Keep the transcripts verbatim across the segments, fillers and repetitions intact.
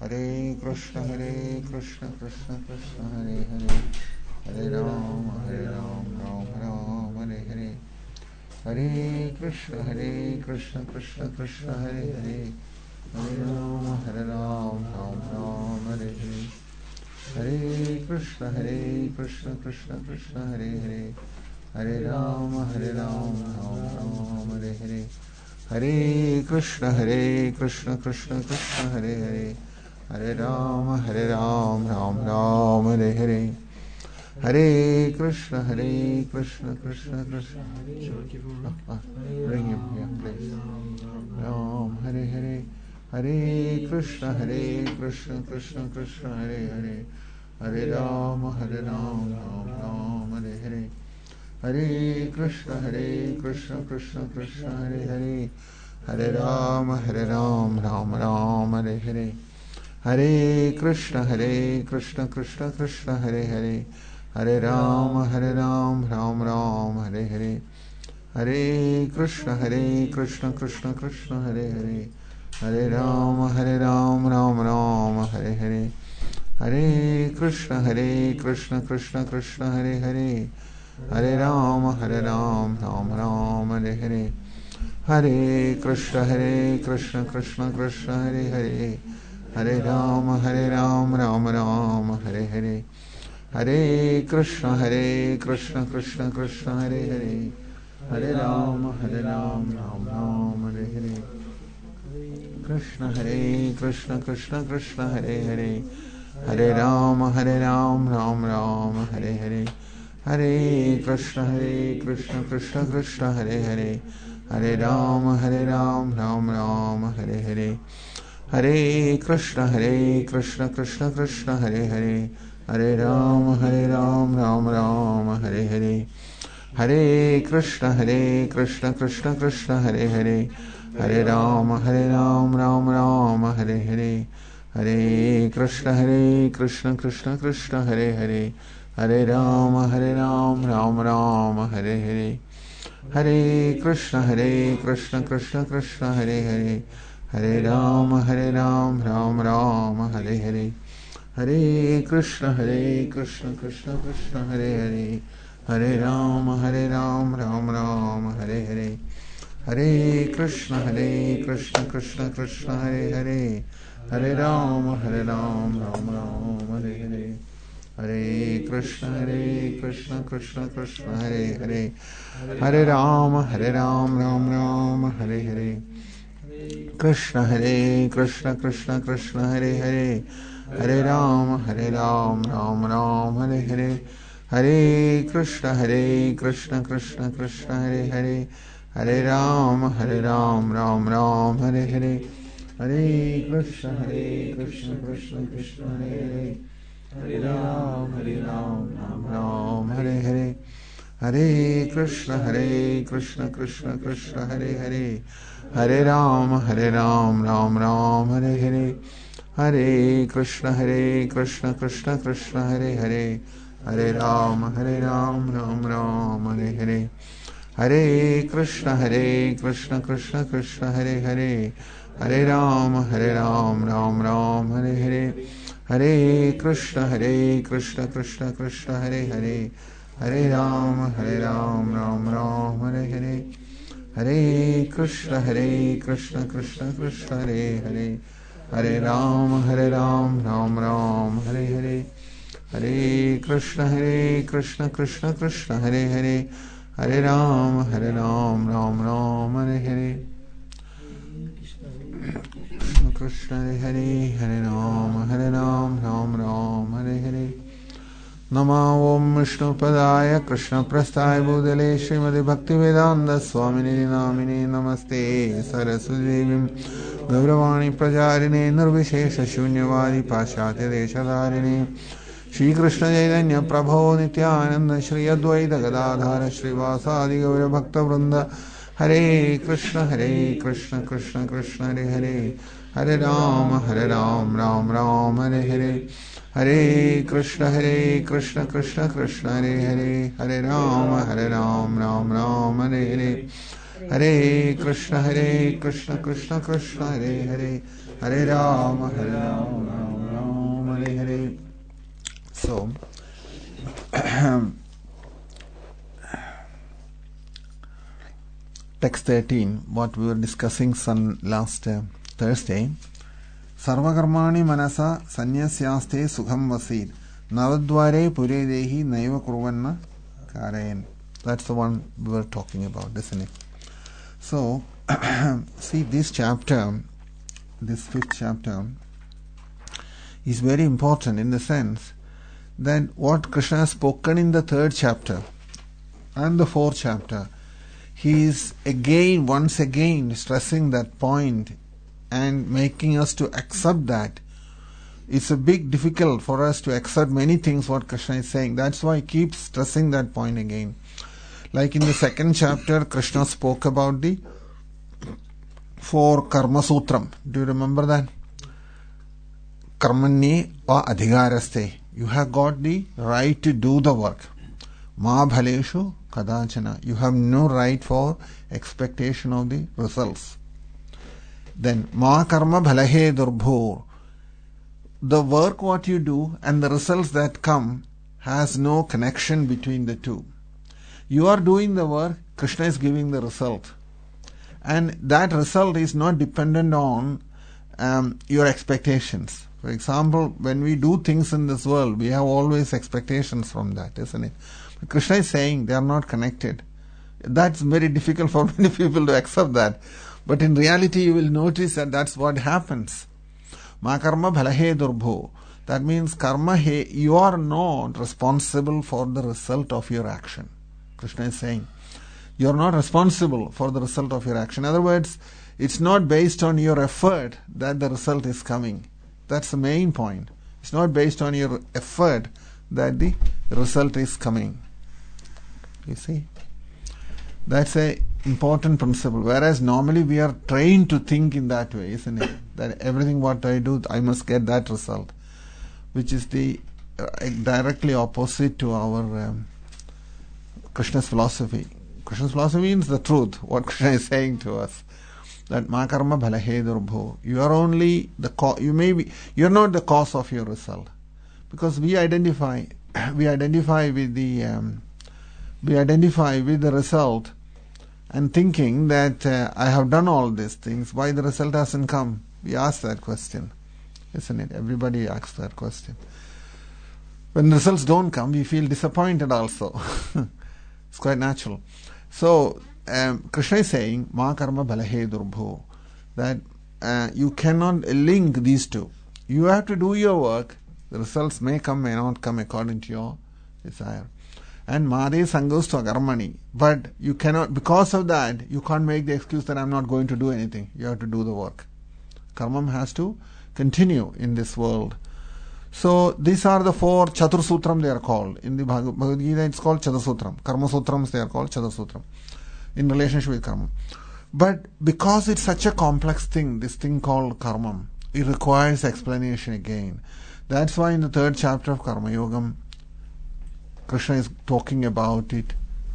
हरे कृष्ण हरे कृष्ण कृष्ण कृष्ण हरे हरे, हरे राम हरे राम राम राम हरे हरे, हरे कृष्ण हरे कृष्ण कृष्ण कृष्ण हरे हरे, हरे राम हरे राम राम राम हरे हरे, हरे कृष्ण हरे कृष्ण कृष्ण कृष्ण हरे हरे, हरे राम हरे राम राम राम हरे हरे, हरे कृष्ण हरे कृष्ण कृष्ण कृष्ण हरे हरे, हरे राम हरे राम राम राम हरे हरे, हरे कृष्ण हरे कृष्ण कृष्ण कृष्ण राम हरे हरे, हरे कृष्ण हरे कृष्ण कृष्ण कृष्ण हरे हरे, हरे राम हरे राम राम राम हरे हरे, हरे कृष्ण हरे कृष्ण कृष्ण कृष्ण हरे हरे, हरे राम हरे राम राम राम हरे हरे, हरे कृष्ण हरे कृष्ण कृष्ण कृष्ण हरे हरे, हरे राम हरे राम राम राम हरे हरे, हरे कृष्ण हरे कृष्ण कृष्ण कृष्ण हरे हरे, हरे राम हरे राम राम राम हरे हरे, हरे कृष्ण हरे कृष्ण कृष्ण कृष्ण हरे हरे, हरे राम हरे राम राम राम हरे हरे, हरे कृष्ण हरे कृष्ण कृष्ण कृष्ण हरे हरे, हरे राम हरे राम राम राम हरे हरे, हरे कृष्ण हरे कृष्ण कृष्ण कृष्ण हरे हरे, हरे राम हरे राम राम राम हरे हरे, कृष्ण हरे कृष्ण कृष्ण कृष्ण हरे हरे, हरे राम हरे राम राम राम हरे हरे, हरे कृष्ण हरे कृष्ण कृष्ण कृष्ण हरे हरे, हरे राम हरे राम राम राम हरे हरे, हरे कृष्ण हरे कृष्ण कृष्ण कृष्ण हरे हरे, हरे राम हरे राम राम राम हरे हरे, हरे कृष्ण हरे कृष्ण कृष्ण कृष्ण हरे हरे, हरे राम हरे राम राम राम हरे हरे, हरे कृष्ण हरे कृष्ण कृष्ण कृष्ण हरे हरे, हरे राम हरे राम राम राम हरे हरे, हरे कृष्ण हरे कृष्ण कृष्ण कृष्ण हरे हरे, हरे राम हरे राम राम राम हरे हरे, हरे कृष्ण हरे कृष्ण कृष्ण कृष्ण हरे हरे, हरे राम हरे राम राम राम हरे हरे, हरे कृष्ण हरे कृष्ण कृष्ण कृष्ण हरे हरे, हरे राम हरे राम राम राम हरे हरे, हरे कृष्ण हरे कृष्ण कृष्ण कृष्ण हरे हरे, हरे राम हरे राम राम राम हरे हरे, कृष्ण हरे कृष्ण कृष्ण कृष्ण हरे हरे, हरे राम हरे राम राम राम हरे हरे, हरे कृष्ण हरे कृष्ण कृष्ण कृष्ण हरे हरे, हरे राम हरे राम राम राम हरे हरे, हरे कृष्ण हरे कृष्ण कृष्ण कृष्ण हरे हरे, हरे राम हरे राम राम राम हरे हरे, हरे कृष्ण हरे कृष्ण कृष्ण कृष्ण हरे हरे, हरे राम हरे राम राम राम हरे हरे, हरे कृष्ण हरे कृष्ण कृष्ण कृष्ण हरे हरे, हरे राम हरे राम राम राम हरे हरे, हरे कृष्ण हरे कृष्ण कृष्ण कृष्ण हरे हरे, हरे राम हरे राम राम राम हरे हरे, हरे कृष्ण हरे कृष्ण कृष्ण कृष्ण हरे हरे, हरे राम हरे राम राम राम हरे हरे, हरे कृष्ण हरे कृष्ण कृष्ण कृष्ण हरे हरे, हरे राम हरे राम राम राम हरे हरे, हरे कृष्ण हरे कृष्ण कृष्ण कृष्ण हरे हरे, हरे राम हरे राम राम राम हरे हरे, कृष्ण हरे हरे, हरे राम हरे राम राम राम हरे हरे, नमो ओम विष्णुपदाय कृष्णप्रस्थाय भूतले श्रीमद् भक्तिवेदान्त स्वामिने नामिने, नमस्ते सरस्वती देवीं गौरवाणी प्रचारिणे निर्विशेष शून्यवादी पाश्चात्य देशधारिणे, श्रीकृष्ण चैतन्य प्रभो नित्यानंद श्री अद्वैत गदाधर श्रीवासादि गौरभक्तवृंद, हरे कृष्ण हरे कृष्ण कृष्ण कृष्ण हरे हरे, हरे राम हरे राम राम राम हरे हरे, हरे कृष्ण हरे कृष्ण कृष्ण कृष्ण हरे हरे, हरे राम हरे Ram Ram Ram Hare Hare, Hare Krishna, Hare Krishna, Krishna Krishna, Hare Hare, Hare Rama, Hare Rama, Rama Rama, Hare Hare. So, text thirteen, what we were discussing some last uh, Thursday. Sarvakarmani manasa sanyasyaste sukham vasid navadware puredehi naiva kurvanna karayan. That's the one we were talking about, isn't it? So, see, this chapter, this fifth chapter, is very important in the sense that what Krishna has spoken in the third chapter and the fourth chapter, he is again, once again, stressing that point and making us to accept that. It's a big difficult for us to accept many things what Krishna is saying. That's why he keeps stressing that point again. Like in the second chapter, Krishna spoke about the four Karma Sutram. Do you remember that? Karmanni va adhigaraste. You have got the right to do the work. Ma bhaleshu kadachana. You have no right for expectation of the results. Then, ma karma bhalahe durbhur. The work what you do and the results that come has no connection between the two. You are doing the work, Krishna is giving the result. And that result is not dependent on um, your expectations. For example, when we do things in this world, we have always expectations from that, isn't it? But Krishna is saying they are not connected. That's very difficult for many people to accept that. But in reality, you will notice that that's what happens. Ma karma bhalahe durbho. That means karma he, you are not responsible for the result of your action. Krishna is saying, you are not responsible for the result of your action. In other words, it's not based on your effort that the result is coming. That's the main point. It's not based on your effort that the result is coming. You see? That's a important principle. Whereas normally we are trained to think in that way, isn't it? That everything what I do, I must get that result, which is the uh, directly opposite to our um, Krishna's philosophy. Krishna's philosophy means the truth. What Krishna is saying to us, that ma karma bhalahe durbho. You are only the co- you may be you are not the cause of your result, because we identify we identify with the um, we identify with the result. And thinking that uh, I have done all these things, why the result hasn't come? We ask that question, isn't it? Everybody asks that question. When results don't come, we feel disappointed also. It's quite natural. So, um, Krishna is saying, Ma karma bhalahe durbho, that uh, you cannot link these two. You have to do your work. The results may come, may not come according to your desire. And Made Sango's to Agarmani. But you cannot, because of that, you can't make the excuse that I'm not going to do anything. You have to do the work. Karmam has to continue in this world. So these are the four Chatur Sutram they are called. In the Bhagavad Gita it's called Chatur Sutram. Karma Sutrams they are called Chatur Sutram. In relationship with Karma. But because it's such a complex thing, this thing called Karmam, it requires explanation again. That's why in the third chapter of Karma Yogam, Krishna is talking about it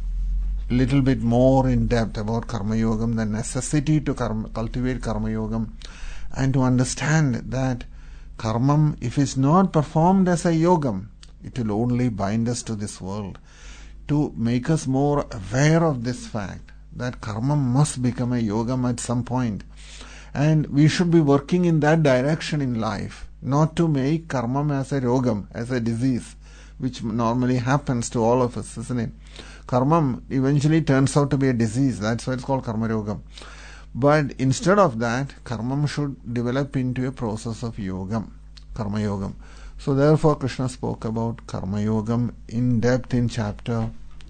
a little bit more in depth about Karma Yogam, the necessity to karma, cultivate Karma Yogam, and to understand that Karmam, if it's not performed as a Yogam, it will only bind us to this world. To make us more aware of this fact, that Karmam must become a Yogam at some point. And we should be working in that direction in life, not to make Karmam as a Yogam, as a disease, which normally happens to all of us, isn't it? Karmam eventually turns out to be a disease. That's why it's called Karma Yogam. But instead of that, Karmam should develop into a process of Yogam, Karma Yogam. So therefore Krishna spoke about Karma Yogam in depth in chapter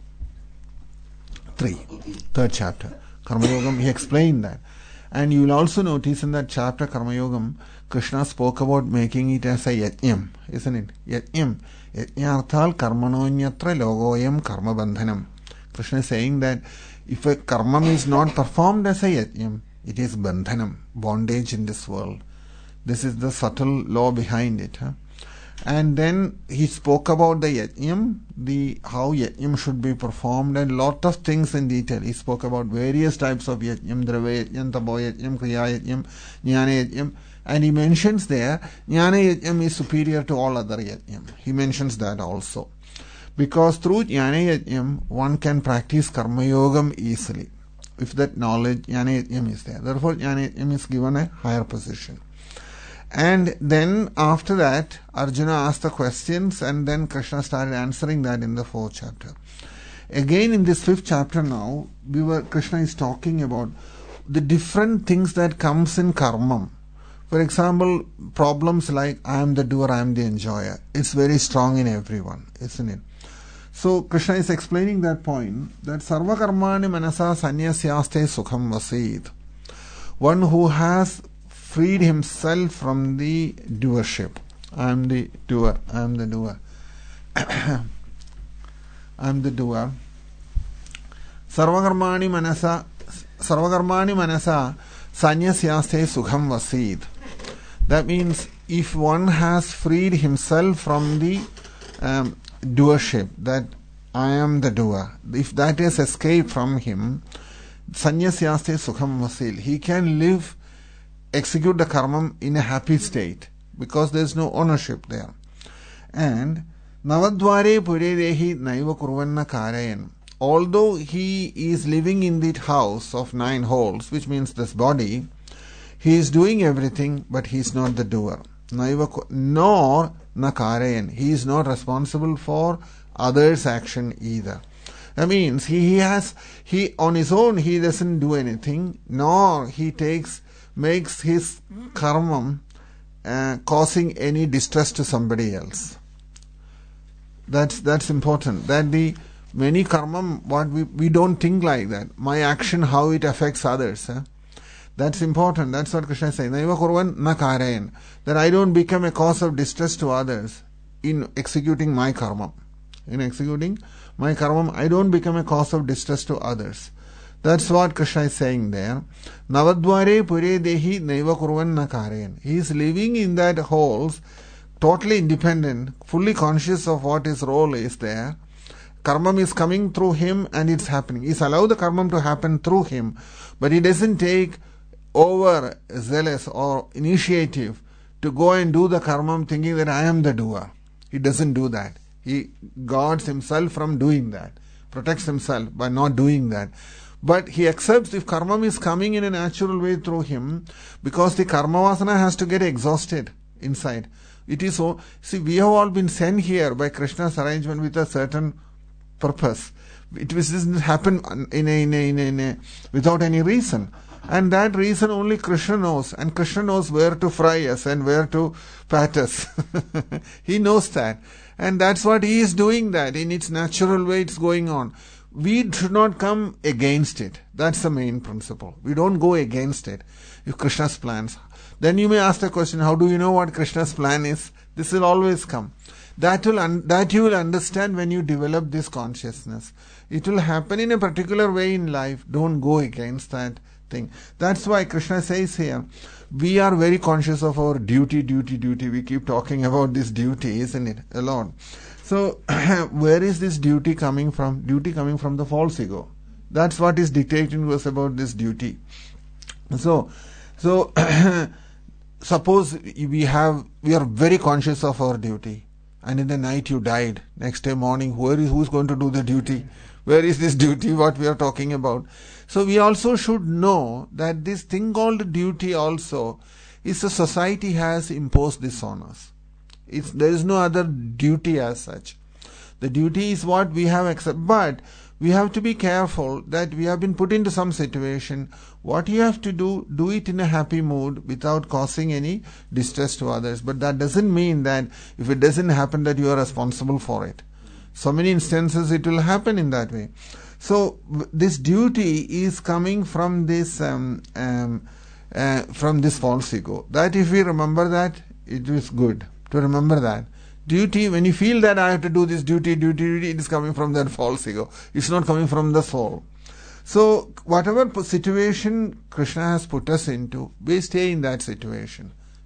three, third chapter. Karma Yogam, he explained that. And you will also notice in that chapter, Karma Yogam, Krishna spoke about making it as a yajnam, isn't it? Yajnam. Yajnarthal karmanonyatra logoyam karma bandhanam. Krishna is saying that if a karma is not performed as a yajnam, it is bandhanam, bondage in this world. This is the subtle law behind it. Huh? And then he spoke about the yajnam, the how yajnam should be performed, and lot of things in detail. He spoke about various types of yajnam, drava yajnam, tabo yajnam, kriya yajnam, jnana yajnam. And he mentions there, jnana yajnam is superior to all other yajnam. He mentions that also. Because through jnana yajnam, one can practice karma yogam easily. If that knowledge, jnana yajnam is there. Therefore, jnana yajnam is given a higher position. And then after that, Arjuna asked the questions, and then Krishna started answering that in the fourth chapter. Again in this fifth chapter now, we were Krishna is talking about the different things that comes in karma. For example, problems like I am the doer, I am the enjoyer. It's very strong in everyone, isn't it? So Krishna is explaining that point, that sarva karmani manasa sanyasyaste sukham vasid. One who has freed himself from the doership. I am the doer. I am the doer. I am the doer. Sarvakarmani manasa, sarvakarmani manasa, sanyasyaste sukham vasid. That means if one has freed himself from the um, doership, that I am the doer, if that is escaped from him, sanyasyaste sukham vasid, he can live, execute the karma in a happy state, because there is no ownership there. And navadware puredehi naiva kurvanna karayan, although he is living in that house of nine holes, which means this body, he is doing everything, but he is not the doer. Naiva nor nakarayan, he is not responsible for others' action either. That means he, he has he on his own he doesn't do anything, nor he takes makes his karma uh, causing any distress to somebody else. That's that's important. That the many karma, what we we don't think like that. My action, how it affects others. Eh? That's important. That's what Krishna is saying. Naiva kurvan na karayan. That I don't become a cause of distress to others in executing my karma. In executing my karma, I don't become a cause of distress to others. That's what Krishna is saying there. Navadware pure dehi naiva kurvan na karayan. He is living in that holes, totally independent, fully conscious of what his role is there. Karma is coming through him and it's happening. He's allowed the karma to happen through him, but he doesn't take over zealous or initiative to go and do the karma thinking that I am the doer. He doesn't do that. He guards himself from doing that, protects himself by not doing that. But he accepts if karma is coming in a natural way through him, because the karma vasana has to get exhausted inside. It is so. See, we have all been sent here by Krishna's arrangement with a certain purpose. It doesn't happen in a, in a, in a, in a, without any reason. And that reason only Krishna knows. And Krishna knows where to fry us and where to pat us. He knows that. And that's what he is doing, that in its natural way it's going on. We should not come against it. That's the main principle. We don't go against it. If Krishna's plans. Then you may ask the question, how do you know what Krishna's plan is? This will always come. That will un- that you will understand when you develop this consciousness. It will happen in a particular way in life. Don't go against that thing. That's why Krishna says here, we are very conscious of our duty, duty, duty. We keep talking about this duty, isn't it? A lot. So, where is this duty coming from? Duty coming from the false ego. That's what is dictating to us about this duty. So, so suppose we have, we are very conscious of our duty, and in the night you died. Next day morning, who is who's going to do the duty? Where is this duty? What we are talking about? So we also should know that this thing called duty also is a society has imposed this on us. It's, there is no other duty as such. The duty is what we have accepted. But we have to be careful that we have been put into some situation. What you have to do, do it in a happy mood without causing any distress to others. But that doesn't mean that if it doesn't happen that you are responsible for it. So many instances it will happen in that way. So this duty is coming from this um, um, uh, from this false ego. That if we remember that, it is good to remember that. Duty, when you feel that I have to do this duty, duty, duty, it is coming from that false ego. It's not coming from the soul. So whatever situation Krishna has put us into, we stay in that situation.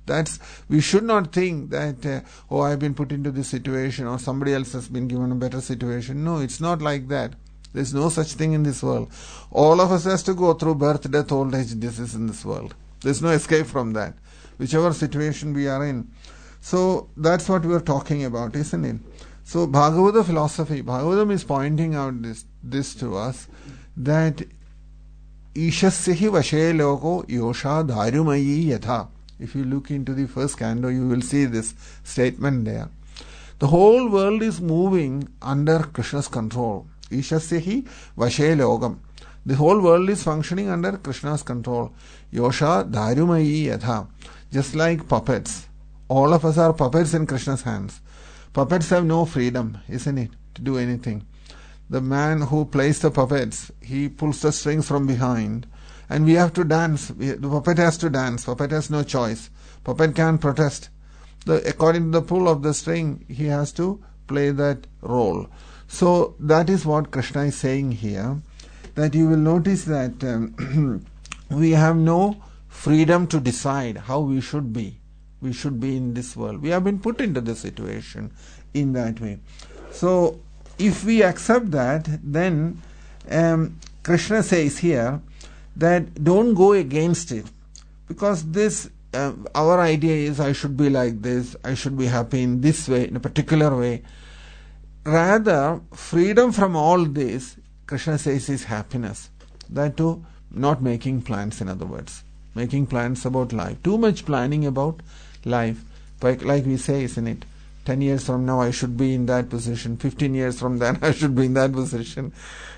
That's, we should not think that, uh, oh, I've been put into this situation or somebody else has been given a better situation. No, it's not like that. There's no such thing in this world. All of us has to go through birth, death, old age. This is in this world. There's no escape from that, whichever situation we are in. So that's what we are talking about, isn't it? So Bhagavata philosophy, Bhagavatam is pointing out this, this to us, that Ishasyahi vashe loko yosha dharumayi yatha. If you look into the first canto, you will see this statement there. The whole world is moving under Krishna's control. Ishasyahi vashe lokam. The whole world is functioning under Krishna's control. Yosha dharumayi yatha. Just like puppets. All of us are puppets in Krishna's hands. Puppets have no freedom, isn't it, to do anything. The man who plays the puppets, he pulls the strings from behind, and we have to dance. We, the puppet has to dance. Puppet has no choice. Puppet can't protest. The, according to the pull of the string, he has to play that role. So that is what Krishna is saying here, that you will notice that um, we have no freedom to decide how we should be. We should be in this world. We have been put into this situation in that way. So if we accept that, then um, Krishna says here that don't go against it, because this uh, our idea is I should be like this, I should be happy in this way, in a particular way. Rather, freedom from all this, Krishna says, is happiness. That too, not making plans, in other words. Making plans about life. Too much planning about life. Like, like we say, isn't it? Ten years from now I should be in that position. Fifteen years from then I should be in that position.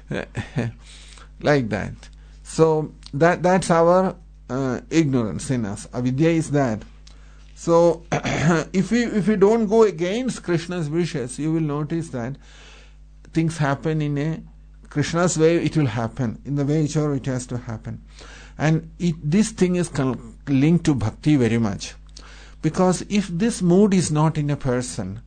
Like that. So that that's our uh, ignorance in us. Avidya is that. So if we if we don't go against Krishna's wishes, you will notice that things happen in a Krishna's way. It will happen in the way whichever it has to happen, and it, this thing is con- linked to bhakti very much. Because if this mood is not in a person,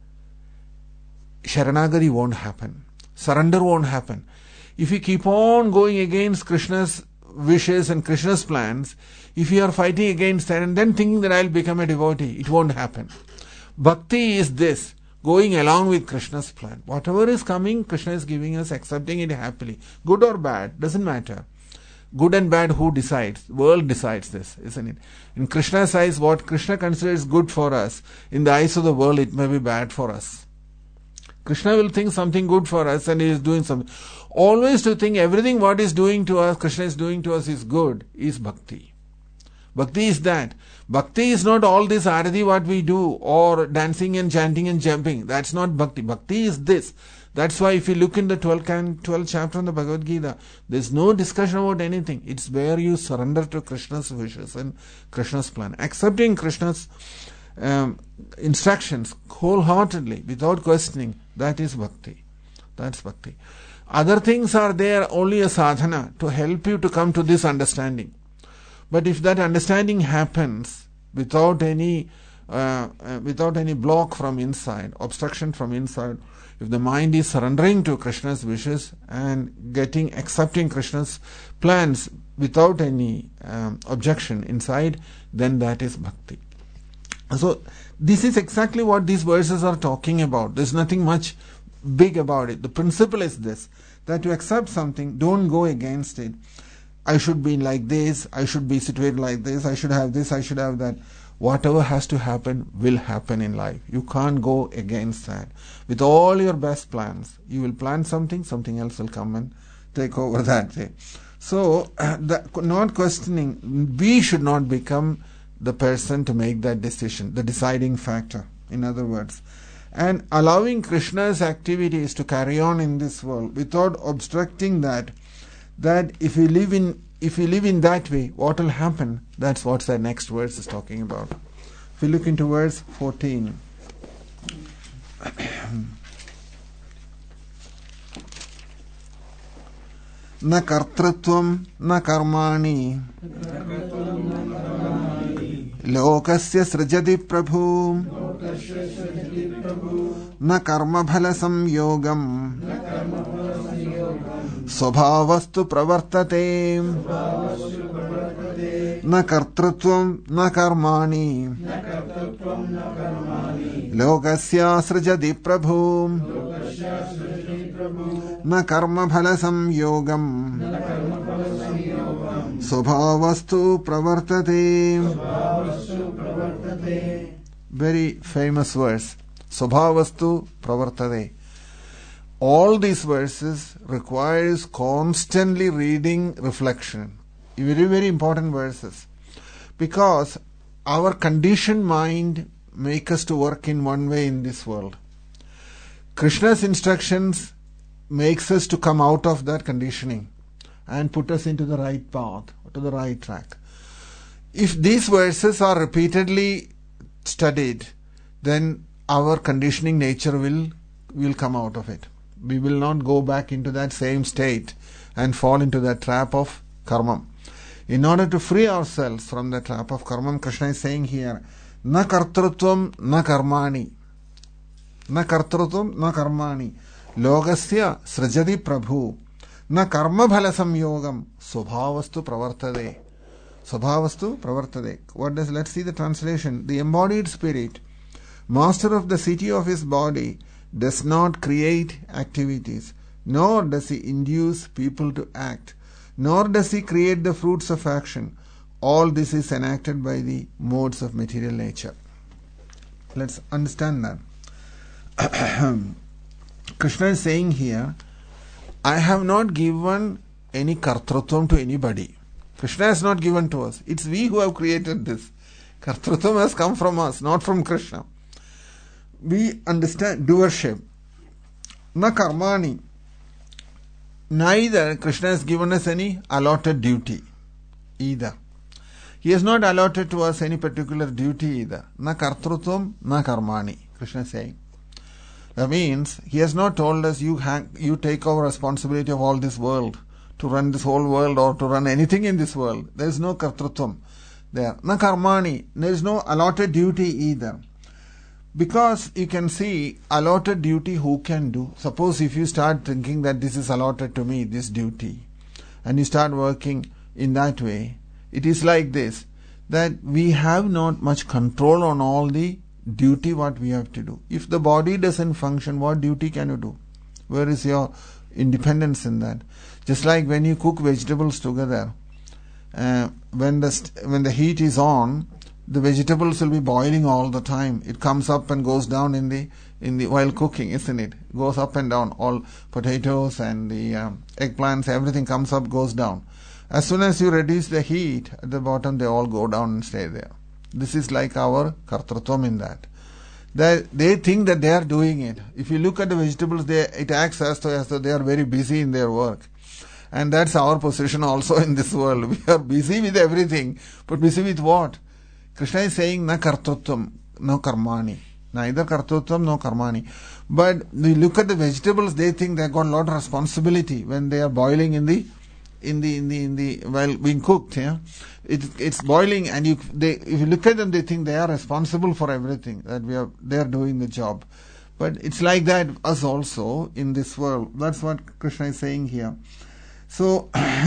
Sharanagari won't happen. Surrender won't happen. If you keep on going against Krishna's wishes and Krishna's plans, if you are fighting against that and then thinking that I'll become a devotee, it won't happen. Bhakti is this, going along with Krishna's plan. Whatever is coming, Krishna is giving us, accepting it happily. Good or bad, doesn't matter. Good and bad, who decides? The world decides this, isn't it? In Krishna's eyes, what Krishna considers good for us, in the eyes of the world, it may be bad for us. Krishna will think something good for us and he is doing something. Always to think everything what is doing to us, Krishna is doing to us is good, is bhakti. Bhakti is that. Bhakti is not all this arati what we do, or dancing and chanting and jumping. That's not bhakti. Bhakti is this. That's why if you look in the twelfth, twelfth chapter in the Bhagavad Gita, there's no discussion about anything. It's where you surrender to Krishna's wishes and Krishna's plan. Accepting Krishna's um, instructions wholeheartedly, without questioning, that is bhakti. That's bhakti. Other things are there only a sadhana to help you to come to this understanding. But if that understanding happens without any uh, uh, without any block from inside, obstruction from inside, if the mind is surrendering to Krishna's wishes and getting, accepting Krishna's plans without any um, objection inside, then that is bhakti. So this is exactly what these verses are talking about. There's nothing much big about it. The principle is this, that to accept something, don't go against it. I should be like this, I should be situated like this, I should have this, I should have that. Whatever has to happen will happen in life. You can't go against that. With all your best plans, you will plan something, something else will come and take over that way. So, uh, the, not questioning, we should not become the person to make that decision, the deciding factor, in other words. And allowing Krishna's activities to carry on in this world without obstructing that, that if we live in If we live in that way, what will happen? That's what the next verse is talking about. If we look into verse fourteen. Na kartritvam na karmani lokasya srajati prabhu na karma bhala samyogam स्वभावस्तु प्रवर्तते na kartrutvam na karmani, lokasya srijati prabhu, na karma phala samyogam, svabhavastu pravartate. Very famous verse. Svabhavastu pravartate. All these verses requires constantly reading, reflection. Very, very important verses. Because our conditioned mind make us to work in one way in this world. Krishna's instructions makes us to come out of that conditioning and put us into the right path, to the right track. If these verses are repeatedly studied, then our conditioning nature will, will come out of it. We will not go back into that same state and fall into that trap of karma. In order to free ourselves from the trap of karma, Krishna is saying here, na kartrutvam na karmani. Na kartrutvam na karmani. Logasya srajati prabhu. Na karma bhala samyogam. Svabhavastu pravartade. Svabhavastu pravartade. What does, let's see the translation. The embodied spirit, master of the city of his body, does not create activities, nor does he induce people to act, nor does he create the fruits of action. All this is enacted by the modes of material nature. Let's understand that. Krishna is saying here, I have not given any kartrutvam to anybody. Krishna has not given to us. It's we who have created this. Kartrutvam has come from us, not from Krishna. We understand doership. Na karmani. Neither Krishna has given us any allotted duty either. He has not allotted to us any particular duty either. Na kartrutvam, na karmani. Krishna is saying. That means he has not told us you hang, you take over responsibility of all this world, to run this whole world or to run anything in this world. There is no kartrutvam there. Na karmani. There is no allotted duty either. Because you can see allotted duty who can do. Suppose if you start thinking that this is allotted to me, this duty, and you start working in that way, it is like this, that we have not much control on all the duty what we have to do. If the body doesn't function, what duty can you do? Where is your independence in that? Just like when you cook vegetables together, uh, when the st- when the heat is on, the vegetables will be boiling all the time. It comes up and goes down in the in the while cooking, isn't it? It goes up and down. All potatoes and the um, eggplants, everything comes up, goes down. As soon as you reduce the heat at the bottom, they all go down and stay there. This is like our kartrutvam in that. They, they think that they are doing it. If you look at the vegetables, they, it acts as though, as though they are very busy in their work. And that's our position also in this world. We are busy with everything. But busy with what? Krishna is saying, na kartrutvam, no karmani. Neither kartrutvam, no karmani. But we look at the vegetables, they think they have got a lot of responsibility when they are boiling in the, in the, in the, in the, while being cooked, yeah. It, it's boiling, and you, they, if you look at them, they think they are responsible for everything, that we are, they are doing the job. But it's like that us also in this world. That's what Krishna is saying here. So,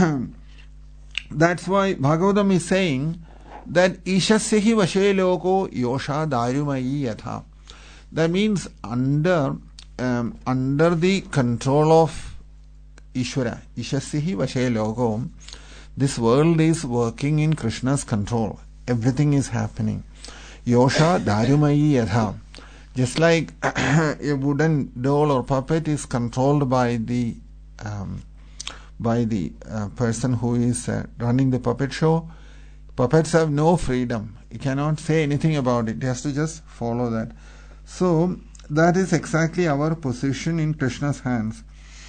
that's why Bhagavatam is saying that Ishasyahi vashe loko yosha daryumayi yatha. That means under, um, under the control of Ishvara, Ishasyahi vashe loko, this world is working in Krishna's control. Everything is happening. Yosha daryumayi yatha. Just like a wooden doll or puppet is controlled by the um, by the uh, person who is uh, running the puppet show, puppets have no freedom. You cannot say anything about it. He has to just follow that. So that is exactly our position in Krishna's hands.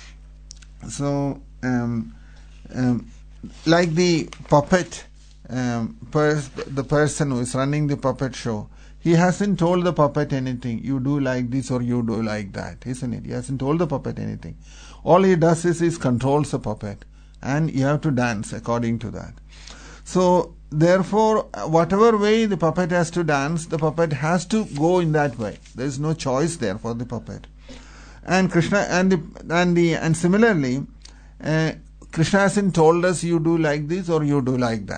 So um, um, like the puppet, um, pers- the person who is running the puppet show, he hasn't told the puppet anything. You do like this or you do like that, isn't it? He hasn't told the puppet anything. All he does is he controls the puppet, and you have to dance according to that. So therefore, whatever way the puppet has to dance, the puppet has to go in that way. There is no choice there for the puppet. And Krishna and the and the and similarly, uh, Krishna hasn't told us you do like this or you do like that.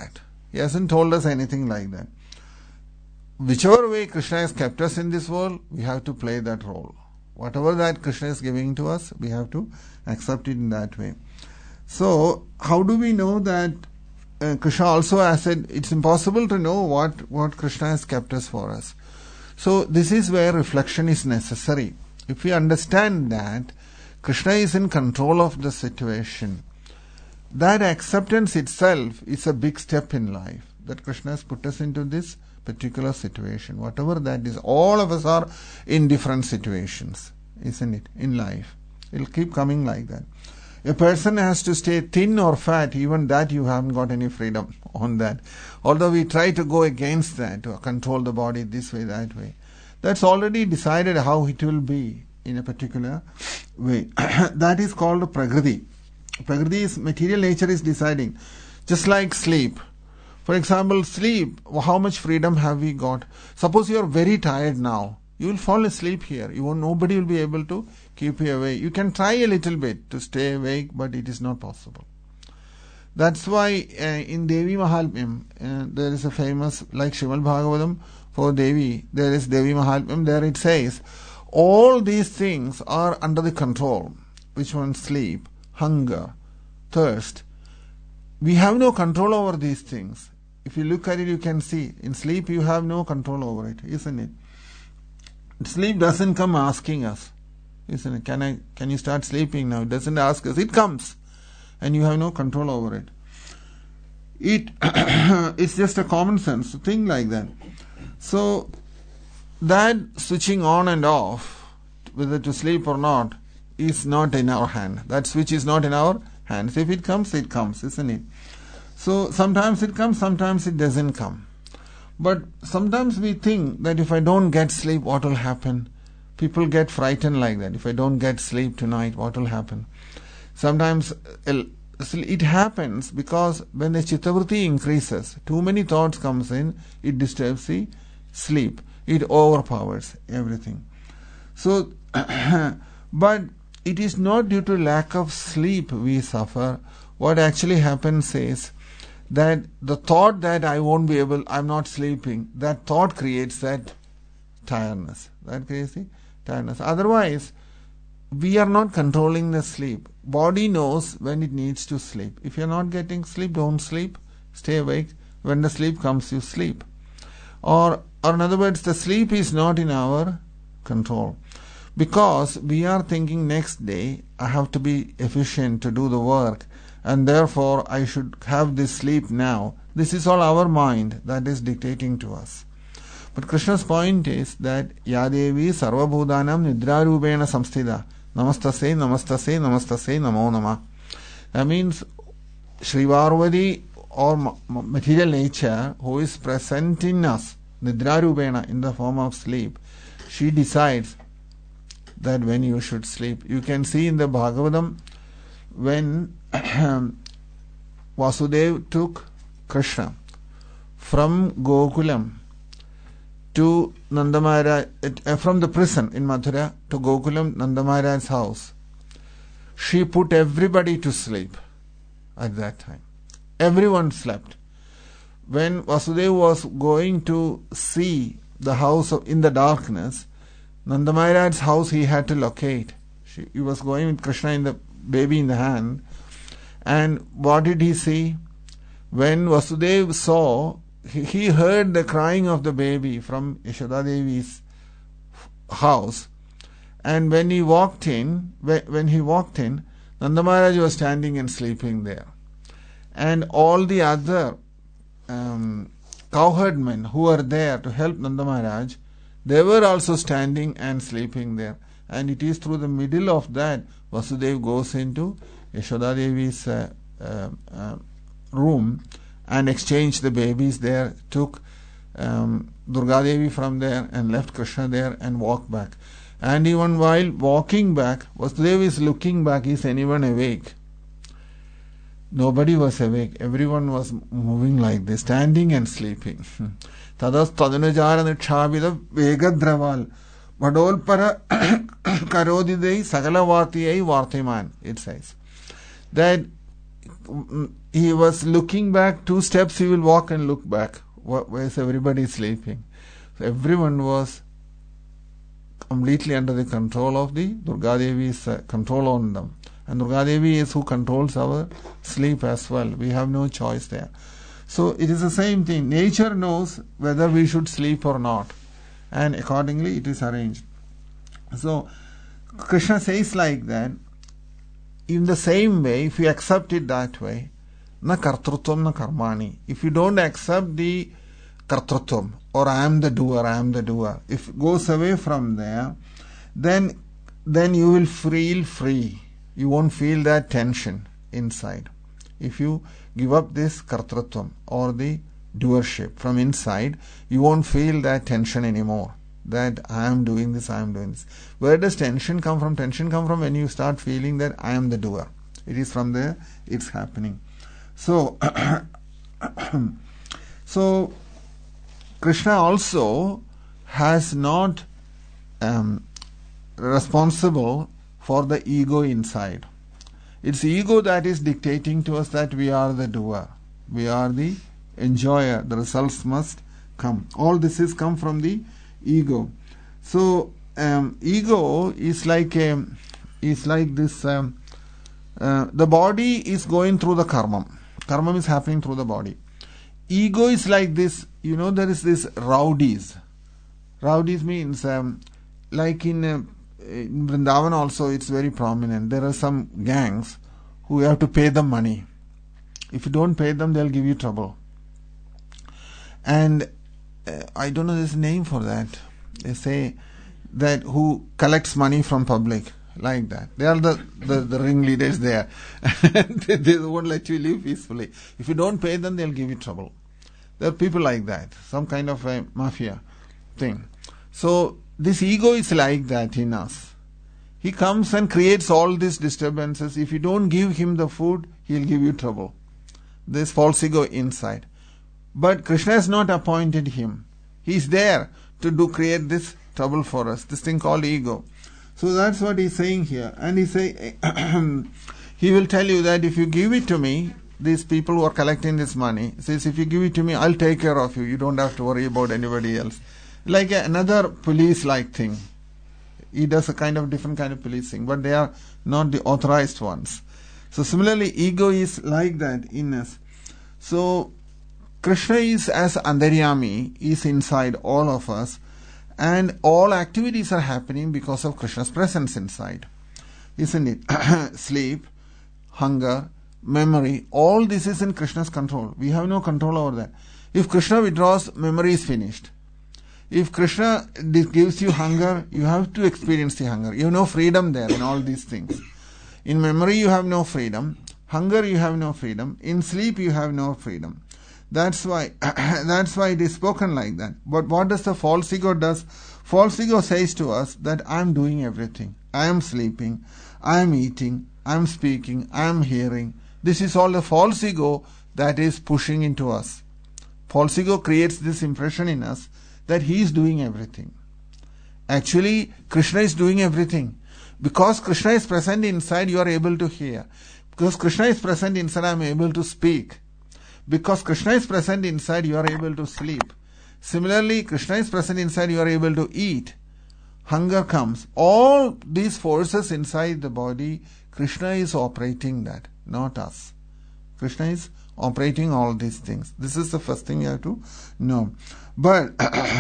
He hasn't told us anything like that. Whichever way Krishna has kept us in this world, we have to play that role. Whatever that Krishna is giving to us, we have to accept it in that way. So, how do we know that uh, Krishna also has said it's impossible to know what, what Krishna has kept us for us. So, this is where reflection is necessary. If we understand that Krishna is in control of the situation, that acceptance itself is a big step in life. That Krishna has put us into this particular situation. Whatever that is, all of us are in different situations, isn't it, in life. It will keep coming like that. A person has to stay thin or fat, even that you haven't got any freedom on that. Although we try to go against that, to control the body this way, that way. That's already decided how it will be in a particular way. That is called Prakriti. Prakriti is, material nature is deciding. Just like sleep. For example, sleep, how much freedom have we got? Suppose you are very tired now. You will fall asleep here. You won't, nobody will be able to keep you awake. You can try a little bit to stay awake, but it is not possible. That's why uh, in Devi Mahalmyam, uh, there is a famous, like Srimad Bhagavatam for Devi, there is Devi Mahalmyam, there it says, all these things are under the control. Which one? Sleep, hunger, thirst. We have no control over these things. If you look at it, you can see, in sleep you have no control over it, isn't it? Sleep doesn't come asking us, isn't it? Can I? Can you start sleeping now? It doesn't ask us. It comes, and you have no control over it. It it's just a common sense thing like that. So that switching on and off, whether to sleep or not, is not in our hand. That switch is not in our hands. If it comes, it comes, isn't it? So sometimes it comes, sometimes it doesn't come. But sometimes we think that if I don't get sleep, what will happen? People get frightened like that. If I don't get sleep tonight, what will happen? Sometimes it happens because when the chittavritti increases, too many thoughts comes in, it disturbs the sleep. It overpowers everything. So, but it is not due to lack of sleep we suffer. What actually happens is that the thought that I won't be able, I'm not sleeping, that thought creates that tiredness. That creates the tiredness. Otherwise, we are not controlling the sleep. Body knows when it needs to sleep. If you're not getting sleep, don't sleep. Stay awake. When the sleep comes, you sleep. Or, or in other words, the sleep is not in our control. Because we are thinking next day, I have to be efficient to do the work, and therefore I should have this sleep now. This is all our mind that is dictating to us. But Krishna's point is that Yadevi Sarvabhudanam Nidrarubena Samstida Namastase, Namastase, Namastase, Namo Nama. That means Sri Parvati or material nature who is present in us, Nidrarubena, in the form of sleep, she decides that when you should sleep. You can see in the Bhagavatam when Vasudeva took Krishna from Gokulam to Nanda Maharaj, uh, from the prison in Mathura to Gokulam, Nanda Maharaj's house. She put everybody to sleep at that time. Everyone slept. When Vasudeva was going to see the house of, in the darkness, Nanda Maharaj's house he had to locate. She, he was going with Krishna in the baby in the hand. And what did he see? When Vasudeva saw, he, he heard the crying of the baby from Yashoda Devi's house. And when he walked in, when he walked in, Nanda Maharaj was standing and sleeping there. And all the other um, cowherdmen who were there to help Nanda Maharaj, they were also standing and sleeping there. And it is through the middle of that Vasudeva goes into Yashoda Devi's uh, uh, uh, room and exchanged the babies there, took um, Durga Devi from there and left Krishna there and walked back. And even while walking back, Vasudeva is looking back, is anyone awake? Nobody was awake. Everyone was moving like this, standing and sleeping. Tadas tadanujara nikshabida vegadraval vadolpara karodidei sagalavati vartiman, it says. That he was looking back two steps, he will walk and look back. Where's everybody sleeping? So everyone was completely under the control of the Durga Devi's uh, control on them. And Durga Devi is who controls our sleep as well. We have no choice there. So it is the same thing. Nature knows whether we should sleep or not. And accordingly it is arranged. So Krishna says like that. In the same way, if you accept it that way, na kartrutvam na karmani. If you don't accept the kartrutvam, or I am the doer, I am the doer, if it goes away from there, then then you will feel free. You won't feel that tension inside. If you give up this kartrutvam or the doership from inside, you won't feel that tension anymore. That I am doing this, I am doing this. Where does tension come from? Tension come from when you start feeling that I am the doer. It is from there it's happening. So, so Krishna also has not um, responsible for the ego inside. It's ego that is dictating to us that we are the doer. We are the enjoyer. The results must come. All this is come from the ego. So um, ego is like a, is like this. Um, uh, the body is going through the karma. Karma is happening through the body. Ego is like this. You know, there is this rowdies. Rowdies means um, like in, uh, in Vrindavan also it's very prominent. There are some gangs who have to pay them money. If you don't pay them, they'll give you trouble. And uh, I don't know this name for that. They say that who collects money from public, like that. They are the, the, the ringleaders there. they, they won't let you live peacefully. If you don't pay them, they'll give you trouble. There are people like that, some kind of a mafia thing. So this ego is like that in us. He comes and creates all these disturbances. If you don't give him the food, he'll give you trouble. This false ego inside. But Krishna has not appointed him. He's there to do create this trouble for us, this thing called ego. So that's what he's saying here. And he say, he will tell you that if you give it to me, these people who are collecting this money, says if you give it to me, I'll take care of you. You don't have to worry about anybody else. Like another police-like thing. He does a kind of different kind of policing, but they are not the authorized ones. So similarly, ego is like that in us. So Krishna is as Antaryami, is inside all of us, and all activities are happening because of Krishna's presence inside. Isn't it? Sleep, hunger, memory, all this is in Krishna's control. We have no control over that. If Krishna withdraws, memory is finished. If Krishna gives you hunger, you have to experience the hunger. You have no freedom there in all these things. In memory, you have no freedom. Hunger, you have no freedom. In sleep, you have no freedom. That's why, that's why it is spoken like that. But what does the false ego does? False ego says to us that I am doing everything. I am sleeping. I am eating. I am speaking. I am hearing. This is all the false ego that is pushing into us. False ego creates this impression in us that he is doing everything. Actually, Krishna is doing everything. Because Krishna is present inside, you are able to hear. Because Krishna is present inside, I am able to speak. Because Krishna is present inside, you are able to sleep. Similarly, Krishna is present inside, you are able to eat. Hunger comes. All these forces inside the body, Krishna is operating that, not us. Krishna is operating all these things. This is the first thing you have to know. But,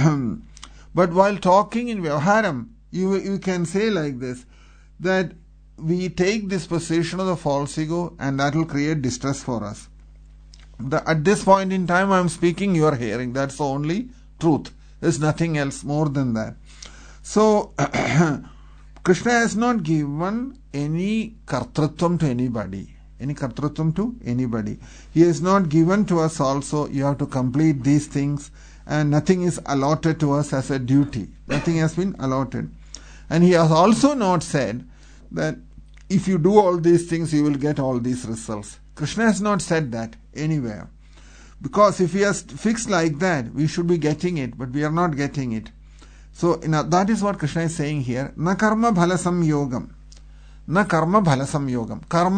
but while talking in Vyavaharam, you, you can say like this, that we take this position of the false ego and that will create distress for us. The, at this point in time I am speaking, you are hearing. That's the only truth. There's nothing else more than that. So, Krishna has not given any kartrutvam to anybody. Any kartrutvam to anybody. He has not given to us also, you have to complete these things, and nothing is allotted to us as a duty. Nothing has been allotted. And he has also not said that if you do all these things, you will get all these results. Krishna has not said that anywhere. Because if he has fixed like that, we should be getting it, but we are not getting it. So you know, that is what Krishna is saying here. Na karma bhala samyogam. Na karma bhala samyogam. Karmam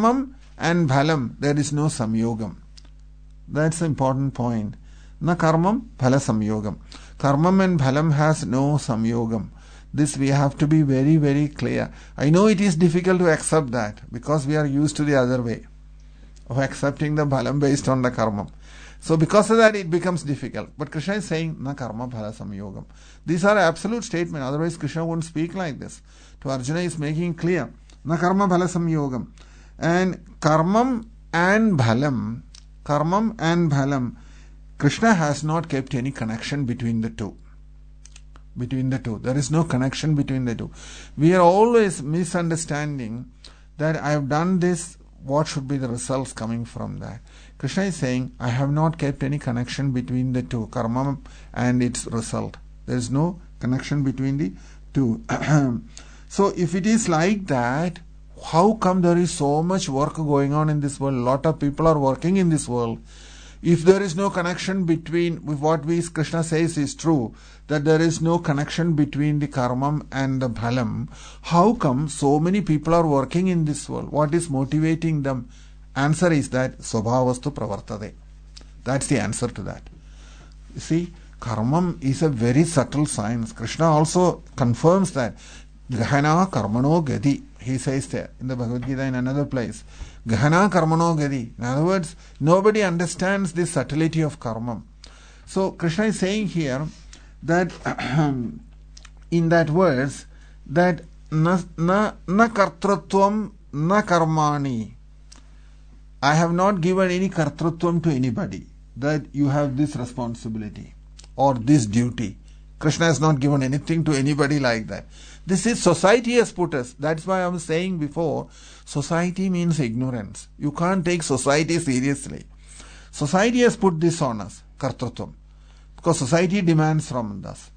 and bhalam, there is no samyogam. That's the important point. Na karmam phala samyogam. Karmam and bhalam has no samyogam. This we have to be very, very clear. I know it is difficult to accept that because we are used to the other way of accepting the bhalam based on the karmam. So because of that it becomes difficult. But Krishna is saying, na karma phala samyogam. These are absolute statements. Otherwise Krishna wouldn't speak like this. To Arjuna is making clear, na karma phala samyogam. And karmam and bhalam, karmam and bhalam, Krishna has not kept any connection between the two. Between the two. There is no connection between the two. We are always misunderstanding that I have done this, what should be the results coming from that. Krishna is saying, I have not kept any connection between the two, karma and its result. There is no connection between the two. So if it is like that, how come there is so much work going on in this world? A lot of people are working in this world. If there is no connection between, with what we Krishna says is true, that there is no connection between the karmam and the bhalam, how come so many people are working in this world? What is motivating them? Answer is that swabhavastu pravartade. That's the answer to that. You see, karmam is a very subtle science. Krishna also confirms that. Gahana karmano gadi. He says there in the Bhagavad Gita in another place. Gahana karmano gadi. In other words, nobody understands the subtlety of karmam. So Krishna is saying here that in that verse that na, na, na kartrutvam na karmani. I have not given any kartrutvam to anybody, that you have this responsibility or this duty. Krishna has not given anything to anybody like that. This is society has put us. That's why I was saying before, society means ignorance. You can't take society seriously. Society has put this on us, kartrutvam, because society demands from us.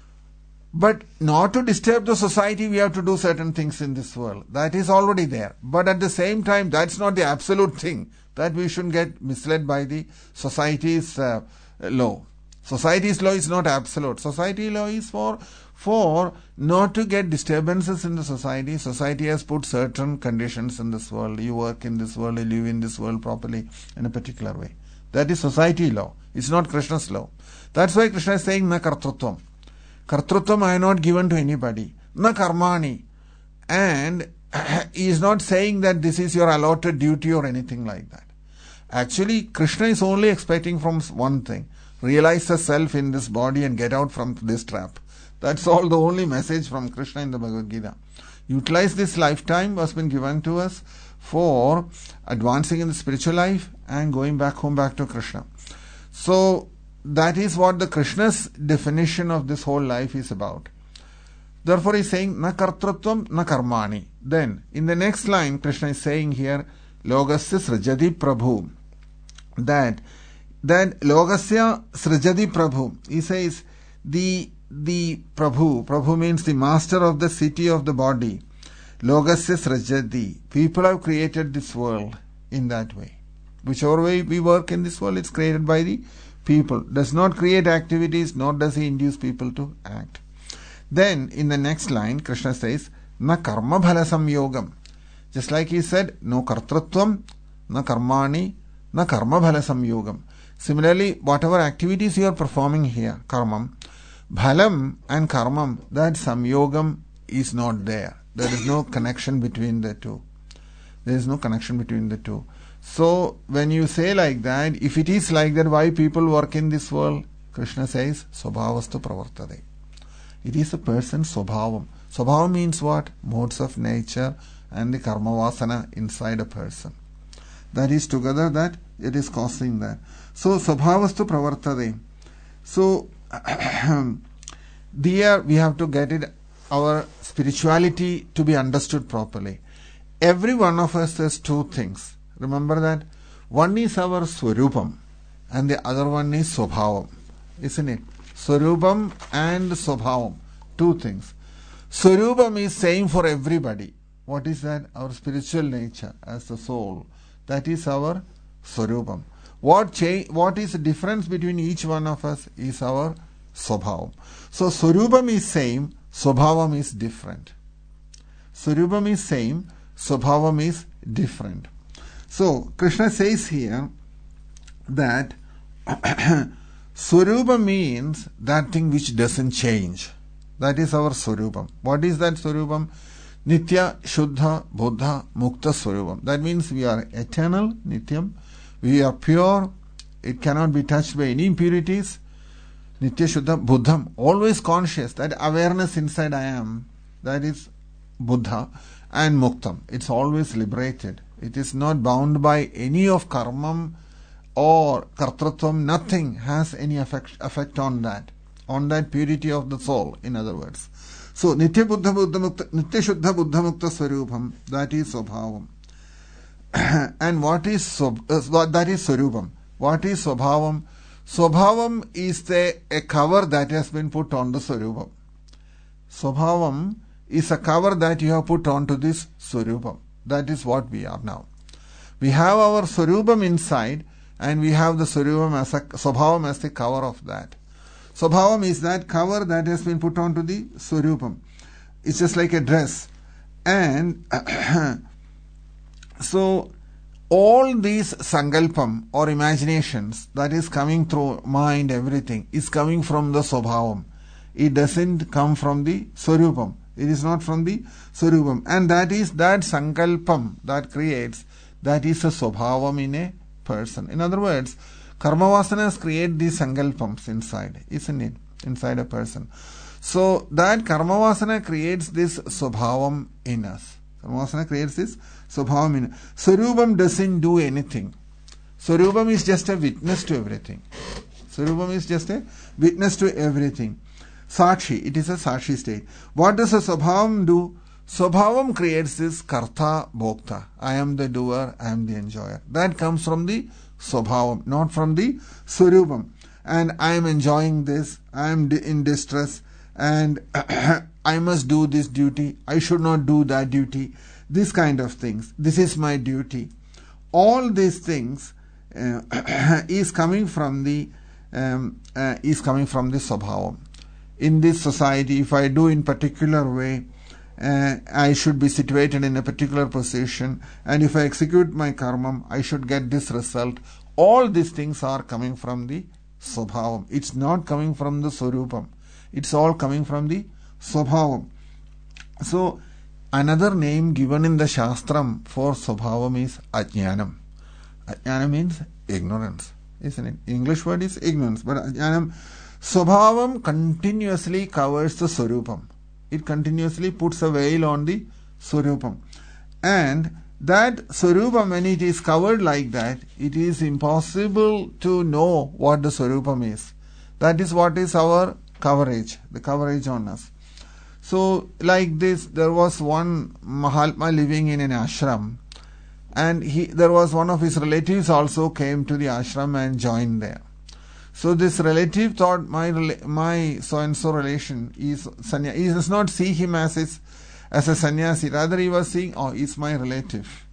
But not to disturb the society, we have to do certain things in this world. That is already there. But at the same time, that's not the absolute thing. That we shouldn't get misled by the society's uh, law. Society's law is not absolute. Society law is for, for not to get disturbances in the society. Society has put certain conditions in this world. You work in this world, you live in this world properly in a particular way. That is society law. It's not Krishna's law. That's why Krishna is saying, na kartrutvam. Kartrutvam I have not given to anybody. Na karmani. And he is not saying that this is your allotted duty or anything like that. Actually, Krishna is only expecting from one thing. Realize the self in this body and get out from this trap. That's all the only message from Krishna in the Bhagavad Gita. Utilize this lifetime has been given to us for advancing in the spiritual life and going back home back to Krishna. So that is what the Krishna's definition of this whole life is about. Therefore he is saying, na kartrutvam na karmani. Then in the next line Krishna is saying here, logasya srajati prabhu. That that logasya srajati prabhu. He says the the prabhu, prabhu means the master of the city of the body. Logasya srajati. People have created this world in that way. Whichever way we work in this world, it's created by the people. Does not create activities, nor does he induce people to act. Then in the next line Krishna says, na karma bhala samyogam. Just like he said, no kartrutvam, na karmani, na karma bhala samyogam. Similarly, whatever activities you are performing here, karmam, bhalam and karmam, that samyogam is not there. There is no connection between the two. There is no connection between the two. So when you say like that, if it is like that, why people work in this world? Krishna says, swabhavastu pravartade. It is a person's swabhavam. Swabhavam means what? Modes of nature and the karma vasana inside a person. That is together that it is causing that. So swabhavastu pravartade. So there we have to get it, our spirituality to be understood properly. Every one of us has two things. Remember that? One is our swarupam and the other one is swabhavam. Isn't it? Swarupam and swabhavam. Two things. Swarupam is same for everybody. What is that? Our spiritual nature as the soul. That is our swarupam. What cha- What is the difference between each one of us is our swabhavam. So swarupam is same, swabhavam is different. Swarupam is same, swabhavam is different. So Krishna says here that Swarupa means that thing which doesn't change. That is our Swarupam. What is that Swarupam? Nitya, Shuddha, Buddha, Mukta Swarupam. That means we are eternal, Nityam. We are pure. It cannot be touched by any impurities. Nitya, Shuddha, Buddham. Always conscious. That awareness inside I am. That is Buddha. And Muktam. It's always liberated. It is not bound by any of karmam or kartratvam. Nothing has any effect, effect on that. On that purity of the soul, in other words. So, Nitya Buddha Buddha Mukta, Nitya Shuddha Buddha Mukta Swarupam, that is Swabhavam. And what is uh, that is Swarupam? What is Swabhavam? Swabhavam is the, a cover that has been put on the Swarupam. Swabhavam is a cover that you have put onto this Swarupam. That is what we are now. We have our Swarupam inside, and we have the Swarupam as a Swabhavam as the cover of that. Swabhavam is that cover that has been put onto the Swarupam. It's just like a dress. And so all these sankalpam or imaginations that is coming through mind, everything, is coming from the Swabhavam. It doesn't come from the Swarupam. It is not from the Swarupam. And that is that sankalpam that creates, that is a Swabhavam in a person. In other words, karma vasanas create these sankalpams inside, isn't it? Inside a person. So that karma vasana creates this Swabhavam in us. Karma vasana creates this Swabhavam in us. Swarupam doesn't do anything. Swarupam is just a witness to everything. Swarupam is just a witness to everything. Sakshi, it is a Sakshi state. What does a Swabhavam do? Swabhavam creates this Karta Bhokta. I am the doer, I am the enjoyer. That comes from the Swabhavam, not from the Swarupam. And I am enjoying this, I am in distress, and I must do this duty, I should not do that duty, this kind of things. This is my duty. All these things uh, is coming from the um, uh, is coming from the Swabhavam. In this society, if I do in particular way, uh, I should be situated in a particular position, and if I execute my karma, I should get this result. All these things are coming from the Swabhavam. It's not coming from the Swarupam. It's all coming from the Swabhavam. So, another name given in the Shastram for Swabhavam is Ajnanam. Ajnanam means ignorance, isn't it? English word is ignorance, but Ajnanam, Swabhavam continuously covers the Swarupam. It continuously puts a veil on the Swarupam. And that Swarupam, when it is covered like that, it is impossible to know what the Swarupam is. That is what is our coverage, the coverage on us. So, like this, there was one Mahatma living in an ashram, and he, there was one of his relatives also came to the ashram and joined there. So this relative thought my my so and so relation is sannyasi. He does not see him as his, as a sannyasi. Rather, he was seeing, oh, he's my relative.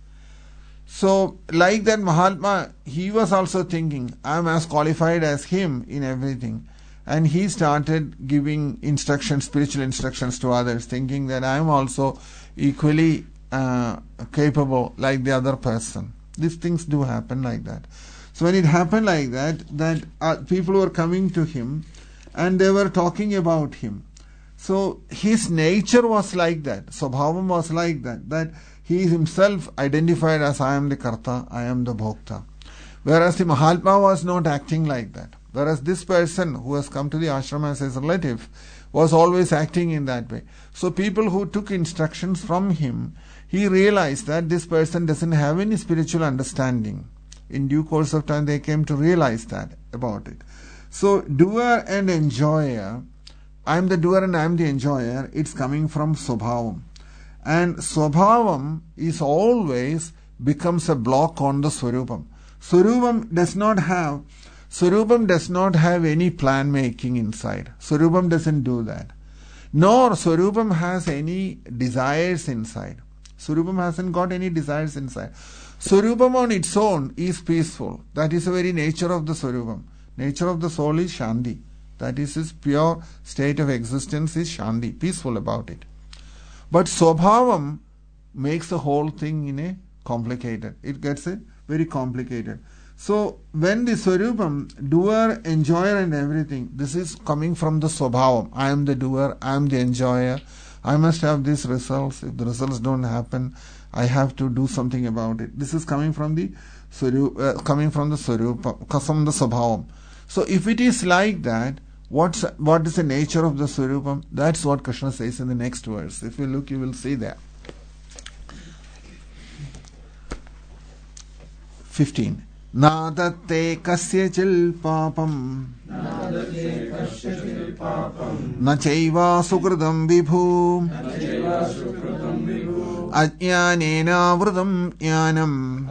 So, like that Mahatma, he was also thinking, I am as qualified as him in everything. And he started giving instructions, spiritual instructions to others, thinking that I am also equally uh, capable like the other person. These things do happen like that. So when it happened like that, that uh, people were coming to him and they were talking about him. So his nature was like that. Swabhavam was like that. That he himself identified as I am the Karta, I am the Bhokta. Whereas the Mahatma was not acting like that. Whereas this person who has come to the ashram as his relative was always acting in that way. So people who took instructions from him, he realized that this person doesn't have any spiritual understanding. In due course of time, they came to realize that about it. So, doer and enjoyer, I am the doer and I am the enjoyer, it's coming from Swabhavam. And Swabhavam is always becomes a block on the Swarupam. Swarupam does not have, Swarupam does not have any plan making inside. Swarupam doesn't do that. Nor Swarupam has any desires inside. Swarupam hasn't got any desires inside. Swarupam on its own is peaceful. That is the very nature of the Swarupam. Nature of the soul is Shanti. That is its pure state of existence is Shanti, peaceful about it. But Swabhavam makes the whole thing in a complicated. It gets it very complicated. So when the Swarupam, doer, enjoyer and everything, this is coming from the Swabhavam. I am the doer, I am the enjoyer, I must have these results. If the results don't happen, I have to do something about it. This is coming from the Swarupa, uh, coming from the Swarupa, from the Swabhavam. So if it is like that, what's what is the nature of the Swarupam? That's what Krishna says in the next verse. If you look, you will see that. fifteen. Nadatte kasyachil papam na chaiva sukridam vibhu ajnanena vrutam jnanam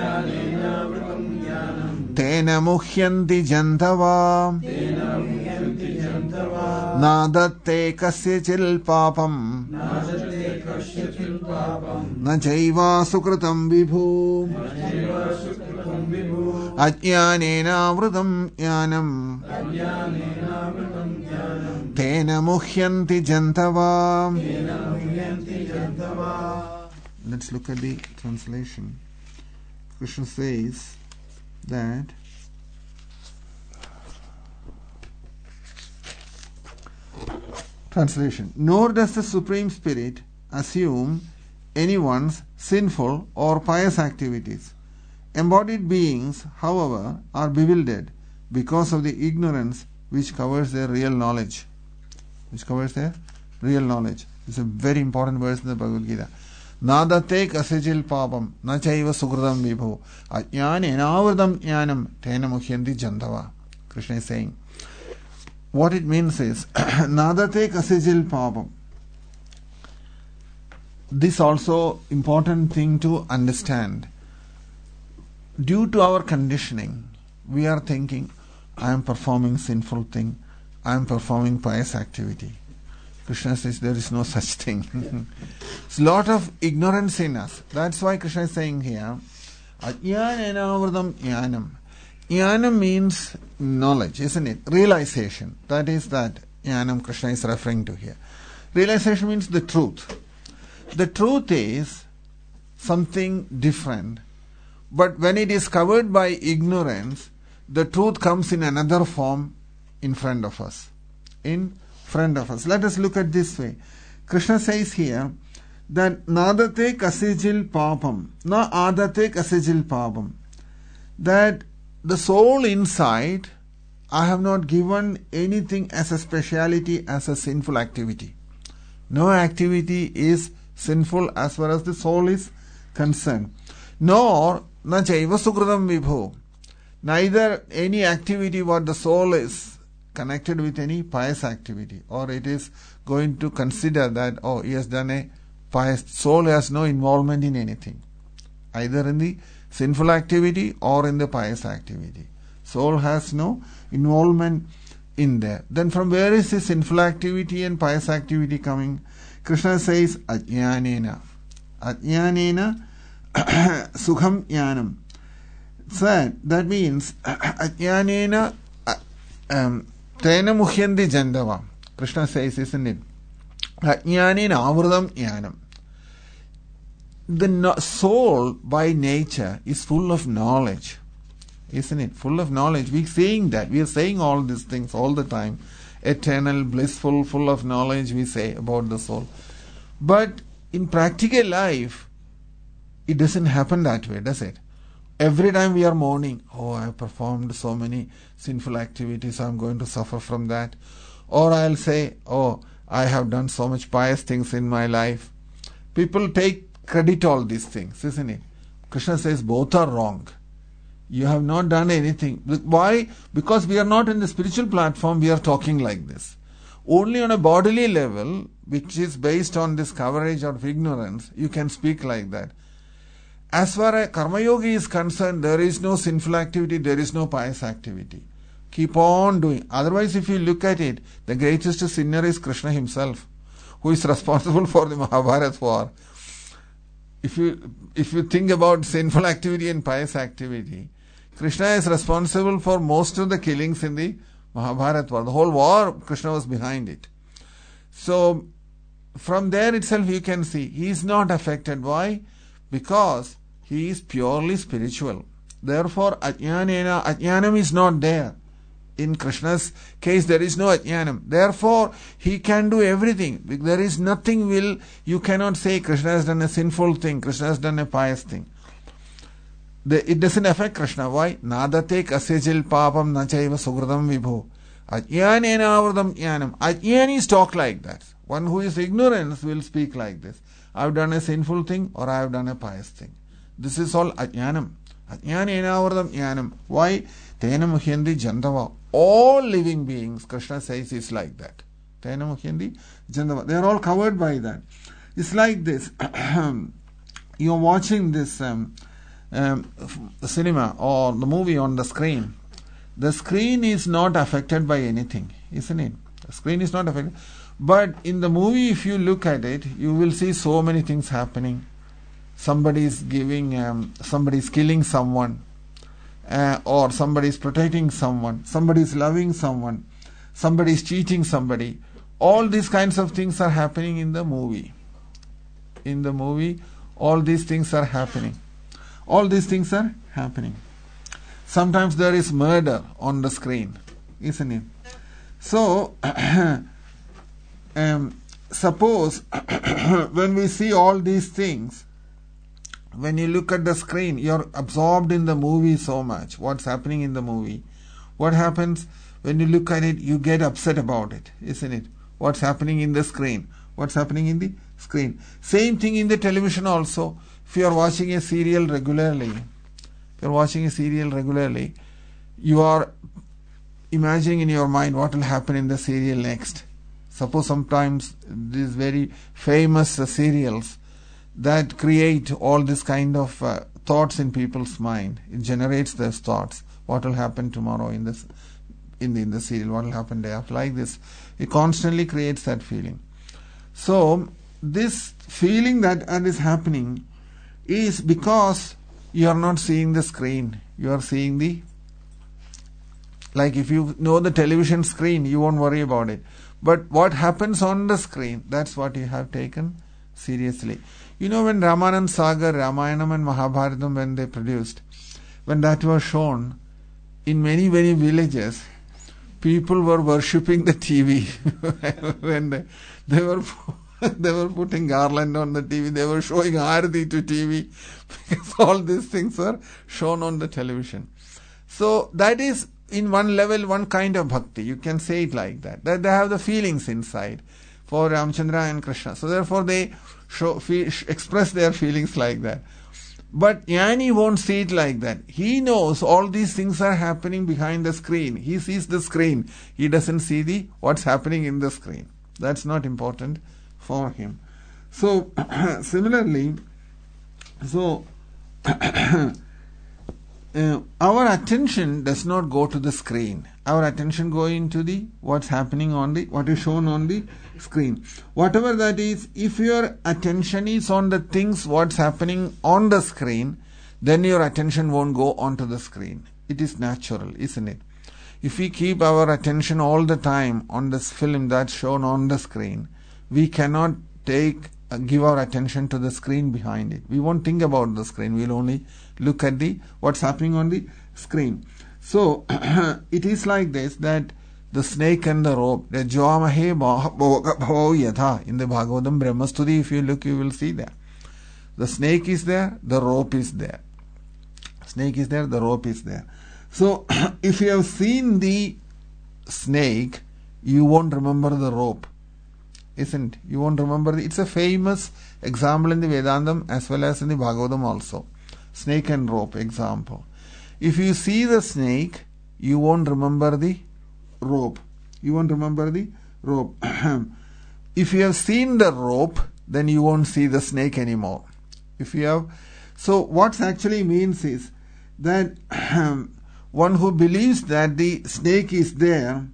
tena muhyanti jantava nadatte kasyachil papam na chaiva sukritam vibhu ajnanena vrutam jnanam tena muhyanti jantava. Let's look at the translation. Krishna says that translation, nor does the Supreme Spirit assume anyone's sinful or pious activities. Embodied beings, however, are bewildered because of the ignorance which covers their real knowledge. Which covers their real knowledge. It's a very important verse in the Bhagavad Gita. Nadate kasajil papam na chaiva sukridam vibhu ajnane navridam jnanam tena muhyanti jantava. Krishna is saying, what it means is nadate kasajil papam. This also important thing to understand. Due to our conditioning, we are thinking, I am performing sinful thing, I am performing pious activity. Krishna says there is no such thing. There's a lot of ignorance in us. That's why Krishna is saying here, ajnanena vrutam jnanam. Jnanam means knowledge, isn't it? Realization. That is that jnanam Krishna is referring to here. Realization means the truth. The truth is something different. But when it is covered by ignorance, the truth comes in another form in front of us. In front of us. Let us look at this way. Krishna says here that nadate kasijil papam, na adate kasijil papam. That the soul inside, I have not given anything as a speciality as a sinful activity. No activity is sinful as far as the soul is concerned. Nor na chaiva sukridam vibhu. Neither any activity what the soul is connected with any pious activity, or it is going to consider that, oh, he has done a pious, soul has no involvement in anything, either in the sinful activity or in the pious activity. Soul has no involvement in there. Then from where is the sinful activity and pious activity coming? Krishna says, ajnanena. Ajnanena sukham jnanam. So that means ajnanena um, tena muhyanti jantava. Krishna says, isn't it? Ajnanena avrutam jnanam. The no- soul by nature is full of knowledge, isn't it? Full of knowledge. We are saying that. We are saying all these things all the time. Eternal, blissful, full of knowledge we say about the soul. But in practical life, it doesn't happen that way, does it? Every time we are mourning, oh, I have performed so many sinful activities, I am going to suffer from that. Or I'll say, oh, I have done so much pious things in my life. People take credit all these things, isn't it? Krishna says both are wrong. You have not done anything. Why? Because we are not in the spiritual platform, we are talking like this. Only on a bodily level, which is based on this coverage of ignorance, you can speak like that. As far as Karma Yogi is concerned, there is no sinful activity, there is no pious activity. Keep on doing. Otherwise, if you look at it, the greatest sinner is Krishna himself, who is responsible for the Mahabharata war. If you if you think about sinful activity and pious activity, Krishna is responsible for most of the killings in the Mahabharata war. The whole war, Krishna was behind it. So, from there itself you can see, he is not affected. Why? Because He is purely spiritual. Therefore, ajnanena, ajnanam is not there. In Krishna's case, there is no ajnanam. Therefore, he can do everything. There is nothing will, you cannot say Krishna has done a sinful thing, Krishna has done a pious thing. The, it doesn't affect Krishna. Why? Nadate kasyajil papam nachaiva sugradam vibho. Ajnanena avradam jnanam. Ajnanis talk like that. One who is ignorant will speak like this. I have done a sinful thing or I have done a pious thing. This is all ajnanam. Ajnanena avradam jnanam. Why? Tena muhyandi jandava. All living beings, Krishna says, is like that. Tena muhyandi jandava. They are all covered by that. It's like this. You are watching this um, um, cinema or the movie on the screen. The screen is not affected by anything, isn't it? The screen is not affected. But in the movie, if you look at it, you will see so many things happening. Somebody is giving, um, somebody is killing someone. Uh, or somebody is protecting someone, somebody is loving someone, somebody is cheating somebody. All these kinds of things are happening in the movie. In the movie, all these things are happening. All these things are happening. Sometimes there is murder on the screen, isn't it? So, um, suppose when we see all these things, when you look at the screen, you're absorbed in the movie so much. What's happening in the movie? What happens when you look at it, you get upset about it, isn't it? What's happening in the screen? What's happening in the screen? Same thing in the television also. If you are watching a serial regularly, if you're watching a serial regularly, you are imagining in your mind what will happen in the serial next. Suppose sometimes these very famous uh, serials that create all this kind of uh, thoughts in people's mind. It generates those thoughts. What will happen tomorrow in this, in the, in the serial? What will happen day after? Like this. It constantly creates that feeling. So, this feeling that is happening is because you are not seeing the screen. You are seeing the, like if you know the television screen, you won't worry about it. But what happens on the screen, that's what you have taken seriously. You know, when Ramanand Sagar, Ramayanam and Mahabharatam, when they produced, when that was shown, in many, many villages, people were worshipping the T V. When they, they were they were putting garland on the T V, they were showing Aarti to T V, because all these things are shown on the television. So that is, in one level, one kind of bhakti. You can say it like that. That they have the feelings inside for Ramchandra and Krishna. So therefore they show, feel, express their feelings like that. But Jnani won't see it like that. He knows all these things are happening behind the screen. He sees the screen. He doesn't see the what's happening in the screen. That's not important for him. So similarly, so uh, our attention does not go to the screen. Our attention goes into the what's happening on the, what is shown on the screen. Whatever that is, if your attention is on the things what's happening on the screen, then your attention won't go onto the screen. It is natural, isn't it? If we keep our attention all the time on this film that's shown on the screen, we cannot take uh, give our attention to the screen behind it. We won't think about the screen. We'll only look at the what's happening on the screen. So it is like this, that the snake and the rope, the Jwamahe Bhavo Yatha, in the Bhagavatam Brahmastuti, if you look, you will see there. The snake is there, the rope is there. Snake is there, the rope is there. So if you have seen the snake, you won't remember the rope. Isn't it? You won't remember the, it's a famous example in the Vedantam as well as in the Bhagavatam also. Snake and rope example. If you see the snake, you won't remember the rope. You won't remember the rope. If you have seen the rope, then you won't see the snake anymore. If you have, so what actually means is that one who believes that the snake is there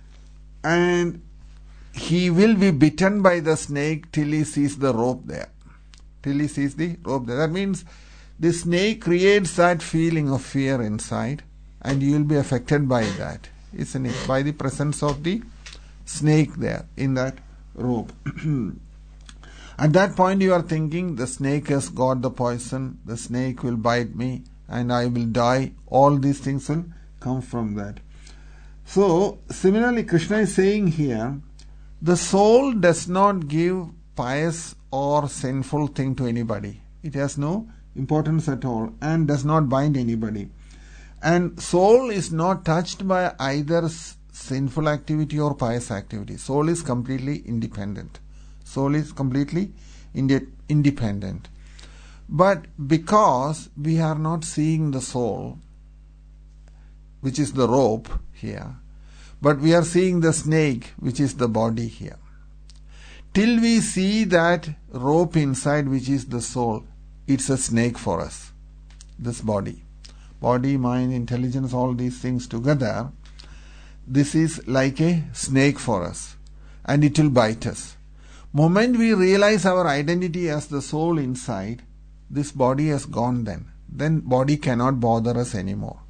and he will be bitten by the snake till he sees the rope there. Till he sees the rope there. That means the snake creates that feeling of fear inside, and you will be affected by that, isn't it? By the presence of the snake there in that rope. At that point you are thinking, the snake has got the poison, the snake will bite me and I will die. All these things will come from that. So, similarly Krishna is saying here, the soul does not give pious or sinful thing to anybody. It has no importance at all and does not bind anybody. And soul is not touched by either sinful activity or pious activity. Soul is completely independent. Soul is completely inde- independent. But because we are not seeing the soul, which is the rope here, but we are seeing the snake, which is the body here. Till we see that rope inside, which is the soul, it's a snake for us. This body. Body, mind, intelligence, all these things together, this is like a snake for us. And it will bite us. Moment we realize our identity as the soul inside, this body has gone then. Then body cannot bother us anymore.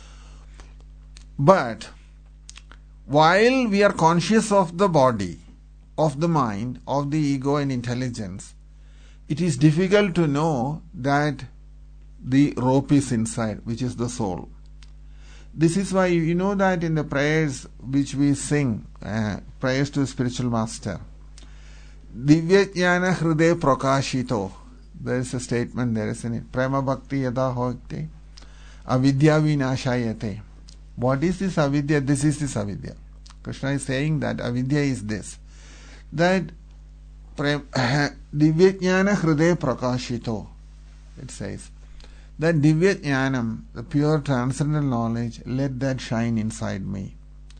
But while we are conscious of the body, of the mind, of the ego and intelligence, it is difficult to know that the rope is inside, which is the soul. This is why you know that in the prayers which we sing, uh, prayers to spiritual master, Divya Jnana Hriday Prakashito, there is a statement there, isn't it? Prema Bhakti Yada Hoikte Avidya Vinashayate. What is this avidya? This is this avidya. Krishna is saying that avidya is this. That Divya Jnana Hriday Prakashito, it says. That Divya Jnanam, the pure transcendental knowledge, let that shine inside me.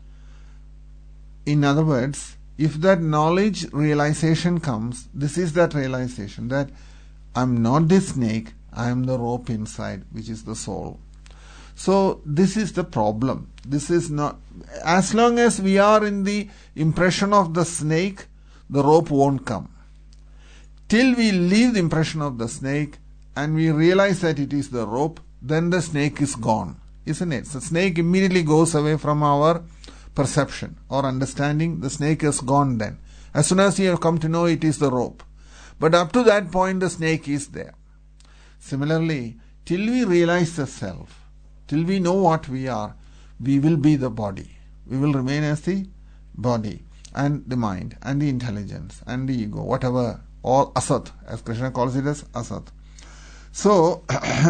In other words, if that knowledge realization comes, this is that realization that I am not the snake, I am the rope inside, which is the soul. So this is the problem. This is not, as long as we are in the impression of the snake, the rope won't come. Till we leave the impression of the snake and we realize that it is the rope, then the snake is gone, isn't it? The snake immediately goes away from our perception or understanding. The snake is gone then. As soon as you have come to know it is the rope. But up to that point the snake is there. Similarly, till we realize the self, till we know what we are, we will be the body. We will remain as the body and the mind and the intelligence and the ego, whatever, all asat, as Krishna calls it as asat. So,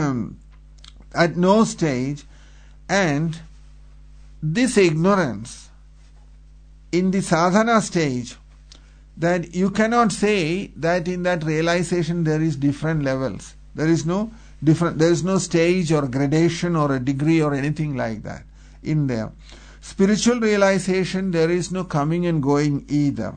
at no stage, and this ignorance in the sadhana stage, that you cannot say that in that realization there is different levels. There is no different, there is no stage or gradation or a degree or anything like that in there. Spiritual realization, there is no coming and going either.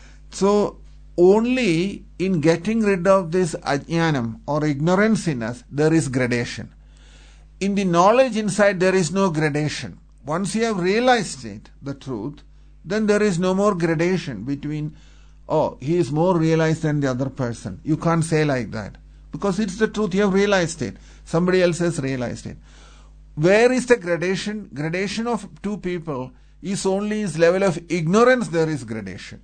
So, only in getting rid of this ajnanam or ignorance in us, there is gradation. In the knowledge inside, there is no gradation. Once you have realized it, the truth, then there is no more gradation between, oh, he is more realized than the other person. You can't say like that. Because it's the truth, you have realized it. Somebody else has realized it. Where is the gradation? Gradation of two people is only his level of ignorance, there is gradation.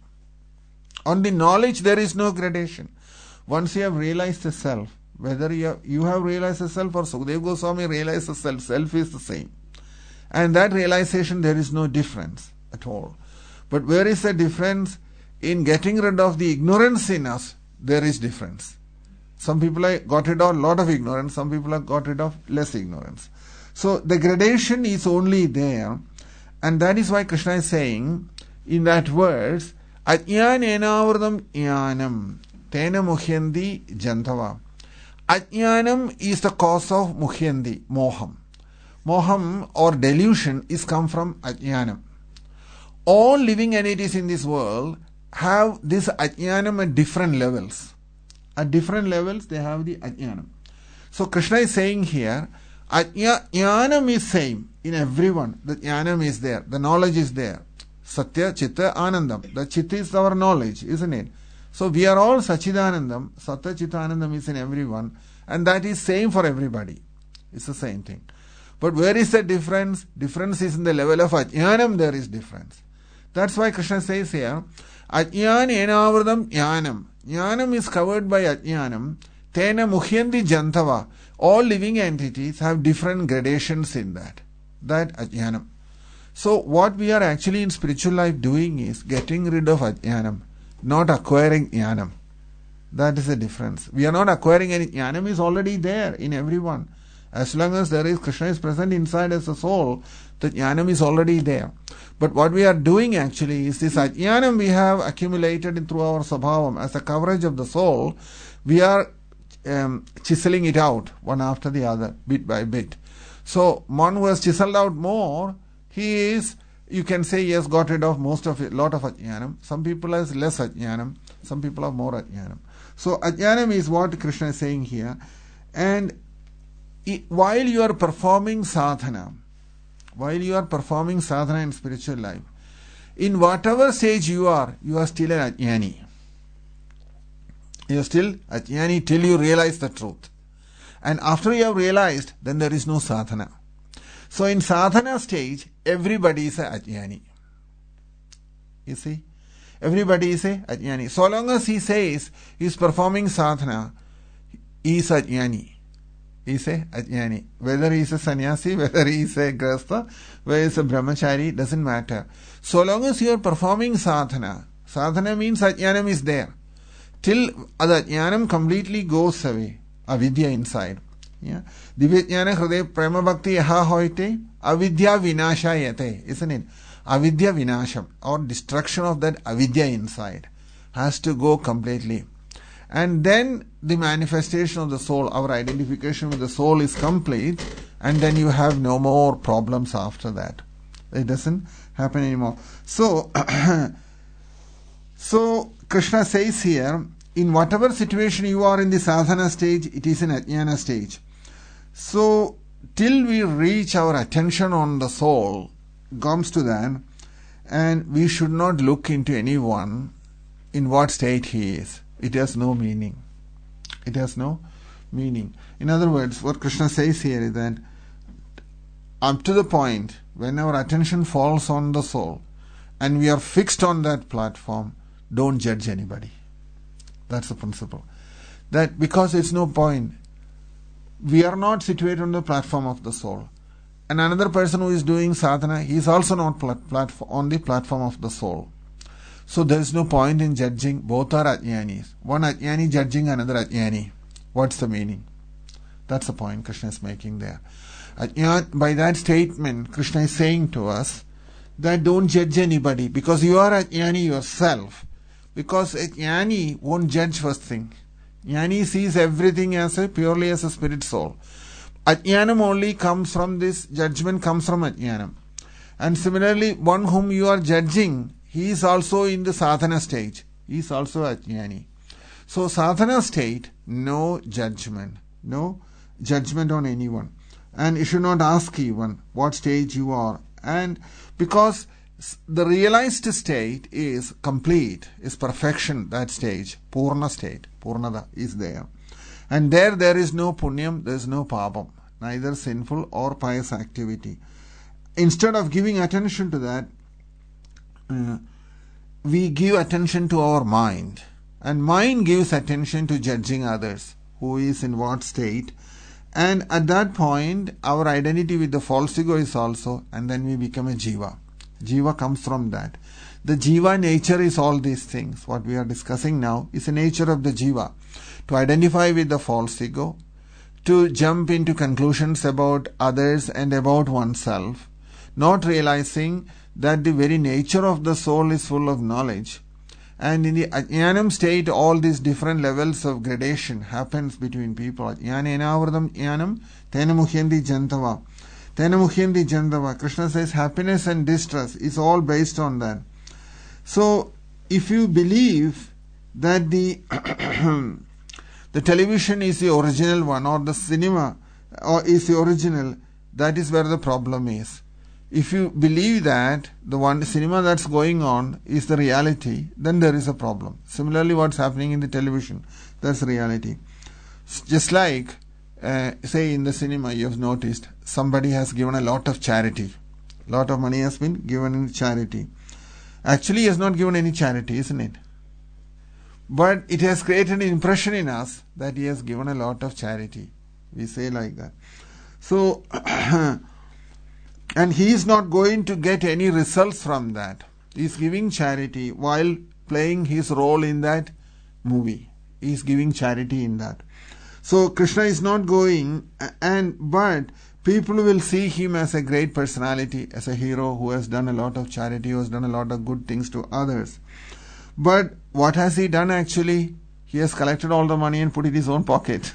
On the knowledge, there is no gradation. Once you have realized the self, whether you have, you have realized the self or Sukadeva Goswami realized the self, self is the same. And that realization, there is no difference at all. But where is the difference? In getting rid of the ignorance in us, there is difference. Some people have got rid of a lot of ignorance, some people have got rid of less ignorance. So the gradation is only there, and that is why Krishna is saying in that verse, Ajnanenavardam jnanam tena muhyandi jantava. Ajnanam is the cause of muhyandi, moham. Moham or delusion is come from ajnanam. All living entities in this world have this ajnanam at different levels. At different levels they have the ajnanam. So Krishna is saying here, Jnanam is same in everyone. The jnanam is there. The knowledge is there. Satya, Chitta, Anandam. The Chitta is our knowledge, isn't it? So we are all Sachidanandam. Satya, Chitta, Anandam is in everyone. And that is same for everybody. It's the same thing. But where is the difference? Difference is in the level of Ajnanam, there is difference. That's why Krishna says here, Ajnanenavardam jnanam. Jnanam is covered by ajnanam. Tena muhyanti jantava. All living entities have different gradations in that. That ajnanam. So what we are actually in spiritual life doing is getting rid of ajnanam, not acquiring jnanam. That is the difference. We are not acquiring any. Jnanam is already there in everyone. As long as there is Krishna is present inside as a soul, the jnanam is already there. But what we are doing actually is this ajnanam we have accumulated through our sabhavam as a coverage of the soul. We are um, chiseling it out one after the other, bit by bit. So one who has chiseled out more, he is, you can say he has got rid of most of it, lot of ajnanam. Some people has less ajnanam, some people have more ajnanam. So ajnanam is what Krishna is saying here. And while you are performing sadhana, while you are performing sadhana in spiritual life, in whatever stage you are, you are still an ajnani. You are still ajnani till you realize the truth. And after you have realized, then there is no sadhana. So in sadhana stage, everybody is a ajnani. You see? Everybody is a ajnani. So long as he says he is performing sadhana, he is ajnani. He is a ajnani. Whether he is a sannyasi, whether he is a grastha, whether he is a brahmachari, doesn't matter. So long as you are performing sadhana, sadhana means ajnanam is there. Till the ajnanam completely goes away, avidya inside. Yeah. Divya jnana hriday prema bhakti yaha hoite, avidya vinasha yate, isn't it? Avidya vinasham, or destruction of that avidya inside, has to go completely. And then the manifestation of the soul, our identification with the soul is complete, and then you have no more problems after that. It doesn't happen anymore. So, so Krishna says here, in whatever situation you are in the sadhana stage, it is an ajnana stage. So, till we reach our attention on the soul, comes to that, and we should not look into anyone in what state he is. It has no meaning. It has no meaning. In other words, what Krishna says here is that up to the point when our attention falls on the soul and we are fixed on that platform, don't judge anybody. That's the principle. That because it's no point. We are not situated on the platform of the soul. And another person who is doing sadhana, he is also not plat- platform, on the platform of the soul. So there is no point in judging. Both are ajnanis. One ajnani judging another ajnani. What's the meaning? That's the point Krishna is making there. Ajnan, by that statement, Krishna is saying to us that don't judge anybody because you are ajnani yourself. Because ajnani won't judge first thing. Jnani sees everything as a purely as a spirit soul. Ajnanam only comes from this, judgment comes from ajnanam. And similarly, one whom you are judging, he is also in the sadhana stage. He is also ajnani. So sadhana state, no judgment. No judgment on anyone. And you should not ask even what stage you are. And because the realized state is complete, is perfection, that stage, Purna state, Purnada is there. And there, there is no punyam, there is no papam, neither sinful or pious activity. Instead of giving attention to that, uh, we give attention to our mind. And mind gives attention to judging others, who is in what state. And at that point, our identity with the false ego is also, and then we become a jiva. Jiva comes from that. The jiva nature is all these things. What we are discussing now is the nature of the jiva. To identify with the false ego, to jump into conclusions about others and about oneself, not realizing that the very nature of the soul is full of knowledge. And in the ajnanam state, all these different levels of gradation happens between people. Ajnana enavardam jnanam tena muhyanti jantava. Tena muhyanti jantava. Krishna says happiness and distress is all based on that. So, if you believe that the the television is the original one, or the cinema or is the original, that is where the problem is. If you believe that the one cinema that's going on is the reality, then there is a problem. Similarly, what's happening in the television, that's reality. Just like, uh, say in the cinema, you have noticed somebody has given a lot of charity. Lot of money has been given in charity. Actually, he has not given any charity, isn't it? but it has created an impression in us that he has given a lot of charity. We say like that. So, and he is not going to get any results from that. He is giving charity while playing his role in that movie. He is giving charity in that. So Krishna is not going, and but people will see him as a great personality, as a hero who has done a lot of charity, who has done a lot of good things to others. But what has he done actually? He has collected all the money and put it in his own pocket.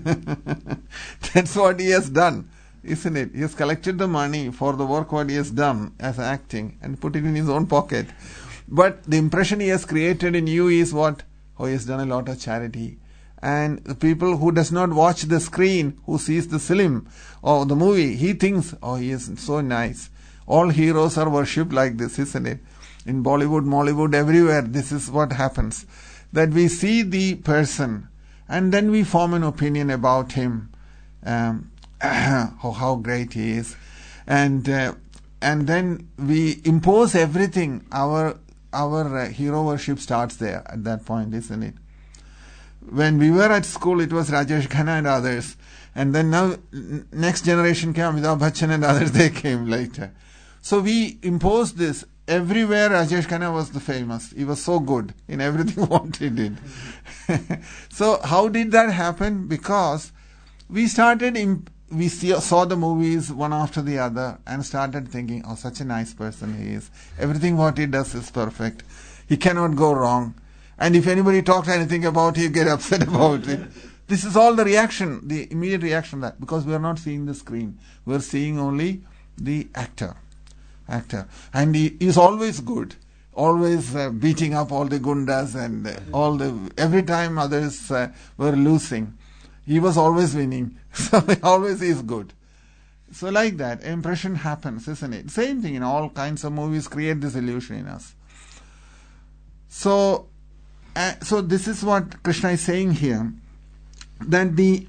That's what he has done, isn't it? He has collected the money for the work what he has done as acting and put it in his own pocket. But the impression he has created in you is what? Oh, he has done a lot of charity. And the people who does not watch the screen, who sees the film or the movie, he thinks, oh, he is so nice. All heroes are worshipped like this, isn't it? In Bollywood, Mollywood, everywhere, this is what happens. That we see the person and then we form an opinion about him, um, how, how great he is. And uh, and then we impose everything. Our, our uh, hero worship starts there at that point, isn't it? When we were at school, it was Rajesh Khanna and others. And then now, next generation came, Amitabh Bachchan and others, they came later. So we imposed this. Everywhere Rajesh Khanna was the famous. He was so good in everything what he did. So how did that happen? Because we started, imp- we see, saw the movies one after the other and started thinking, oh, such a nice person he is. Everything what he does is perfect. He cannot go wrong. And if anybody talks anything about it, you get upset about it. This is all the reaction, the immediate reaction that, because we are not seeing the screen. We are seeing only the actor. Actor. And he is always good. Always uh, beating up all the gundas and uh, all the, every time others uh, were losing, he was always winning. So he always is good. So like that, impression happens, isn't it? Same thing in all kinds of movies create this illusion in us. So, Uh, so this is what Krishna is saying here, that the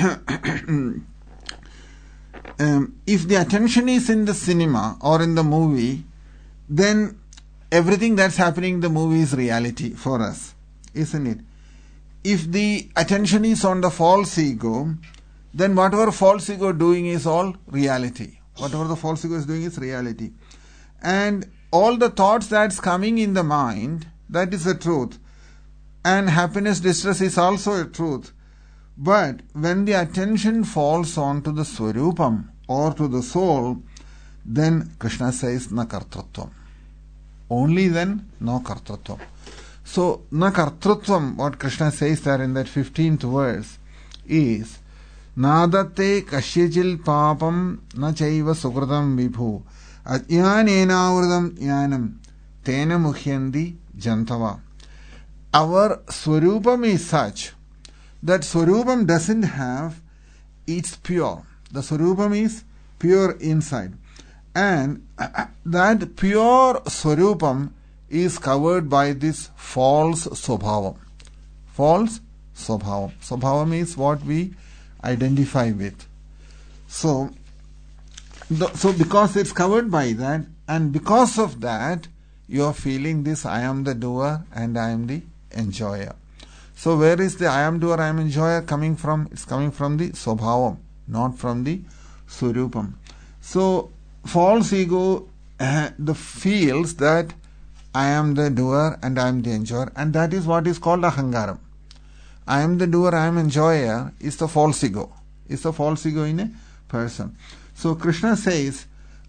um, if the attention is in the cinema or in the movie, then everything that's happening in the movie is reality for us, isn't it? If the attention is on the false ego, then whatever false ego doing is all reality. Whatever the false ego is doing is reality. And all the thoughts that's coming in the mind, that is the truth. And happiness, distress is also a truth. But when the attention falls on to the Swarupam or to the soul, then Krishna says, na kartrutvam. Only then, no kartrutvam. So, na kartrutvam, what Krishna says there in that fifteenth verse, is, nadate kashyajil papam na chaiva sukritam vibhu ajnanenavrutam jnanam tena muhyandi jantava. Our Swarupam is such that Swarupam doesn't have, it's pure. The Swarupam is pure inside. And that pure Swarupam is covered by this false Swabhavam. False Swabhavam. Swabhavam is what we identify with. So, the, so because it's covered by that, and because of that, you are feeling this, I am the doer and I am the enjoyer. So where is the I am doer, I am enjoyer coming from? It's coming from the Swabhavam, not from the Swarupam. So false ego uh, the feels that I am the doer and I am the enjoyer, and that is what is called Ahangaram. I am the doer, I am enjoyer is the false ego. Is the false ego in a person. So Krishna says,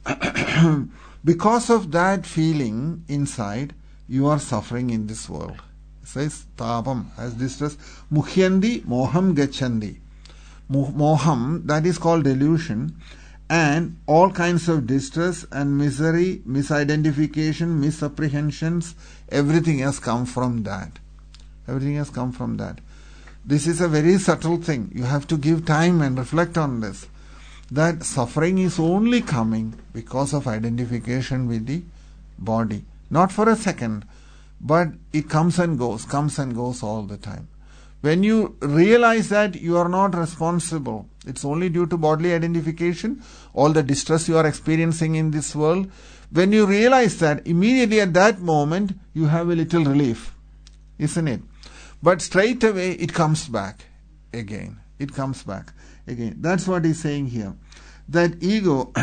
because of that feeling inside, you are suffering in this world. It says tapam, as distress. Muhyandi moham gachandi. Moham, that is called delusion, and all kinds of distress and misery, misidentification, misapprehensions, everything has come from that. Everything has come from that. This is a very subtle thing. You have to give time and reflect on this. That suffering is only coming because of identification with the body. Not for a second, but it comes and goes, comes and goes all the time. When you realize that you are not responsible, it's only due to bodily identification, all the distress you are experiencing in this world, when you realize that, immediately at that moment, you have a little relief, isn't it? But straight away it comes back again. It comes back again. That's what he's saying here. That ego,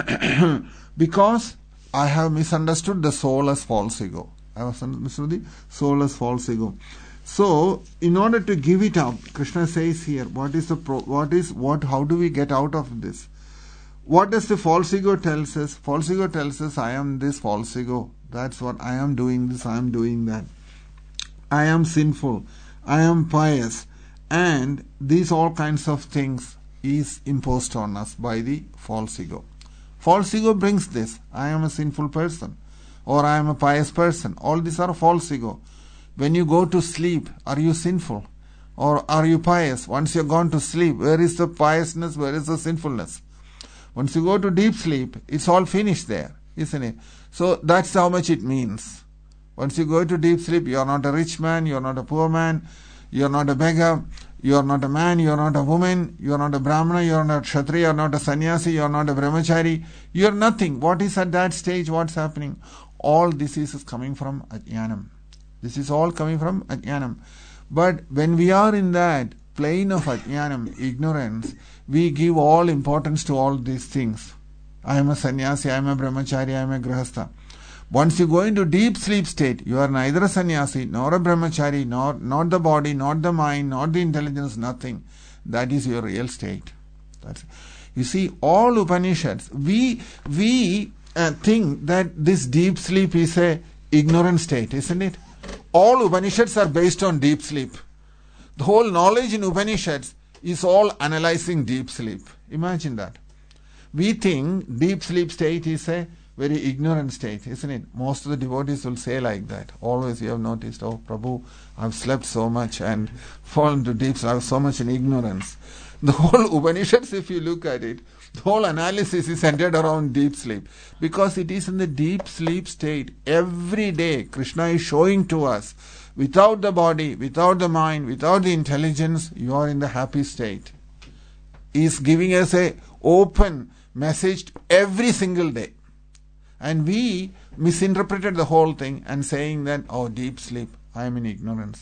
because I have misunderstood the soul as false ego. I have misunderstood the soul as false ego. So, in order to give it up, Krishna says here, what is the pro, what is what? How do we get out of this? What does the false ego tells us? False ego tells us, I am this false ego. That's what I am doing. This I am doing that. I am sinful. I am pious, and these all kinds of things is imposed on us by the false ego. False ego brings this. I am a sinful person, or I am a pious person. All these are false ego. When you go to sleep, are you sinful or are you pious? Once you have gone to sleep, where is the piousness? Where is the sinfulness? Once you go to deep sleep, it's all finished there, isn't it? So that's how much it means. Once you go to deep sleep, you are not a rich man, you are not a poor man, you are not a beggar, you are not a man, you are not a woman, you are not a brahmana, you are not a kshatriya, you are not a sannyasi, you are not a brahmachari, you are nothing. What is at that stage? What's happening? All this is coming from ajnanam. This is all coming from ajnanam. But when we are in that plane of ajnanam, ignorance, we give all importance to all these things. I am a sannyasi, I am a brahmachari, I am a grihastha. Once you go into deep sleep state, you are neither a sannyasi, nor a brahmachari, nor not the body, not the mind, not the intelligence, nothing. That is your real state. That's, you see, all Upanishads, we we uh, think that this deep sleep is a ignorant state, isn't it? All Upanishads are based on deep sleep. The whole knowledge in Upanishads is all analyzing deep sleep. Imagine that. We think deep sleep state is a very ignorant state, isn't it? Most of the devotees will say like that. Always you have noticed, oh Prabhu, I've slept so much and fallen to deep sleep. I have so much in ignorance. The whole Upanishads, if you look at it, the whole analysis is centered around deep sleep. Because it is in the deep sleep state. Every day Krishna is showing to us, without the body, without the mind, without the intelligence, you are in the happy state. He is giving us a open message every single day. And we misinterpreted the whole thing and saying that, oh, deep sleep, I am in ignorance.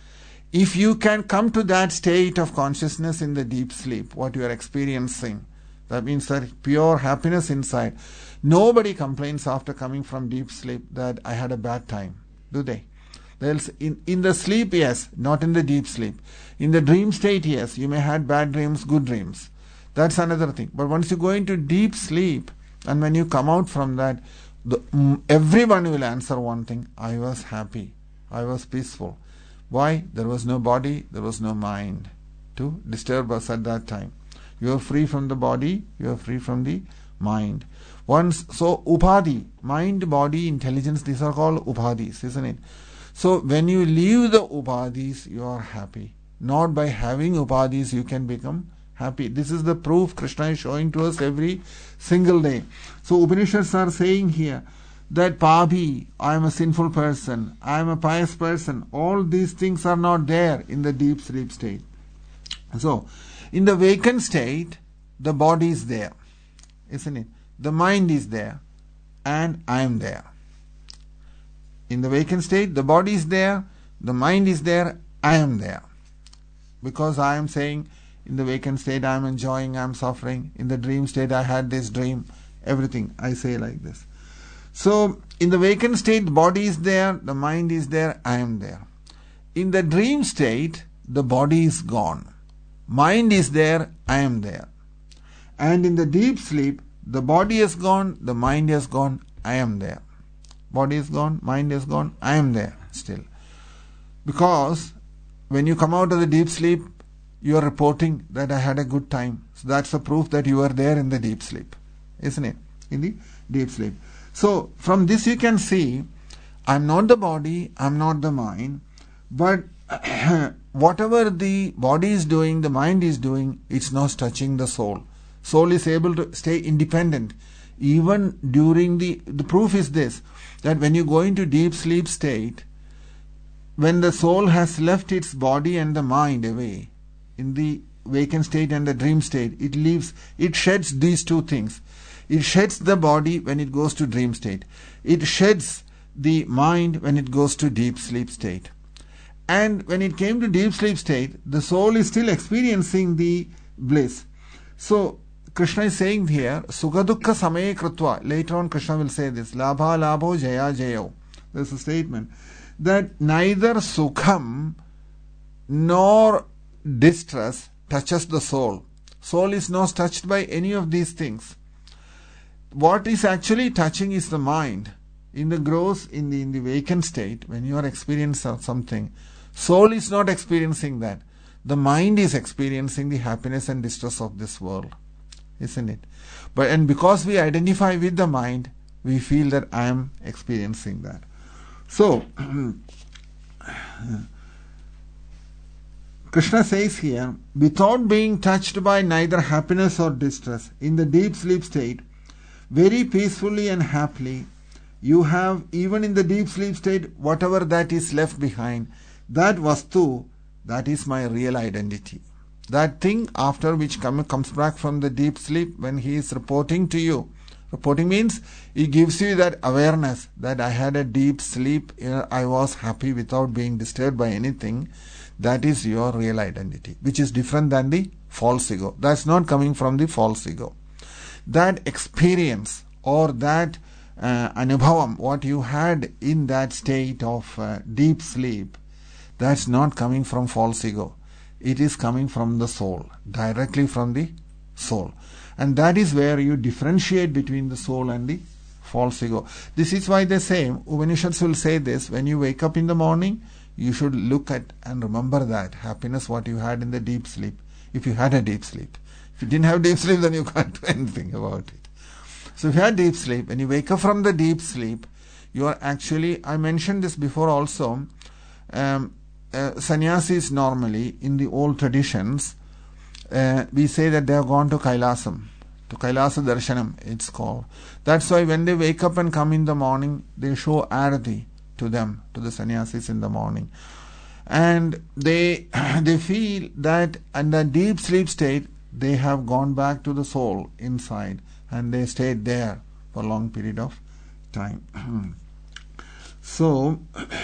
If you can come to that state of consciousness in the deep sleep, what you are experiencing, that means that pure happiness inside. Nobody complains after coming from deep sleep that I had a bad time, do they? In, in the sleep, yes, not in the deep sleep. In the dream state, yes, you may have bad dreams, good dreams. That's another thing. But once you go into deep sleep, and when you come out from that, the, mm, everyone will answer one thing, I was happy, I was peaceful. Why? There was no body, there was no mind to disturb us at that time. You are free from the body, you are free from the mind. Once, so upadhi, mind, body, intelligence, these are called upadhis, isn't it? So when you leave the upadhis, you are happy. Not by having upadhis you can become happy. This is the proof Krishna is showing to us every single day. So Upanishads are saying here that Pabhi, I am a sinful person, I am a pious person. All these things are not there in the deep sleep state. So, in the vacant state, the body is there, isn't it? The mind is there, and I am there. In the vacant state, the body is there, the mind is there, I am there. Because I am saying, in the vacant state, I am enjoying, I am suffering. In the dream state, I had this dream. Everything, I say like this. So, in the vacant state, the body is there, the mind is there, I am there. In the dream state, the body is gone. Mind is there, I am there. And in the deep sleep, the body is gone, the mind is gone, I am there. Body is gone, mind is gone, I am there still. Because when you come out of the deep sleep, you are reporting that I had a good time. So that's a proof that you are there in the deep sleep, isn't it? In the deep sleep. So from this you can see, I'm not the body, I'm not the mind, but whatever the body is doing, the mind is doing, it's not touching the soul. Soul is able to stay independent. Even during the, the proof is this, that when you go into deep sleep state, when the soul has left its body and the mind away, in the vacant state and the dream state, it leaves, it sheds these two things. It sheds the body when it goes to dream state. It sheds the mind when it goes to deep sleep state. And when it came to deep sleep state, the soul is still experiencing the bliss. So Krishna is saying here, Sukha Dukkha Samaye Krutva. Later on Krishna will say this, Labha Labho Jaya Jayo. There's a statement that neither Sukham nor distress touches the soul. Soul is not touched by any of these things. What is actually touching is the mind. In the gross, in the, in the vacant state, when you are experiencing something, soul is not experiencing that. The mind is experiencing the happiness and distress of this world. Isn't it? But and because we identify with the mind, we feel that I am experiencing that. So, Krishna says here, without being touched by neither happiness or distress, in the deep sleep state, very peacefully and happily, you have, even in the deep sleep state, whatever that is left behind, that vastu, that is my real identity. That thing after which come, comes back from the deep sleep, when he is reporting to you. Reporting means he gives you that awareness that I had a deep sleep, I was happy without being disturbed by anything. That is your real identity, which is different than the false ego. That's not coming from the false ego. That experience or that uh, anubhavam, what you had in that state of uh, deep sleep, that's not coming from false ego. It is coming from the soul, directly from the soul. And that is where you differentiate between the soul and the false ego. This is why they say, Upanishads will say this, when you wake up in the morning, you should look at and remember that happiness what you had in the deep sleep, if you had a deep sleep. If you didn't have deep sleep, then you can't do anything about it. So if you had deep sleep, when you wake up from the deep sleep, you are actually, I mentioned this before also, um, uh, sannyasis normally, in the old traditions, uh, we say that they have gone to Kailasam, to Kailasa Darshanam, it's called. That's why when they wake up and come in the morning, they show arati to them, to the sannyasis in the morning. And they, they feel that in the deep sleep state, they have gone back to the soul inside and they stayed there for a long period of time. So,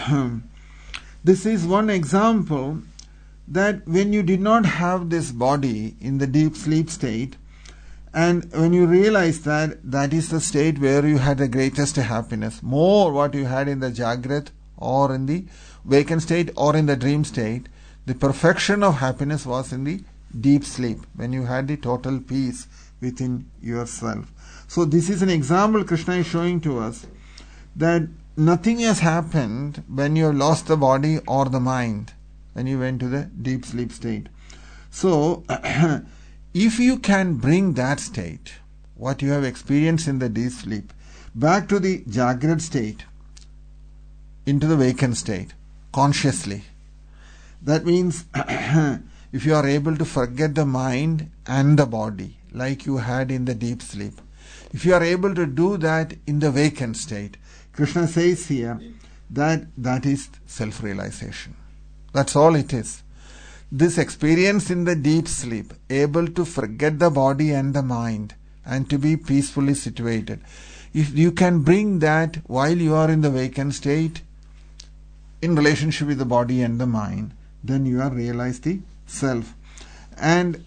this is one example that when you did not have this body in the deep sleep state, and when you realize that that is the state where you had the greatest happiness, more what you had in the Jagrat or in the vacant state or in the dream state, the perfection of happiness was in the deep sleep, when you had the total peace within yourself. So this is an example Krishna is showing to us, that nothing has happened when you have lost the body or the mind, when you went to the deep sleep state. So if you can bring that state, what you have experienced in the deep sleep, back to the Jagrat state, into the vacant state, consciously, that means if you are able to forget the mind and the body like you had in the deep sleep, if you are able to do that in the vacant state, Krishna says here that that is self-realization. That's all it is. This experience in the deep sleep, able to forget the body and the mind and to be peacefully situated. If you can bring that while you are in the vacant state, in relationship with the body and the mind, then you have realized the self. And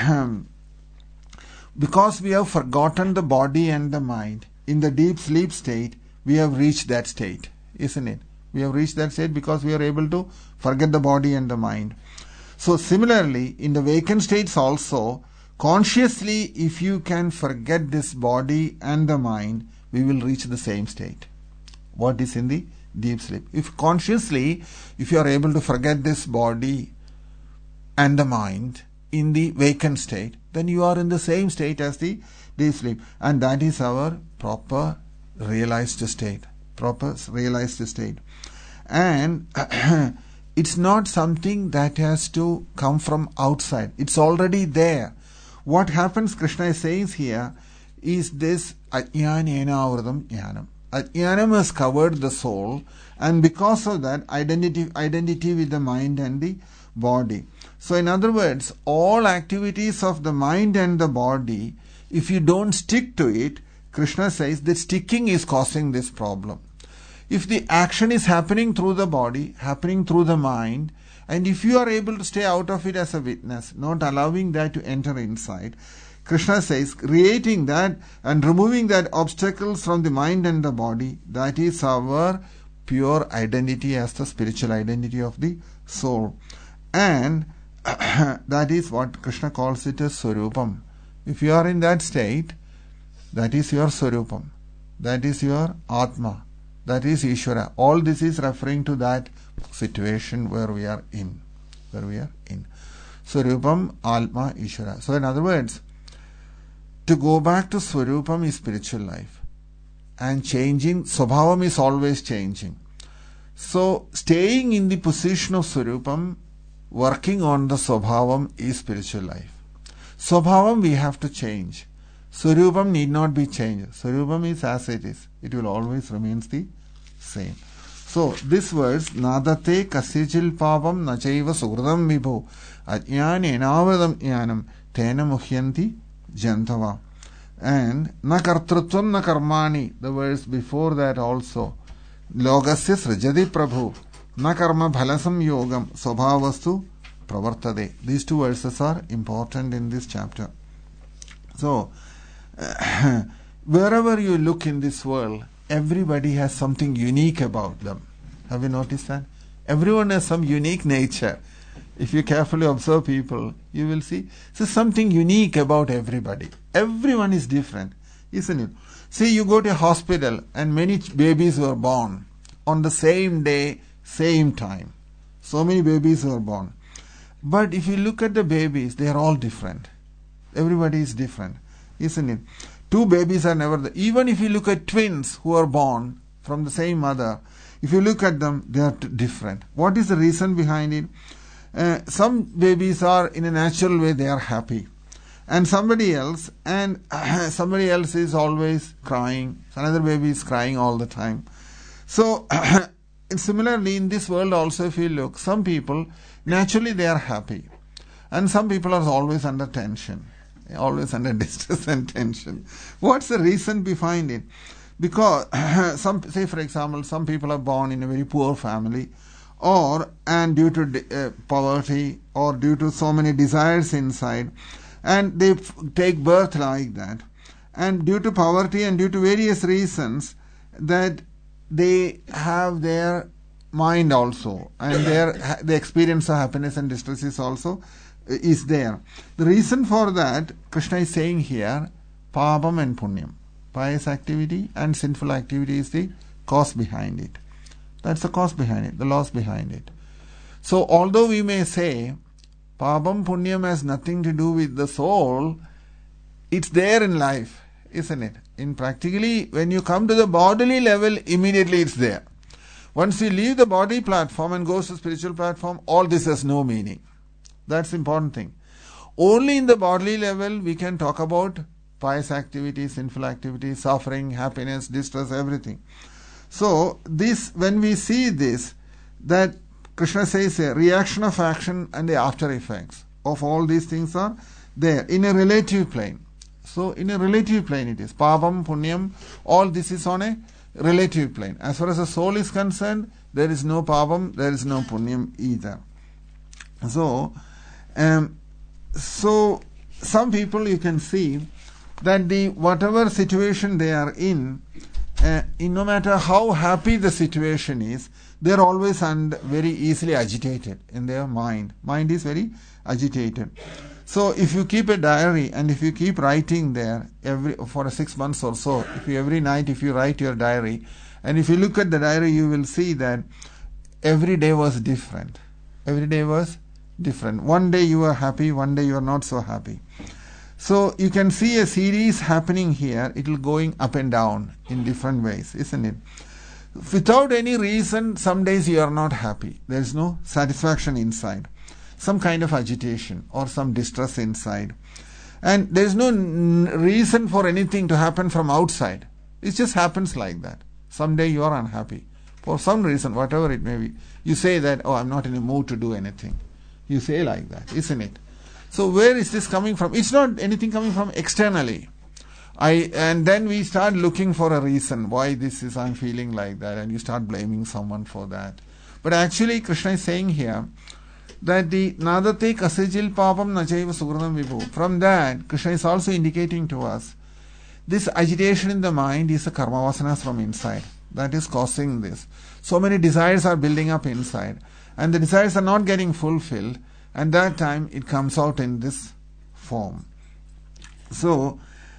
because we have forgotten the body and the mind, in the deep sleep state, we have reached that state, isn't it? We have reached that state because we are able to forget the body and the mind. So similarly, in the vacant states also, consciously, if you can forget this body and the mind, we will reach the same state. What is in the deep sleep? If consciously, if you are able to forget this body and the mind in the vacant state, then you are in the same state as the deep sleep. And that is our proper realized state. Proper realized state. And it's not something that has to come from outside. It's already there. What happens, Krishna is saying here, is this ajnanena vrutam jnanam. Ajnanam has covered the soul, and because of that, identity, identity with the mind and the body. So in other words, all activities of the mind and the body, if you don't stick to it, Krishna says that sticking is causing this problem. if the action is happening through the body, happening through the mind, and if you are able to stay out of it as a witness, not allowing that to enter inside, Krishna says, creating that and removing that obstacles from the mind and the body, that is our pure identity as the spiritual identity of the soul. And that is what Krishna calls it as Swarupam. If you are in that state, that is your Swarupam. That is your Atma. That is Ishvara. All this is referring to that situation where we are in. Where we are in. Swarupam, Atma, Ishvara. So in other words, to go back to Swarupam is spiritual life. And changing, Swabhavam is always changing. So staying in the position of Swarupam, working on the Swabhavam is spiritual life. Swabhavam we have to change. Swarupam need not be changed. Swarupam is as it is. It will always remain the same. So this verse, Nadate kasyachil papam nachaiva sugradam vibho ajnane enavradam jnanam tena muhyanti jantava. And na kartrutvam na karmani, the verse before that also, logasya srajadi prabhu na karma bhalasam yogam swabhavastu pravartade. These two verses are important in this chapter. So uh, wherever you look in this world, everybody has something unique about them. Have you noticed that? Everyone has some unique nature. If you carefully observe people, you will see there's something unique about everybody. Everyone is different, isn't it? See, you go to a hospital and many babies were born on the same day, same time. So many babies were born. But if you look at the babies, they are all different. Everybody is different, isn't it? Two babies are never the... Even if you look at twins who are born from the same mother, if you look at them, they are different. What is the reason behind it? Uh, some babies are in a natural way, they are happy. And somebody else, and uh, somebody else is always crying. Another baby is crying all the time. So, uh, similarly, in this world also, if you look, some people, naturally they are happy. And some people are always under tension. Always under distress and tension. What's the reason behind it? Because, some, say for example, some people are born in a very poor family, or and due to uh, poverty, or due to so many desires inside, and they f- take birth like that, and due to poverty and due to various reasons, that they have their mind also, and their the experience of happiness and distress is also uh, is there. The reason for that, Krishna is saying here, Pabam and Punyam. Pious activity and sinful activity is the cause behind it. That's the cause behind it, the loss behind it. So although we may say Pabam Punyam has nothing to do with the soul, it's there in life, isn't it? In practically, when you come to the bodily level, immediately it's there. Once you leave the body platform and goes to spiritual platform, all this has no meaning. That's the important thing. Only in the bodily level we can talk about pious activity, sinful activity, suffering, happiness, distress, everything. So this, when we see this, that Krishna says a reaction of action and the after effects of all these things are there in a relative plane. So in a relative plane it is. Pabam, Punyam, all this is on a relative plane. As far as the soul is concerned, there is no Pabam, there is no Punyam either. So, um, so some people you can see that the whatever situation they are in, uh, in no matter how happy the situation is, they are always and very easily agitated in their mind. Mind is very agitated. So if you keep a diary and if you keep writing there every for six months or so, if you every night if you write your diary, and if you look at the diary, you will see that every day was different. Every day was different. One day you are happy, one day you are not so happy. So you can see a series happening here. It will going up and down in different ways, isn't it? Without any reason, some days you are not happy. There is no satisfaction inside. Some kind of agitation or some distress inside. And there is no n- reason for anything to happen from outside. It just happens like that. Someday you are unhappy. For some reason, whatever it may be. You say that, oh, I'm not in a mood to do anything. You say like that, isn't it? So where is this coming from? It's not anything coming from externally. I and then we start looking for a reason why this is I'm feeling like that, and you start blaming someone for that. But actually Krishna is saying here that the nadate kasajil papam nachaiva sugranam vibhu. From that, Krishna is also indicating to us this agitation in the mind is a karma vasanas from inside that is causing this. So many desires are building up inside, and the desires are not getting fulfilled, and that time it comes out in this form. So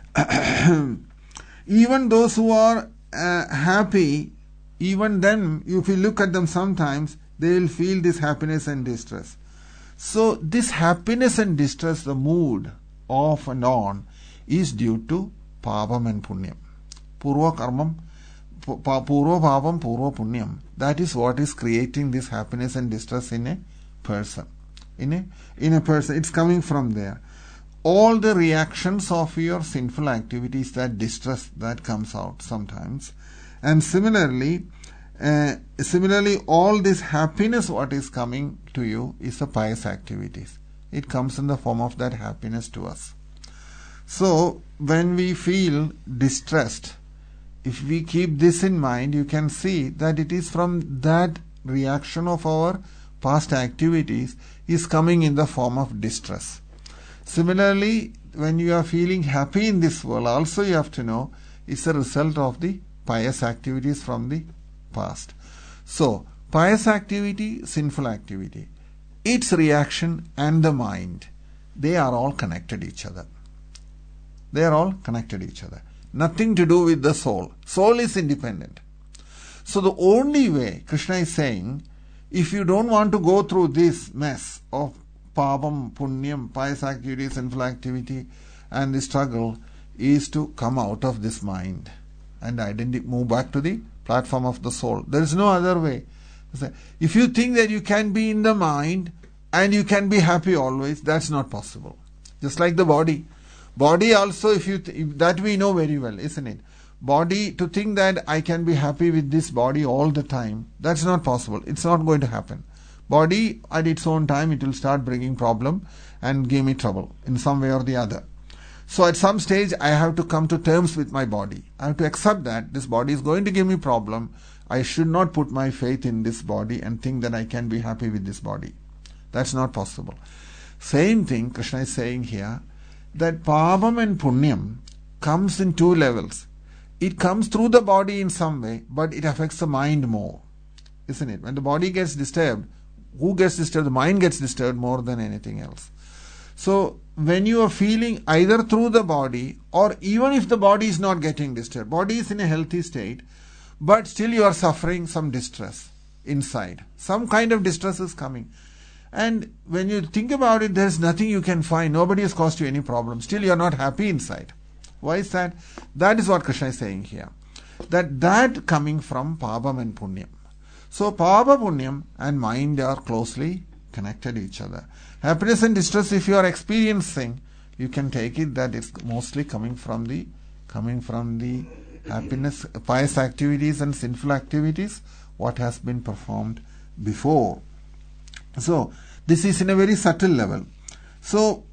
even those who are uh, happy, even then, if you look at them sometimes, they will feel this happiness and distress. So this happiness and distress, the mood off and on, is due to Pāpam and Punyam. Purva Karmam, Purva Pāpam, Purva Punyam. That is what is creating this happiness and distress in a person. In a, in a person, it's coming from there. All the reactions of your sinful activities, that distress that comes out sometimes. And similarly, uh, similarly, all this happiness what is coming to you is the pious activities. It comes in the form of that happiness to us. So, when we feel distressed, if we keep this in mind, you can see that it is from that reaction of our past activities is coming in the form of distress. Similarly, when you are feeling happy in this world, also you have to know it's a result of the pious activities from the past. So, pious activity, sinful activity, its reaction and the mind, they are all connected each other. They are all connected each other. Nothing to do with the soul. Soul is independent. So the only way, Krishna is saying, if you don't want to go through this mess of Pāpam, Punyam, pious activity, sinful activity, and the struggle, is to come out of this mind and identi- move back to the platform of the soul. There is no other way. If you think that you can be in the mind and you can be happy always, that's not possible. Just like the body. Body also, if you th- if that we know very well, isn't it? Body, to think that I can be happy with this body all the time, that's not possible. It's not going to happen. Body, at its own time, it will start bringing problem and give me trouble in some way or the other. So at some stage, I have to come to terms with my body. I have to accept that this body is going to give me problem. I should not put my faith in this body and think that I can be happy with this body. That's not possible. Same thing, Krishna is saying here, that Pāpam and Punyam comes in two levels. It comes through the body in some way, but it affects the mind more. Isn't it? When the body gets disturbed, who gets disturbed? The mind gets disturbed more than anything else. So, when you are feeling either through the body, or even if the body is not getting disturbed, body is in a healthy state, but still you are suffering some distress inside. Some kind of distress is coming. And when you think about it, there is nothing you can find. Nobody has caused you any problem. Still you are not happy inside. Why is that? That is what Krishna is saying here. That that coming from Pāpam and Punyam. So Pāpa, Punyam and mind are closely connected each other. Happiness and distress, if you are experiencing, you can take it that it's mostly coming from the coming from the happiness, pious activities and sinful activities, what has been performed before. So, this is in a very subtle level. So,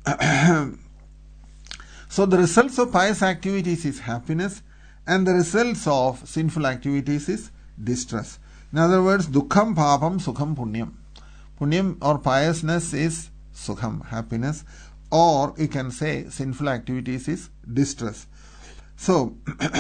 so the results of pious activities is happiness, and the results of sinful activities is distress. In other words, Dukkham Pāpam Sukham Punyam. Punyam or piousness is Sukham, happiness, or you can say sinful activities is distress. So,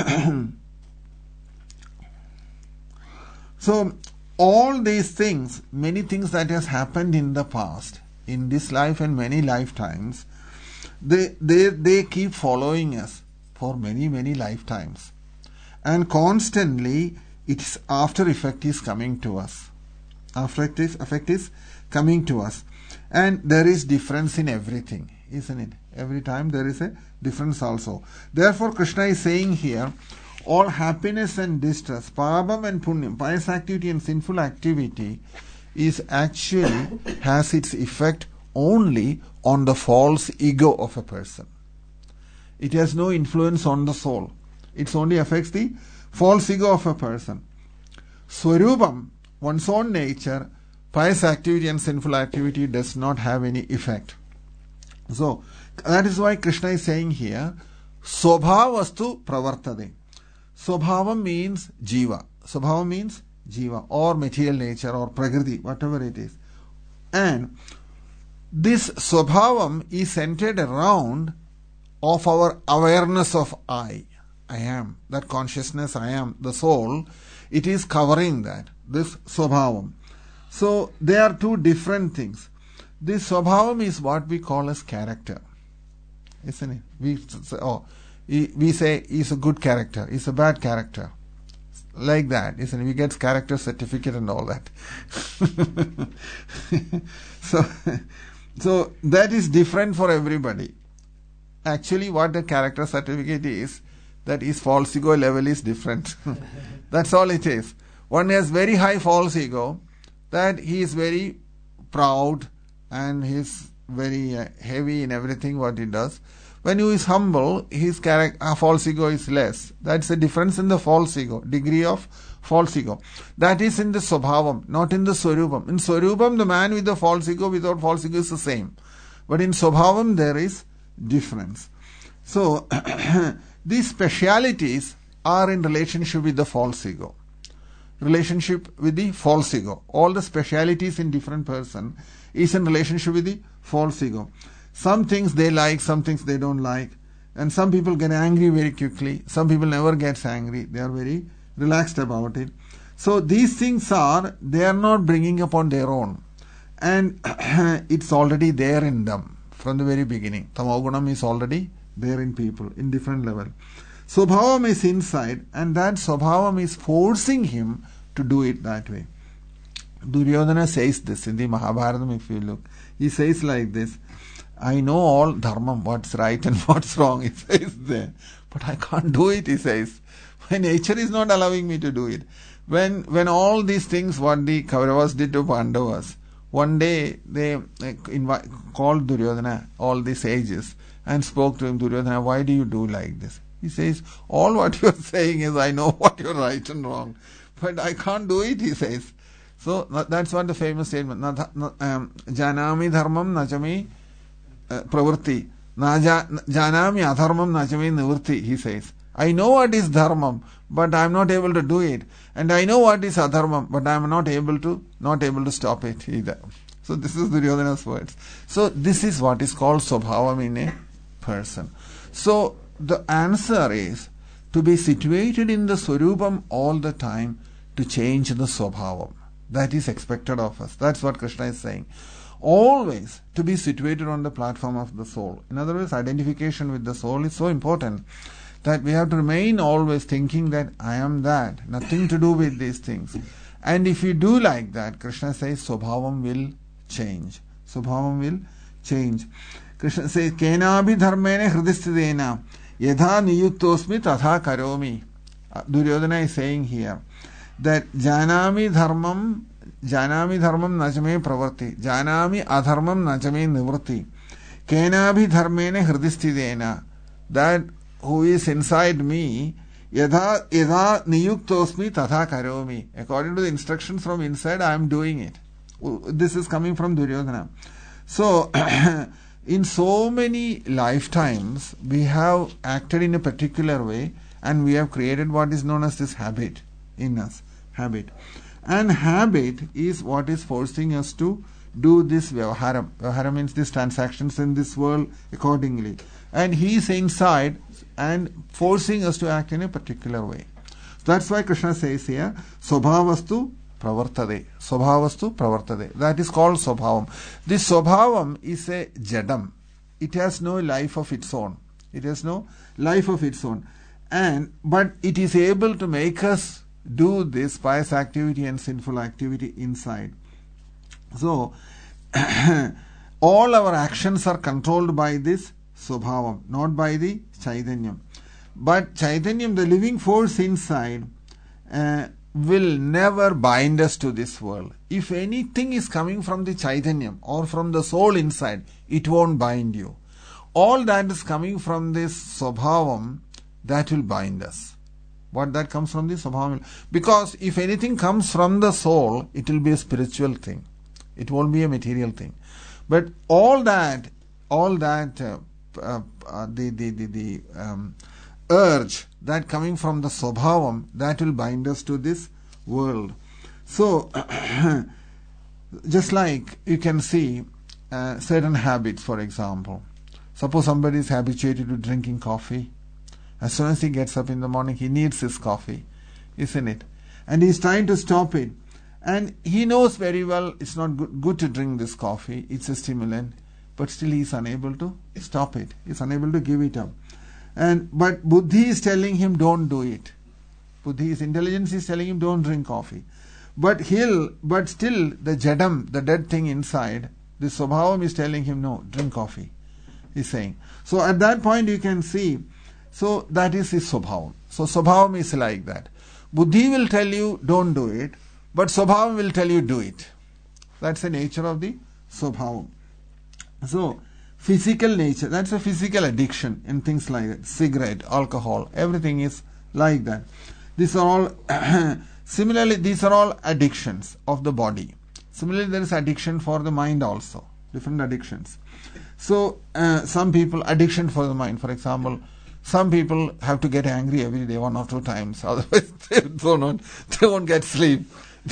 so all these things, many things that has happened in the past, in this life and many lifetimes, they, they, they keep following us for many, many lifetimes. And constantly, its after effect is coming to us. After effect is coming to us. And there is difference in everything, isn't it? Every time there is a difference also. Therefore, Krishna is saying here, all happiness and distress, Pāpam and Punyam, pious activity and sinful activity, is actually has its effect only on the false ego of a person. It has no influence on the soul. It only affects the false ego of a person. Swarupam, one's own nature, pious activity and sinful activity does not have any effect. So, that is why Krishna is saying here, Swabhavastu pravartade. Swabhavam means jiva. Swabhavam means jiva or material nature or prakriti, whatever it is. And this swabhavam is centered around of our awareness of I. I am. That consciousness I am, the soul, it is covering that. This swabhavam. So they are two different things. This swabhavam is what we call as character. Isn't it? We say, oh, we say he's a good character, he's a bad character. Like that, isn't it? We get character certificate and all that. so, so that is different for everybody. Actually, what the character certificate is, that his false ego level is different. That's all it is. One has very high false ego, that he is very proud and he is very uh, heavy in everything what he does. When he is humble, his character, uh, false ego is less. That's the difference in the false ego, degree of false ego. That is in the Swabhavam, not in the Swarupam. In Swarupam, the man with the false ego, without false ego is the same. But in Swabhavam, there is difference. So, these specialities are in relationship with the false ego. Relationship with the false ego. All the specialities in different person is in relationship with the false ego. Some things they like, some things they don't like. And some people get angry very quickly. Some people never get angry. They are very relaxed about it. So these things are, they are not bringing upon their own. And it's already there in them from the very beginning. Tamagunam is already there in people in different level. Swabhavam is inside, and that Swabhavam is forcing him to do it that way. Duryodhana says this in the Mahabharata, if you look. He says like this, I know all dharma, what's right and what's wrong, he says there. But I can't do it, he says. My nature is not allowing me to do it. When when all these things, what the Kauravas did to Pandavas, one day they invite, called Duryodhana, all the sages, and spoke to him, Duryodhana, why do you do like this? He says, all what you are saying is, I know what you are right and wrong. But I can't do it, he says. So that's what the famous statement, um, Janami dharmam nachami pravritti, janami adharmam nachami nivritti, he says. I know what is dharmam, but I am not able to do it. And I know what is adharmam, but I am not able to, not able to stop it either. So this is Duryodhana's words. So this is what is called Swabhavam in a person. So the answer is to be situated in the Swarupam all the time, to change the Swabhavam. That is expected of us. That's what Krishna is saying. Always to be situated on the platform of the soul. In other words, identification with the soul is so important that we have to remain always thinking that I am that, nothing to do with these things. And if you do like that, Krishna says Swabhavam will change. Swabhavam will change. Krishna says, Kenabhi dharmene hridistidena yadha niyuktosmi tatha karomi. Duryodhana is saying here that janami dharmam, janami dharmam nachame pravarti, janami adharmam nachame nivritti. Kenabhi dharmene hridistidena, that who is inside me, yadha yadha niyuktosmi tatha karomi. According to the instructions from inside, I am doing it. This is coming from Duryodhana. So, in so many lifetimes, we have acted in a particular way, and we have created what is known as this habit in us. Habit. And habit is what is forcing us to do this vyavaharam. Vyavaharam means these transactions in this world accordingly. And he is inside and forcing us to act in a particular way. That's why Krishna says here, Swabhavastu pravartade. Swabhavastu pravartade. That is called Swabhavam. This Swabhavam is a jadam. It has no life of its own. It has no life of its own. And but it is able to make us do this pious activity and sinful activity inside. So, all our actions are controlled by this Swabhavam, not by the Chaitanyam. But Chaitanyam, the living force inside, uh, will never bind us to this world. If anything is coming from the Chaitanyam or from the soul inside, it won't bind you. All that is coming from this Swabhavam, that will bind us. What that comes from the Swabhavam. Because if anything comes from the soul, it will be a spiritual thing. It won't be a material thing. But all that, all that uh, uh, uh, the the the, the um, urge that coming from the swabhavam that will bind us to this world. So just like you can see uh, certain habits, for example, suppose somebody is habituated to drinking coffee. As soon as he gets up in the morning, he needs his coffee, isn't it? And he's trying to stop it. And he knows very well it's not good, good to drink this coffee. It's a stimulant. But still he is unable to stop it. He's unable to give it up. And But Buddhi is telling him, don't do it. Buddhi, his intelligence is telling him, don't drink coffee. But he'll, but still the jadam, the dead thing inside, the swabhavam is telling him, no, drink coffee. He's saying. So at that point you can see, so that is his swabhavam. So swabhavam is like that. Buddhi will tell you, don't do it. But swabhavam will tell you, do it. That's the nature of the swabhavam. So, physical nature, that's a physical addiction and things like that. Cigarette, alcohol, everything is like that. These are all, similarly, these are all addictions of the body. Similarly, there is addiction for the mind also. Different addictions. So, uh, some people, addiction for the mind, for example, some people have to get angry every day, one or two times. Otherwise, they don't, they won't get sleep.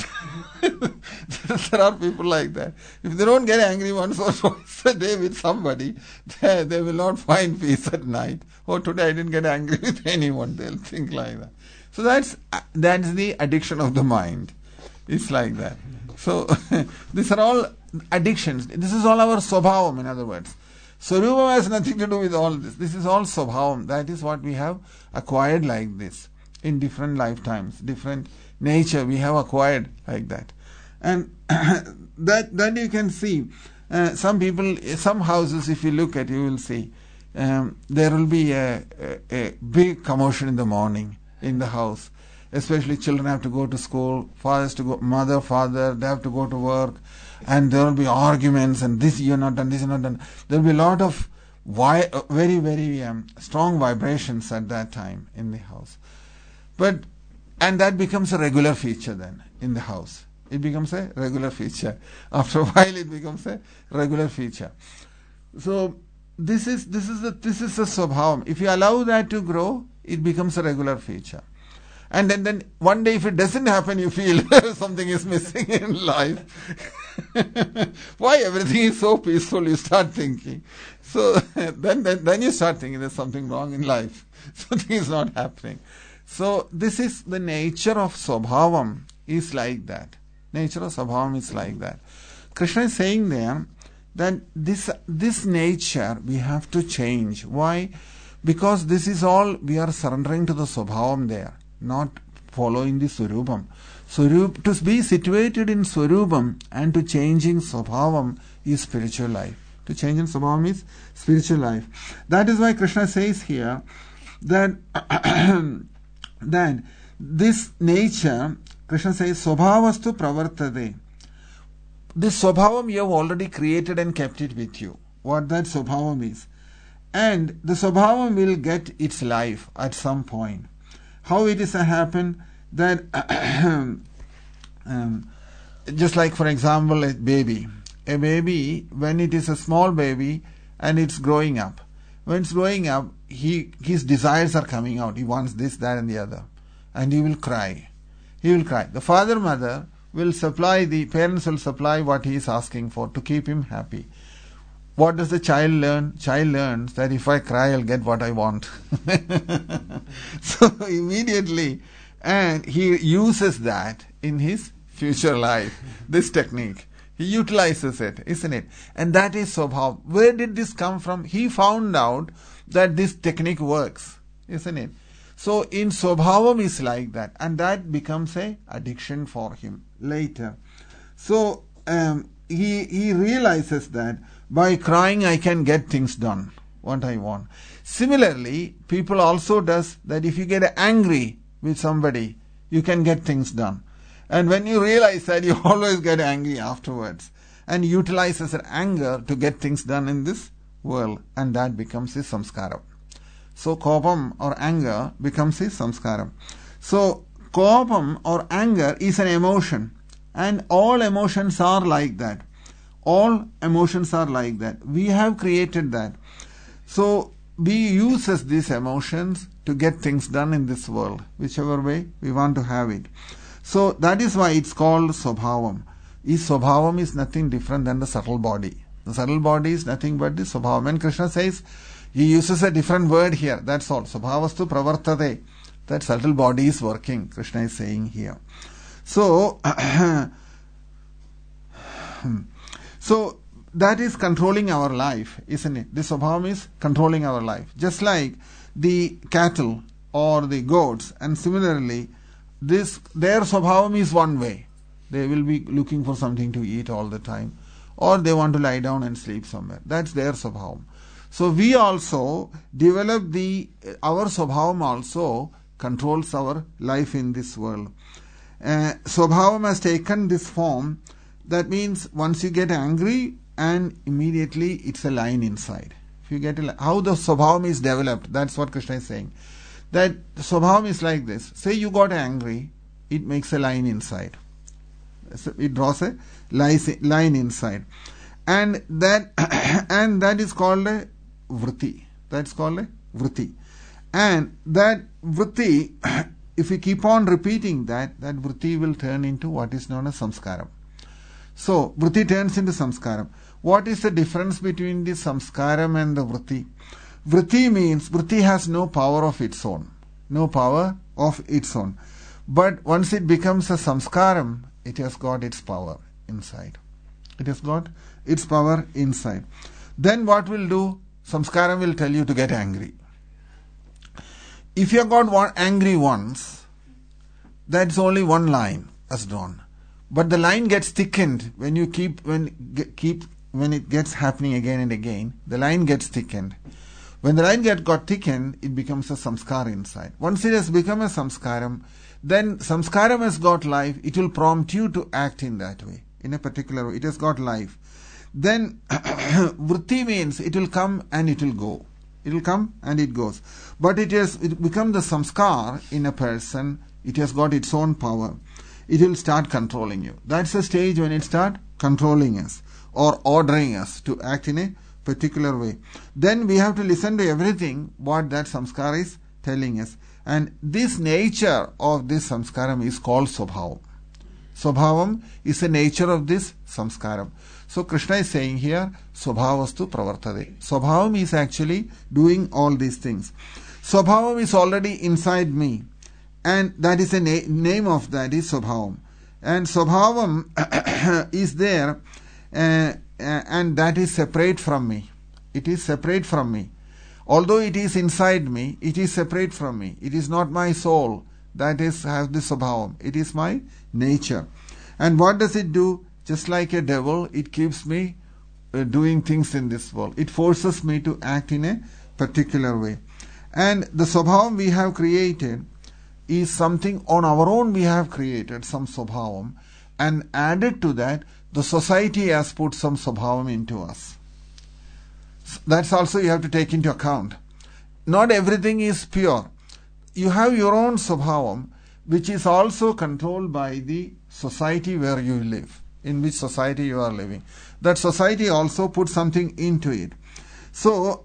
There are people like that. If they don't get angry once or twice a day with somebody, they, they will not find peace at night. Oh, today I didn't get angry with anyone. They'll think like that. So that's that's the addiction of the mind. It's like that. So these are all addictions. This is all our swabhavam, in other words. Swarupa has nothing to do with all this. This is all swabhavam. That is what we have acquired like this in different lifetimes, different nature we have acquired like that. And that that you can see. Uh, some people, some houses, if you look at, you will see um, there will be a, a, a big commotion in the morning in the house. Especially children have to go to school, fathers to go, mother, father, they have to go to work, and there will be arguments, and this you're not done, this you're not done. There will be a lot of vi- very, very um, strong vibrations at that time in the house. But And that becomes a regular feature then in the house. It becomes a regular feature. After a while it becomes a regular feature. So this is this is the this is the swabhavam. If you allow that to grow, it becomes a regular feature. And then, then one day if it doesn't happen, you feel something is missing in life. Why everything is so peaceful, you start thinking. So then, then then you start thinking there's something wrong in life. Something is not happening. So this is the nature of swabhavam is like that. Nature of swabhavam is like that. Krishna is saying there that this this nature we have to change. Why? Because this is all we are surrendering to the swabhavam there, not following the swarupam. Swarup, to be situated in swarupam and to changing swabhavam is spiritual life. To change in swabhavam is spiritual life. That is why Krishna says here that that this nature, Krishna says, swabhavastu pravartade. This swabhavam you have already created and kept it with you. What that swabhavam is. And the swabhavam will get its life at some point. How it is to happen that um, just like for example a baby. A baby, when it is a small baby and it's growing up. When it's growing up, he his desires are coming out. He wants this, that and the other. And he will cry. He will cry. The father, mother will supply, the parents will supply what he is asking for to keep him happy. What does the child learn? Child learns that if I cry, I'll get what I want. So immediately, and he uses that in his future life, this technique. He utilizes it, isn't it? And that is swabhav. Where did this come from? He found out that this technique works, isn't it? So in swabhavam is like that, and that becomes a addiction for him later. So um, he he realizes that by crying I can get things done, what I want. Similarly, people also does that if you get angry with somebody, you can get things done. And when you realize that, you always get angry afterwards. And utilizes that anger to get things done in this world. And that becomes his samskara. So kopam or anger becomes his samskara. So kopam or anger is an emotion. And all emotions are like that. All emotions are like that. We have created that. So we use these emotions to get things done in this world, whichever way we want to have it. So that is why it's called Swabhavam. Is Swabhavam is nothing different than the subtle body. The subtle body is nothing but the Swabhavam. And Krishna says, he uses a different word here. That's all. Swabhavastu pravartate. That subtle body is working, Krishna is saying here. So, so that is controlling our life, isn't it? The Swabhavam is controlling our life. Just like the cattle or the goats, and similarly, this their Swabhavam is one way. They will be looking for something to eat all the time, or they want to lie down and sleep somewhere. That's their Swabhavam. So we also develop the, our Swabhavam also controls our life in this world. Uh, Swabhavam has taken this form. That means once you get angry, and immediately it's a line inside. If you get a, how the Swabhavam is developed, that's what Krishna is saying. That Swabhavam is like this. Say you got angry, it makes a line inside. So it draws a line inside. And that and that is called a vritti. That's called a vritti. And that vritti, if we keep on repeating that, that vritti will turn into what is known as samskaram. So, vritti turns into samskaram. What is the difference between the samskaram and the vritti? Vritti means, vritti has no power of its own. No power of its own. But once it becomes a samskaram, it has got its power inside. It has got its power inside. Then what will do? Samskaram will tell you to get angry. If you have got one angry once, that's only one line as drawn. But the line gets thickened when you keep when keep when it gets happening again and again. The line gets thickened. When the line get got thickened, it becomes a samskara inside. Once it has become a samskaram, then samskaram has got life. It will prompt you to act in that way, in a particular way. It has got life. Then vritti means it will come and it will go. It will come and it goes. But it has it become the samskar in a person. It has got its own power. It will start controlling you. That's the stage when it starts controlling us or ordering us to act in a particular way. Then we have to listen to everything what that samskara is telling us. And this nature of this samskaram is called Swabhavam. Swabhavam is the nature of this samskaram. So Krishna is saying here, Swabhavastu pravartate. Swabhavam is actually doing all these things. Swabhavam is already inside me. And that is the na- name of that is Swabhavam. And Swabhavam is there uh, uh, and that is separate from me. It is separate from me. Although it is inside me, it is separate from me. It is not my soul that is has the Swabhavam. It is my nature. And what does it do? Just like a devil, it keeps me uh, doing things in this world. It forces me to act in a particular way. And the Swabhavam we have created is something on our own we have created, some Swabhavam. And added to that, the society has put some Swabhavam into us. That's also you have to take into account. Not everything is pure. You have your own Swabhavam, which is also controlled by the society where you live, in which society you are living. That society also puts something into it. So,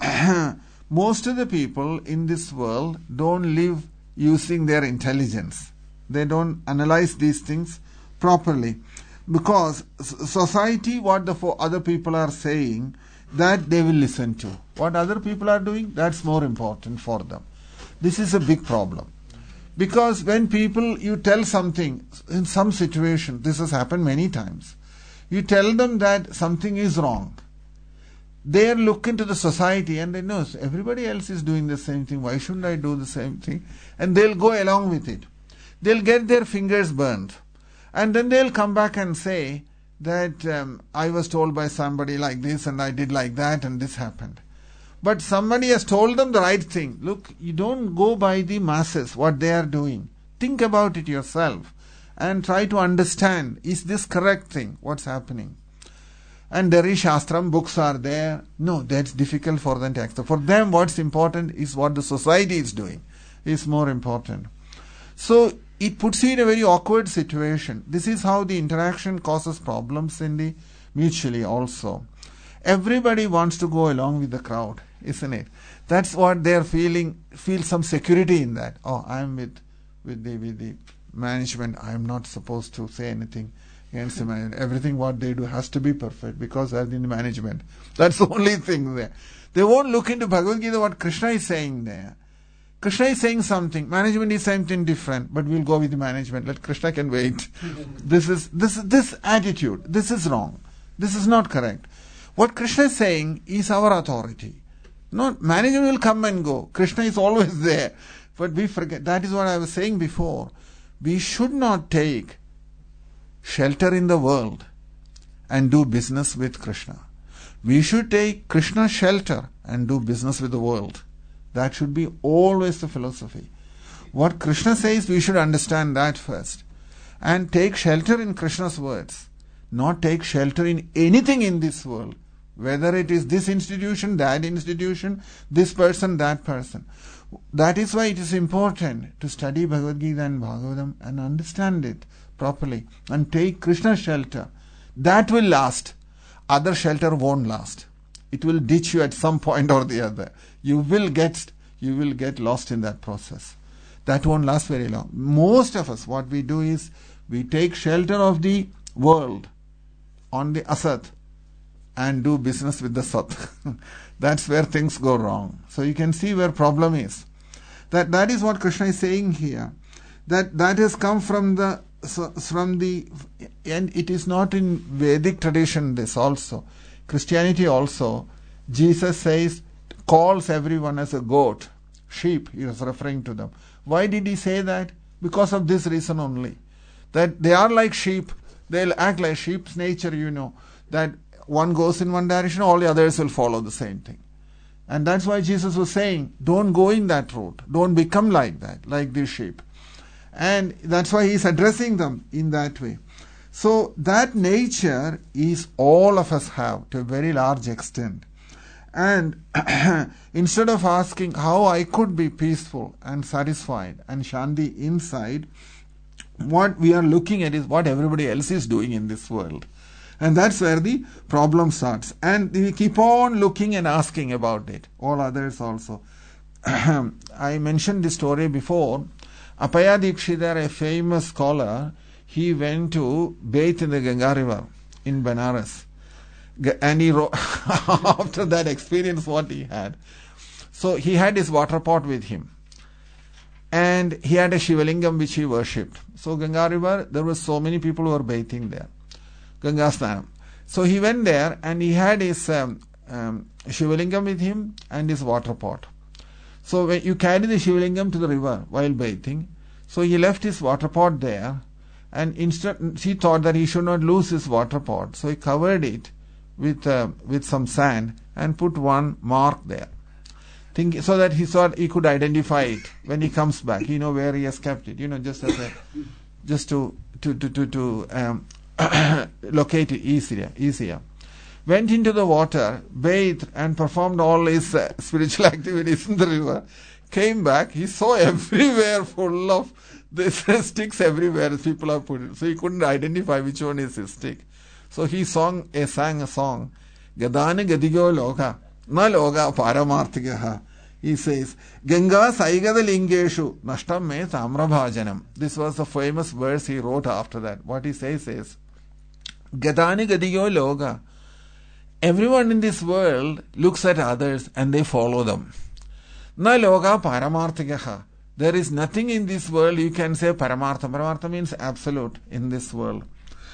most of the people in this world don't live using their intelligence. They don't analyze these things properly. Because society, what the other people are saying, that they will listen to. What other people are doing, that's more important for them. This is a big problem. Because when people, you tell something, in some situation, this has happened many times, you tell them that something is wrong. They look into the society and they know everybody else is doing the same thing. Why shouldn't I do the same thing? And they'll go along with it. They'll get their fingers burned. And then they'll come back and say that um, I was told by somebody like this and I did like that and this happened. But somebody has told them the right thing. Look, you don't go by the masses, what they are doing. Think about it yourself and try to understand, is this correct thing, what's happening? And there is Shastram, books are there. No, that's difficult for them to accept. For them, what's important is what the society is doing, is more important. So, it puts you in a very awkward situation. This is how the interaction causes problems in the mutually also. Everybody wants to go along with the crowd. isn't it? That's what they're feeling, feel some security in that. Oh, I'm with, with the, with the management. I'm not supposed to say anything against the management. Everything what they do has to be perfect because they're in the management. That's the only thing there. They won't look into Bhagavad Gita what Krishna is saying there. Krishna is saying something, management is saying something different, but we'll go with the management. Let Krishna can wait. this is this this attitude. This is wrong. This is not correct. What Krishna is saying is our authority. Not management will come and go. Krishna is always there. But we forget. That is what I was saying before. We should not take shelter in the world and do business with Krishna. We should take Krishna's shelter and do business with the world. That should be always the philosophy. What Krishna says, we should understand that first. And take shelter in Krishna's words. Not take shelter in anything in this world. Whether it is this institution, that institution, this person, that person. That is why it is important to study Bhagavad Gita and Bhagavatam and understand it properly. And take Krishna's shelter. That will last. Other shelter won't last. It will ditch you at some point or the other. You will get you will get lost in that process. That won't last very long. Most of us, what we do is we take shelter of the world on the asat and do business with the sat. That's where things go wrong. So you can see where problem is. That that is what Krishna is saying here. That that has come from the from the and it is not in Vedic tradition. This also. Christianity also, Jesus says, calls everyone as a goat, sheep, he was referring to them. Why did he say that? Because of this reason only. That they are like sheep, they'll act like sheep's nature, you know, that one goes in one direction, all the others will follow the same thing. And that's why Jesus was saying, don't go in that route, don't become like that, like these sheep. And that's why he's addressing them in that way. So that nature is all of us have to a very large extent. And instead of asking how I could be peaceful and satisfied and shanti inside, what we are looking at is what everybody else is doing in this world. And that's where the problem starts. And we keep on looking and asking about it. All others also. I mentioned this story before. Appaya Dikshidhar, a famous scholar, he went to bathe in the Ganga river in Benares. And he wrote, after that experience what he had. So he had his water pot with him. And he had a Shivalingam which he worshipped. So Ganga river, there were so many people who were bathing there. Ganga Snanam. So he went there and he had his um, um, Shivalingam with him and his water pot. So when you carry the Shivalingam to the river while bathing, so he left his water pot there. And instead, he thought that he should not lose his water pot. So he covered it with uh, with some sand and put one mark there. Think, so that he thought he could identify it when he comes back. You know where he has kept it. You know, just as a, just to to to to, to um, locate it easier. Easier. Went into the water, bathed, and performed all his uh, spiritual activities in the river. Came back. He saw everywhere full of This sticks everywhere, people have put it. So he couldn't identify which one is his stick. So he song, a sang a song, Gadani Gadigo Loka, Na Loga Paramarthigaha. He says, Ganga Saigada Lingeshu, Nashtam me Tamrabhajanam. This was the famous verse he wrote after that. What he says is, Gadani Gadigo Loga. Everyone in this world looks at others and they follow them. Na Loga Paramarthigaha. There is nothing in this world you can say Paramartha. Paramartha means absolute in this world.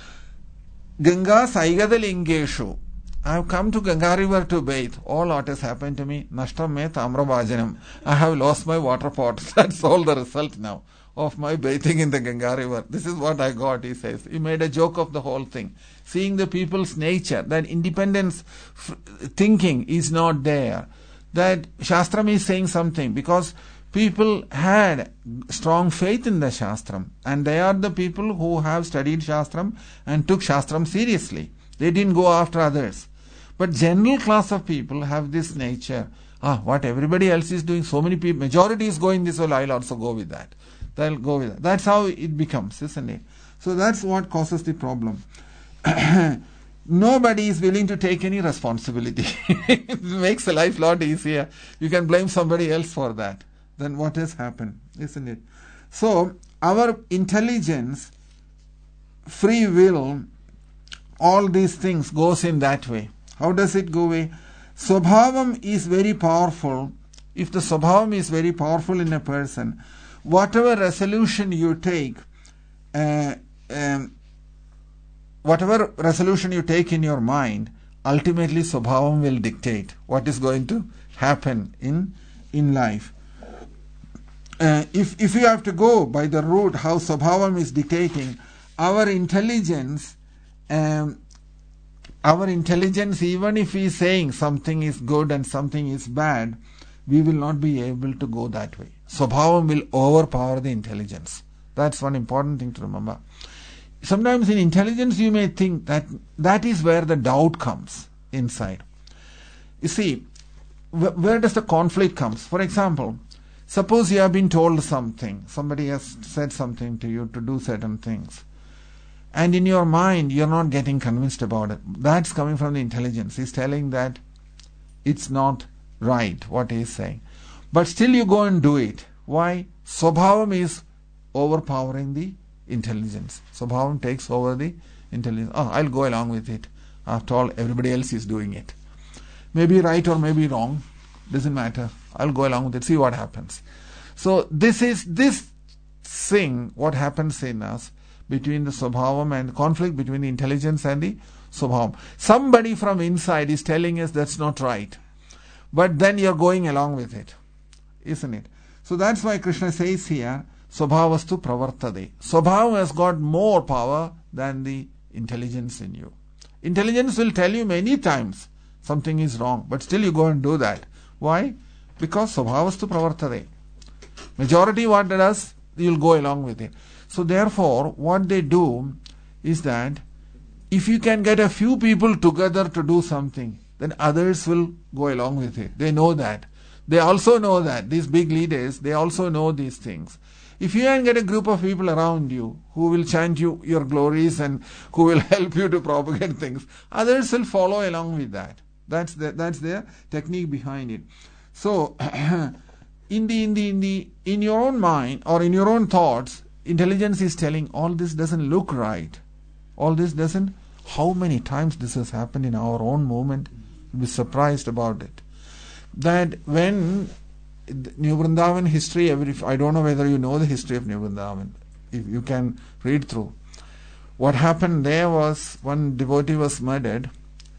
Ganga Saigada Lingeshu. I have come to Ganga river to bathe. All what has happened to me, Nashtam me Tamrabhajanam. I have lost my water pot. That's all the result now of my bathing in the Ganga river. This is what I got, he says. He made a joke of the whole thing. Seeing the people's nature, that independence f- thinking is not there. That Shastram is saying something because people had strong faith in the Shastram, and they are the people who have studied Shastram and took Shastram seriously. They didn't go after others. But general class of people have this nature. Ah, what everybody else is doing, so many people, majority is going this way, I'll also go with that. They'll go with that. That's how it becomes, isn't it? So that's what causes the problem. nobody is willing to take any responsibility. It makes the life a lot easier. You can blame somebody else for that. Then what has happened, isn't it? So, our intelligence, free will, all these things goes in that way. How does it go away? Swabhavam is very powerful. If the Swabhavam is very powerful in a person, whatever resolution you take, uh, um, whatever resolution you take in your mind, ultimately Swabhavam will dictate what is going to happen in, in life. Uh, if, if you have to go by the route how Swabhavam is dictating, our intelligence, um, our intelligence, even if he is saying something is good and something is bad, we will not be able to go that way. Swabhavam will overpower the intelligence. That's one important thing to remember. Sometimes in intelligence you may think that that is where the doubt comes inside. You see, wh- where does the conflict comes? For example, suppose you have been told something, somebody has said something to you to do certain things, and in your mind you are not getting convinced about it. That's coming from the intelligence. He's telling that it's not right what he is saying. But still you go and do it. Why? Swabhavam is overpowering the intelligence. Swabhavam takes over the intelligence. Oh, I'll go along with it. After all, everybody else is doing it. Maybe right or maybe wrong. Doesn't matter. I'll go along with it. See what happens. So this is this thing, what happens in us between the Swabhavam and the conflict between the intelligence and the Swabhavam. Somebody from inside is telling us that's not right. But then you're going along with it. Isn't it? So that's why Krishna says here, Swabhavastu pravartade. Swabhavam has got more power than the intelligence in you. Intelligence will tell you many times something is wrong, but still you go and do that. Why? Because Swabhavastu pravartade. Majority what it does, you'll go along with it. So therefore, what they do is that if you can get a few people together to do something, then others will go along with it. They know that. They also know that. These big leaders, they also know these things. If you can get a group of people around you who will chant you your glories and who will help you to propagate things, others will follow along with that. That's the, that's their technique behind it. So, in the in the in the in your own mind or in your own thoughts, intelligence is telling all this doesn't look right. All this doesn't. How many times this has happened in our own movement? You'll be surprised about it. That when New Vrindavan history, every, I don't know whether you know the history of New Vrindavan. If you can read through. What happened there was one devotee was murdered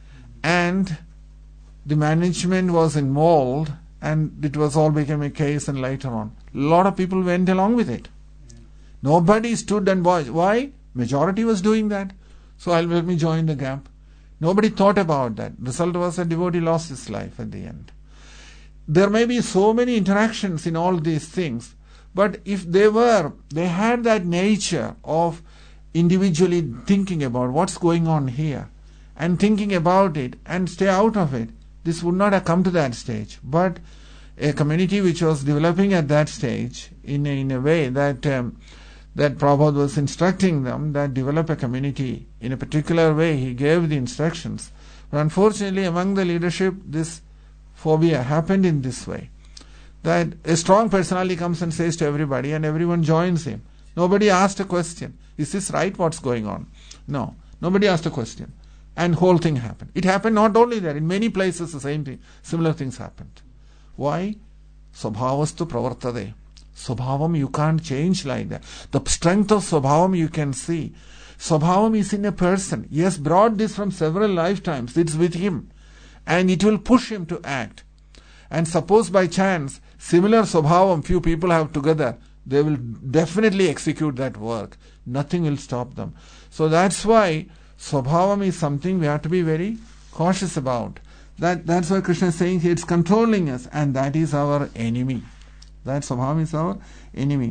and the management was involved and it was all became a case, and later on a lot of people went along with it. Nobody stood and watched. Why? Majority was doing that. So I'll let me join the gap. Nobody thought about that. Result was a devotee lost his life at the end. There may be so many interactions in all these things, but if they were, they had that nature of individually thinking about what's going on here and thinking about it and stay out of it, this would not have come to that stage. But a community which was developing at that stage in a, in a way that um, that Prabhupada was instructing them that develop a community in a particular way. He gave the instructions. But unfortunately, among the leadership, this phobia happened in this way. That a strong personality comes and says to everybody and everyone joins him. Nobody asked a question. Is this right? What's going on? No. Nobody asked a question. And whole thing happened. It happened not only there. In many places the same thing. Similar things happened. Why? Swabhavastu pravartade. Swabhavam you can't change like that. The strength of Swabhavam you can see. Swabhavam is in a person. He has brought this from several lifetimes. It's with him. And it will push him to act. And suppose by chance, similar Swabhavam few people have together, they will definitely execute that work. Nothing will stop them. So that's why Swabhavam is something we have to be very cautious about. That, that's why Krishna is saying it's controlling us, and that is our enemy. That Swabhavam is our enemy.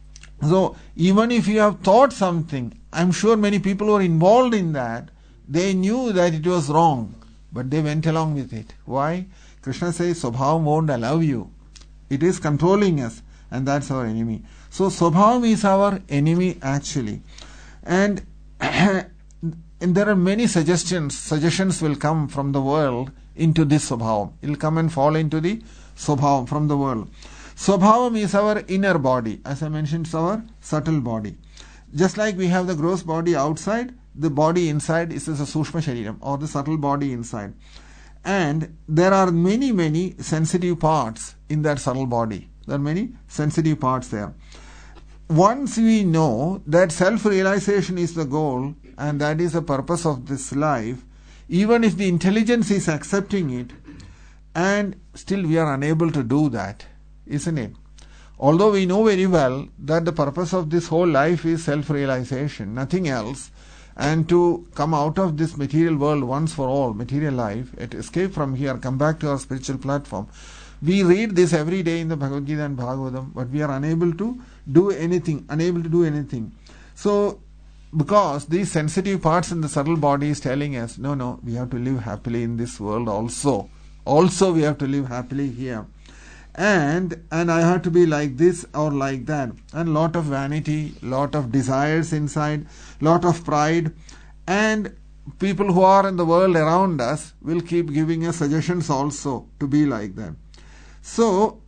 So even if you have thought something, I'm sure many people who are involved in that, they knew that it was wrong, but they went along with it. Why? Krishna says Swabhavam won't allow you. It is controlling us, and that's our enemy. So Swabhavam is our enemy actually. And and there are many suggestions, suggestions will come from the world into this Swabhavam. It will come and fall into the Swabhavam from the world. Swabhavam is our inner body. As I mentioned, it's our subtle body. Just like we have the gross body outside, the body inside is a Sushma Shariram, or the subtle body inside. And there are many, many sensitive parts in that subtle body. There are many sensitive parts there. Once we know that self-realization is the goal and that is the purpose of this life, even if the intelligence is accepting it, and still we are unable to do that, isn't it? Although we know very well that the purpose of this whole life is self-realization, nothing else, and to come out of this material world once for all, material life, escape from here, come back to our spiritual platform. We read this every day in the Bhagavad Gita and Bhagavatam, but we are unable to do anything, unable to do anything. So, because these sensitive parts in the subtle body is telling us, no, no, we have to live happily in this world also. Also we have to live happily here. And and I have to be like this or like that. And lot of vanity, lot of desires inside, lot of pride. And people who are in the world around us will keep giving us suggestions also to be like that. So,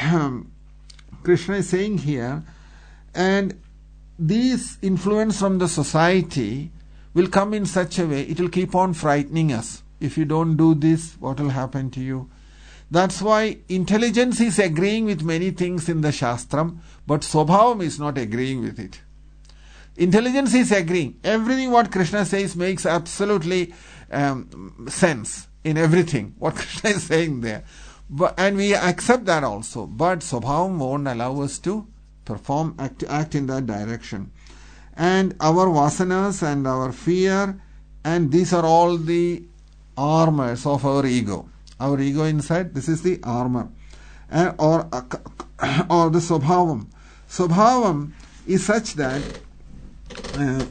Krishna is saying here, and these influence from the society will come in such a way, it will keep on frightening us. If you don't do this, what will happen to you? That's why intelligence is agreeing with many things in the Shastram, but Swabhavam is not agreeing with it. Intelligence is agreeing. Everything what Krishna says makes absolutely um, sense in everything, what Krishna is saying there. But, and we accept that also. But Swabhavam won't allow us to perform, act, act in that direction. And our vasanas and our fear, and these are all the armors of our ego. Our ego inside, this is the armor. Uh, or, or the Swabhavam. Swabhavam is such that uh,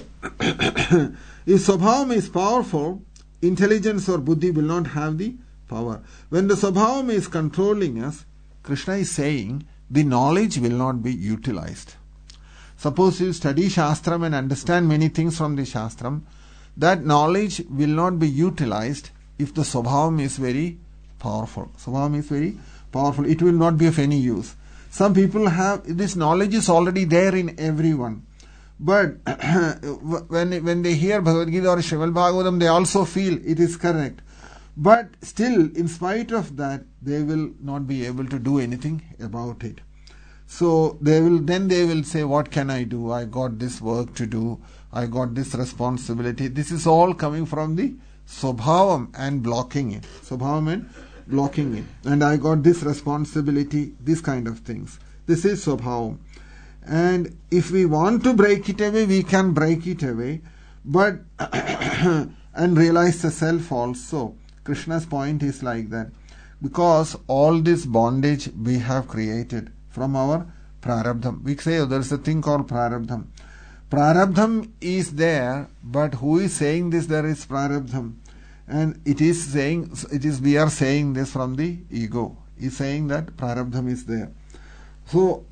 if Swabhavam is powerful, intelligence or buddhi will not have the power. When the Swabhavam is controlling us, Krishna is saying the knowledge will not be utilized. Suppose you study Shastram and understand many things from the Shastram, that knowledge will not be utilized if the Swabhavam is very powerful. Swabhavam is very powerful. It will not be of any use. Some people have, this knowledge is already there in everyone. But when, when they hear Bhagavad Gita or Srimad Bhagavatam, they also feel it is correct. But still, in spite of that, they will not be able to do anything about it. So they will, then they will say, what can I do? I got this work to do. I got this responsibility. This is all coming from the Swabhavam and blocking it. Swabhavam and blocking it. And I got this responsibility, this kind of things. This is Swabhavam. And if we want to break it away, we can break it away. But, and realize the self also. Krishna's point is like that. Because all this bondage we have created from our prarabdham. We say oh, there is a thing called prarabdham. Prarabdham is there, but who is saying this? There is prarabdham. And it is saying, it is, we are saying this from the ego. He is saying that prarabdham is there. So,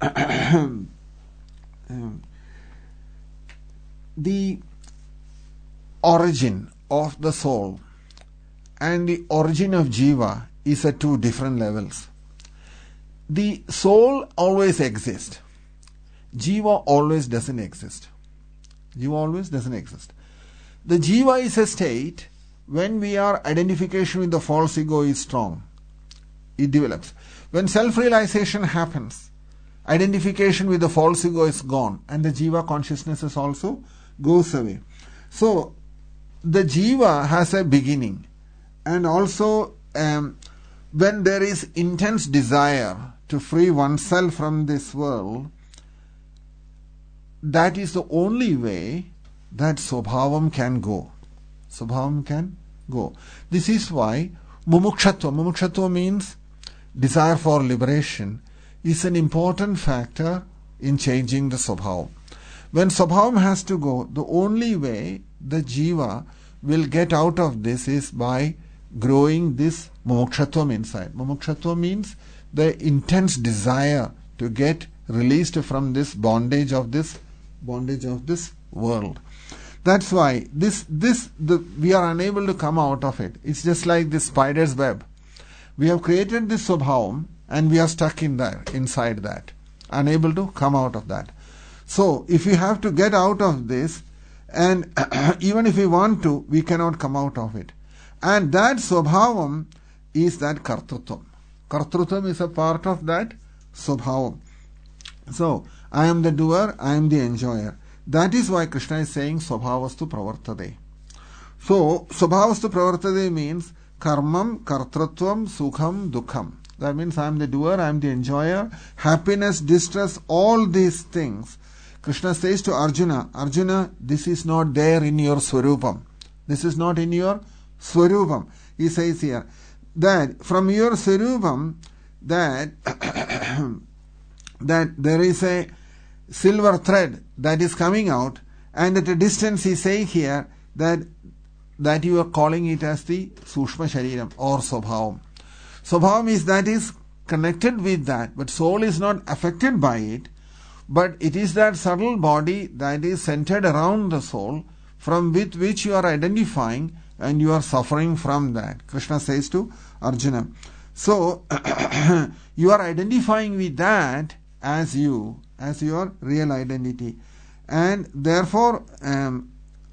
um, the origin of the soul and the origin of jiva is at two different levels. The soul always exists. Jiva always doesn't exist. Jiva always doesn't exist. The jiva is a state when we are identification with the false ego is strong. It develops. When self-realization happens, identification with the false ego is gone and the jiva consciousness is also goes away. So, the jiva has a beginning, and also um, when there is intense desire to free oneself from this world, that is the only way that Swabhavam can go. Swabhavam can go. This is why mumukshatva, mumukshatva means desire for liberation, is an important factor in changing the Swabhavam. When Swabhavam has to go, the only way the jiva will get out of this is by growing this mumukshatva inside. Mumukshatva means the intense desire to get released from this bondage of this bondage of this world. That's why this this the, we are unable to come out of it. It's just like this spider's web. We have created this Swabhavam and we are stuck in there, inside that, unable to come out of that. So if we have to get out of this, and even if we want to, we cannot come out of it. And that Swabhavam is that Kartrutvam. Kartrutvam is a part of that Swabhavam. So, I am the doer, I am the enjoyer. That is why Krishna is saying Swabhavastu Pravartade. So, Swabhavastu Pravartade means Karmam, Kartrutvam, Sukham, Dukham. That means I am the doer, I am the enjoyer. Happiness, distress, all these things. Krishna says to Arjuna, Arjuna, this is not there in your Swarupam. This is not in your Swarupam. He says here that from your Swarupam, that, that there is a silver thread that is coming out, and at a distance he says here that that you are calling it as the Sushma Shariram or Swabhavam. Swabhavam is that is connected with that, but soul is not affected by it. But it is that subtle body that is centered around the soul, from with which you are identifying and you are suffering from that. Krishna says to Arjuna. So, you are identifying with that as you, as your real identity. And therefore, um,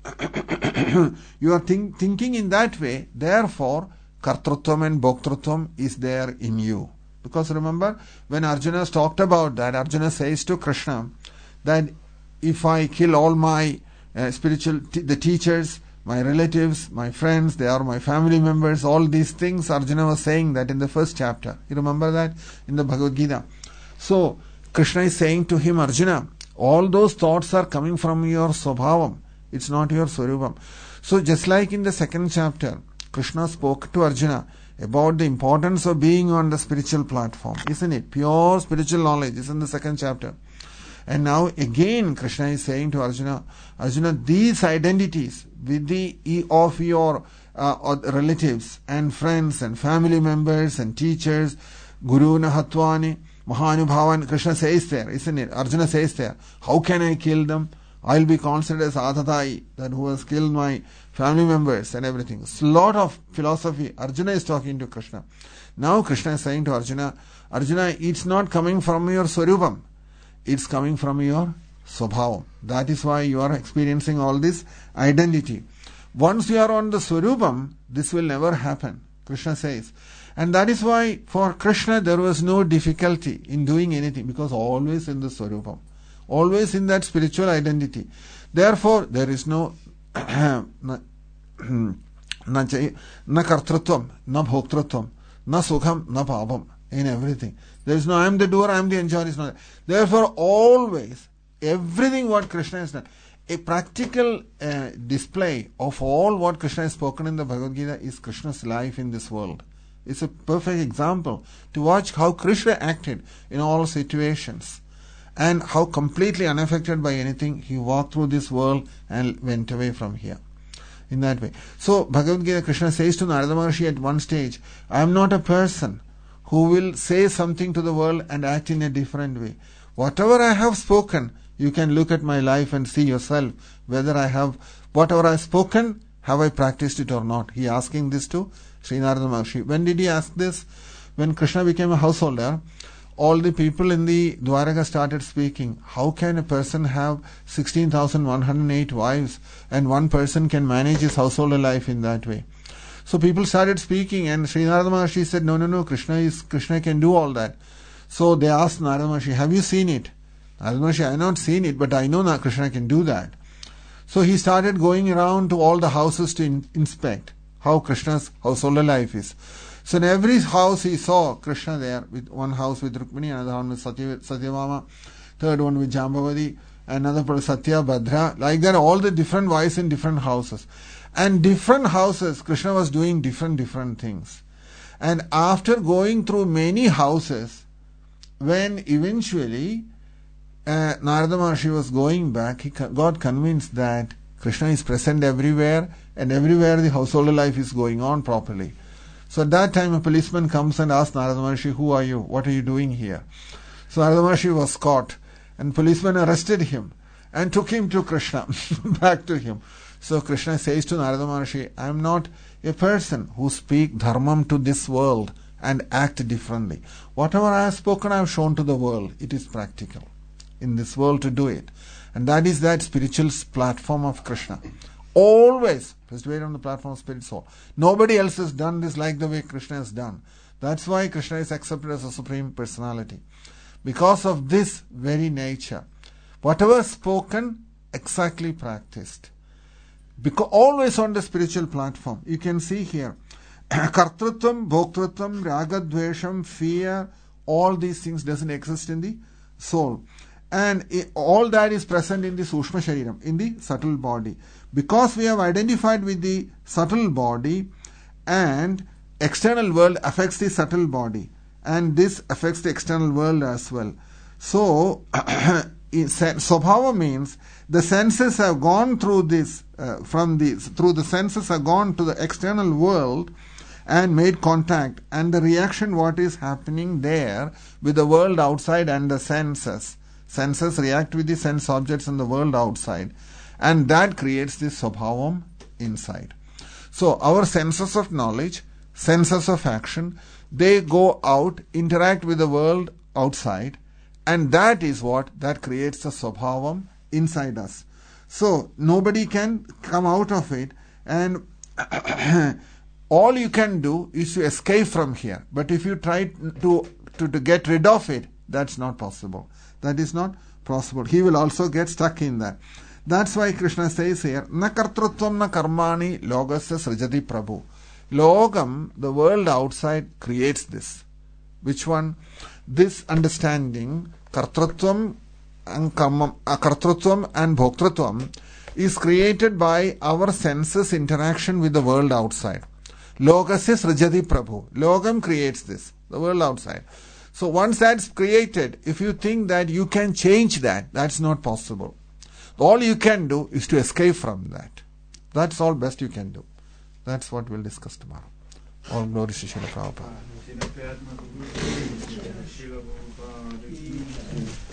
you are think, thinking in that way, therefore, Kartrutvam and Bhoktrutvam is there in you. Because remember, when Arjuna has talked about that, Arjuna says to Krishna that if I kill all my uh, spiritual, t- the teachers, my relatives, my friends, they are my family members, all these things, Arjuna was saying that in the first chapter. You remember that in the Bhagavad Gita. So, Krishna is saying to him, Arjuna, all those thoughts are coming from your Swabhavam. It's not your Swarupam. So, just like in the second chapter, Krishna spoke to Arjuna about the importance of being on the spiritual platform, isn't it? Pure spiritual knowledge is in the second chapter. And now again Krishna is saying to Arjuna, Arjuna, these identities with the of your uh, relatives and friends and family members and teachers, Guru Nahatvani, Mahanubhavan, Krishna says there, isn't it? Arjuna says there, how can I kill them? I'll be considered as Adhatai, that who has killed my family members and everything. It's a lot of philosophy. Arjuna is talking to Krishna. Now Krishna is saying to Arjuna, Arjuna, it's not coming from your Swarupam. It's coming from your Swabhavam. That is why you are experiencing all this identity. Once you are on the Swarupam, this will never happen, Krishna says. And that is why for Krishna there was no difficulty in doing anything, because always in the Swarupam. Always in that spiritual identity. Therefore, there is no na, na kartrutvam, na bhoktrutvam, na sukham, na pabam in everything. There is no I am the doer, I am the enjoyer. Is not. Therefore, always, everything what Krishna has done, a practical uh, display of all what Krishna has spoken in the Bhagavad Gita is Krishna's life in this world. It's a perfect example to watch how Krishna acted in all situations. And how completely unaffected by anything he walked through this world and went away from here. In that way. So, Bhagavad Gita, Krishna says to Narada Maharshi at one stage, I am not a person who will say something to the world and act in a different way. Whatever I have spoken, you can look at my life and see yourself whether I have, whatever I have spoken, have I practiced it or not. He asking this to Sri Narada Maharshi. When did he ask this? When Krishna became a householder, all the people in the Dwaraka started speaking. How can a person have sixteen thousand one hundred eight wives and one person can manage his household life in that way? So people started speaking, and Sri Narada Maharshi said, no, no, no, Krishna is Krishna can do all that. So they asked Narada Maharshi, have you seen it? Narada Maharshi, I have not seen it, but I know that Krishna can do that. So he started going around to all the houses to in- inspect how Krishna's household life is. So in every house he saw Krishna there, with one house with Rukmini, another one with Satya, Satyabhama, third one with Jambavati, another with Satya, Bhadra, like that, all the different wives in different houses. And different houses, Krishna was doing different, different things. And after going through many houses, when eventually uh, Narada Maharshi was going back, he got convinced that Krishna is present everywhere, and everywhere the household life is going on properly. So at that time a policeman comes and asks Narada Maharshi, who are you? What are you doing here? So Narada Maharshi was caught, and policeman arrested him. and took him to Krishna, back to him. So Krishna says to Narada Maharshi, I am not a person who speak dharmam to this world and act differently. Whatever I have spoken, I have shown to the world. It is practical in this world to do it. And that is that spiritual platform of Krishna. Always persuade on the platform of spirit soul. Nobody else has done this like the way Krishna has done. That's why Krishna is accepted as a supreme personality. Because of this very nature, whatever spoken, exactly practiced. Because always on the spiritual platform. You can see here, kartrutvam, bhoktrutvam, ragadvesham, fear, all these things doesn't exist in the soul. And it, all that is present in the Sushma Shariram, in the subtle body. Because we have identified with the subtle body, and external world affects the subtle body, and this affects the external world as well. So, Swabhava means the senses have gone through this, uh, from the, through the senses have gone to the external world and made contact, and the reaction what is happening there with the world outside and the senses. Senses react with the sense objects in the world outside, and that creates this Swabhavam inside. So our senses of knowledge, senses of action, they go out, interact with the world outside, and that is what that creates the Swabhavam inside us. So nobody can come out of it, and all you can do is to escape from here. But if you try to, to, to get rid of it, that's not possible. That is not possible. He will also get stuck in that. That's why Krishna says here, na kartrutvam na karmani logasya srijati prabhu. Logam, the world outside, creates this. Which one? This understanding, kartrutvam and karma, uh, kartrutvam and bhoktrutvam, is created by our senses interaction with the world outside. Logasya srijati prabhu. Logam creates this, the world outside. So once that's created, if you think that you can change that, that's not possible. All you can do is to escape from that. That's all best you can do. That's what we'll discuss tomorrow. All glory to Srila Prabhupada.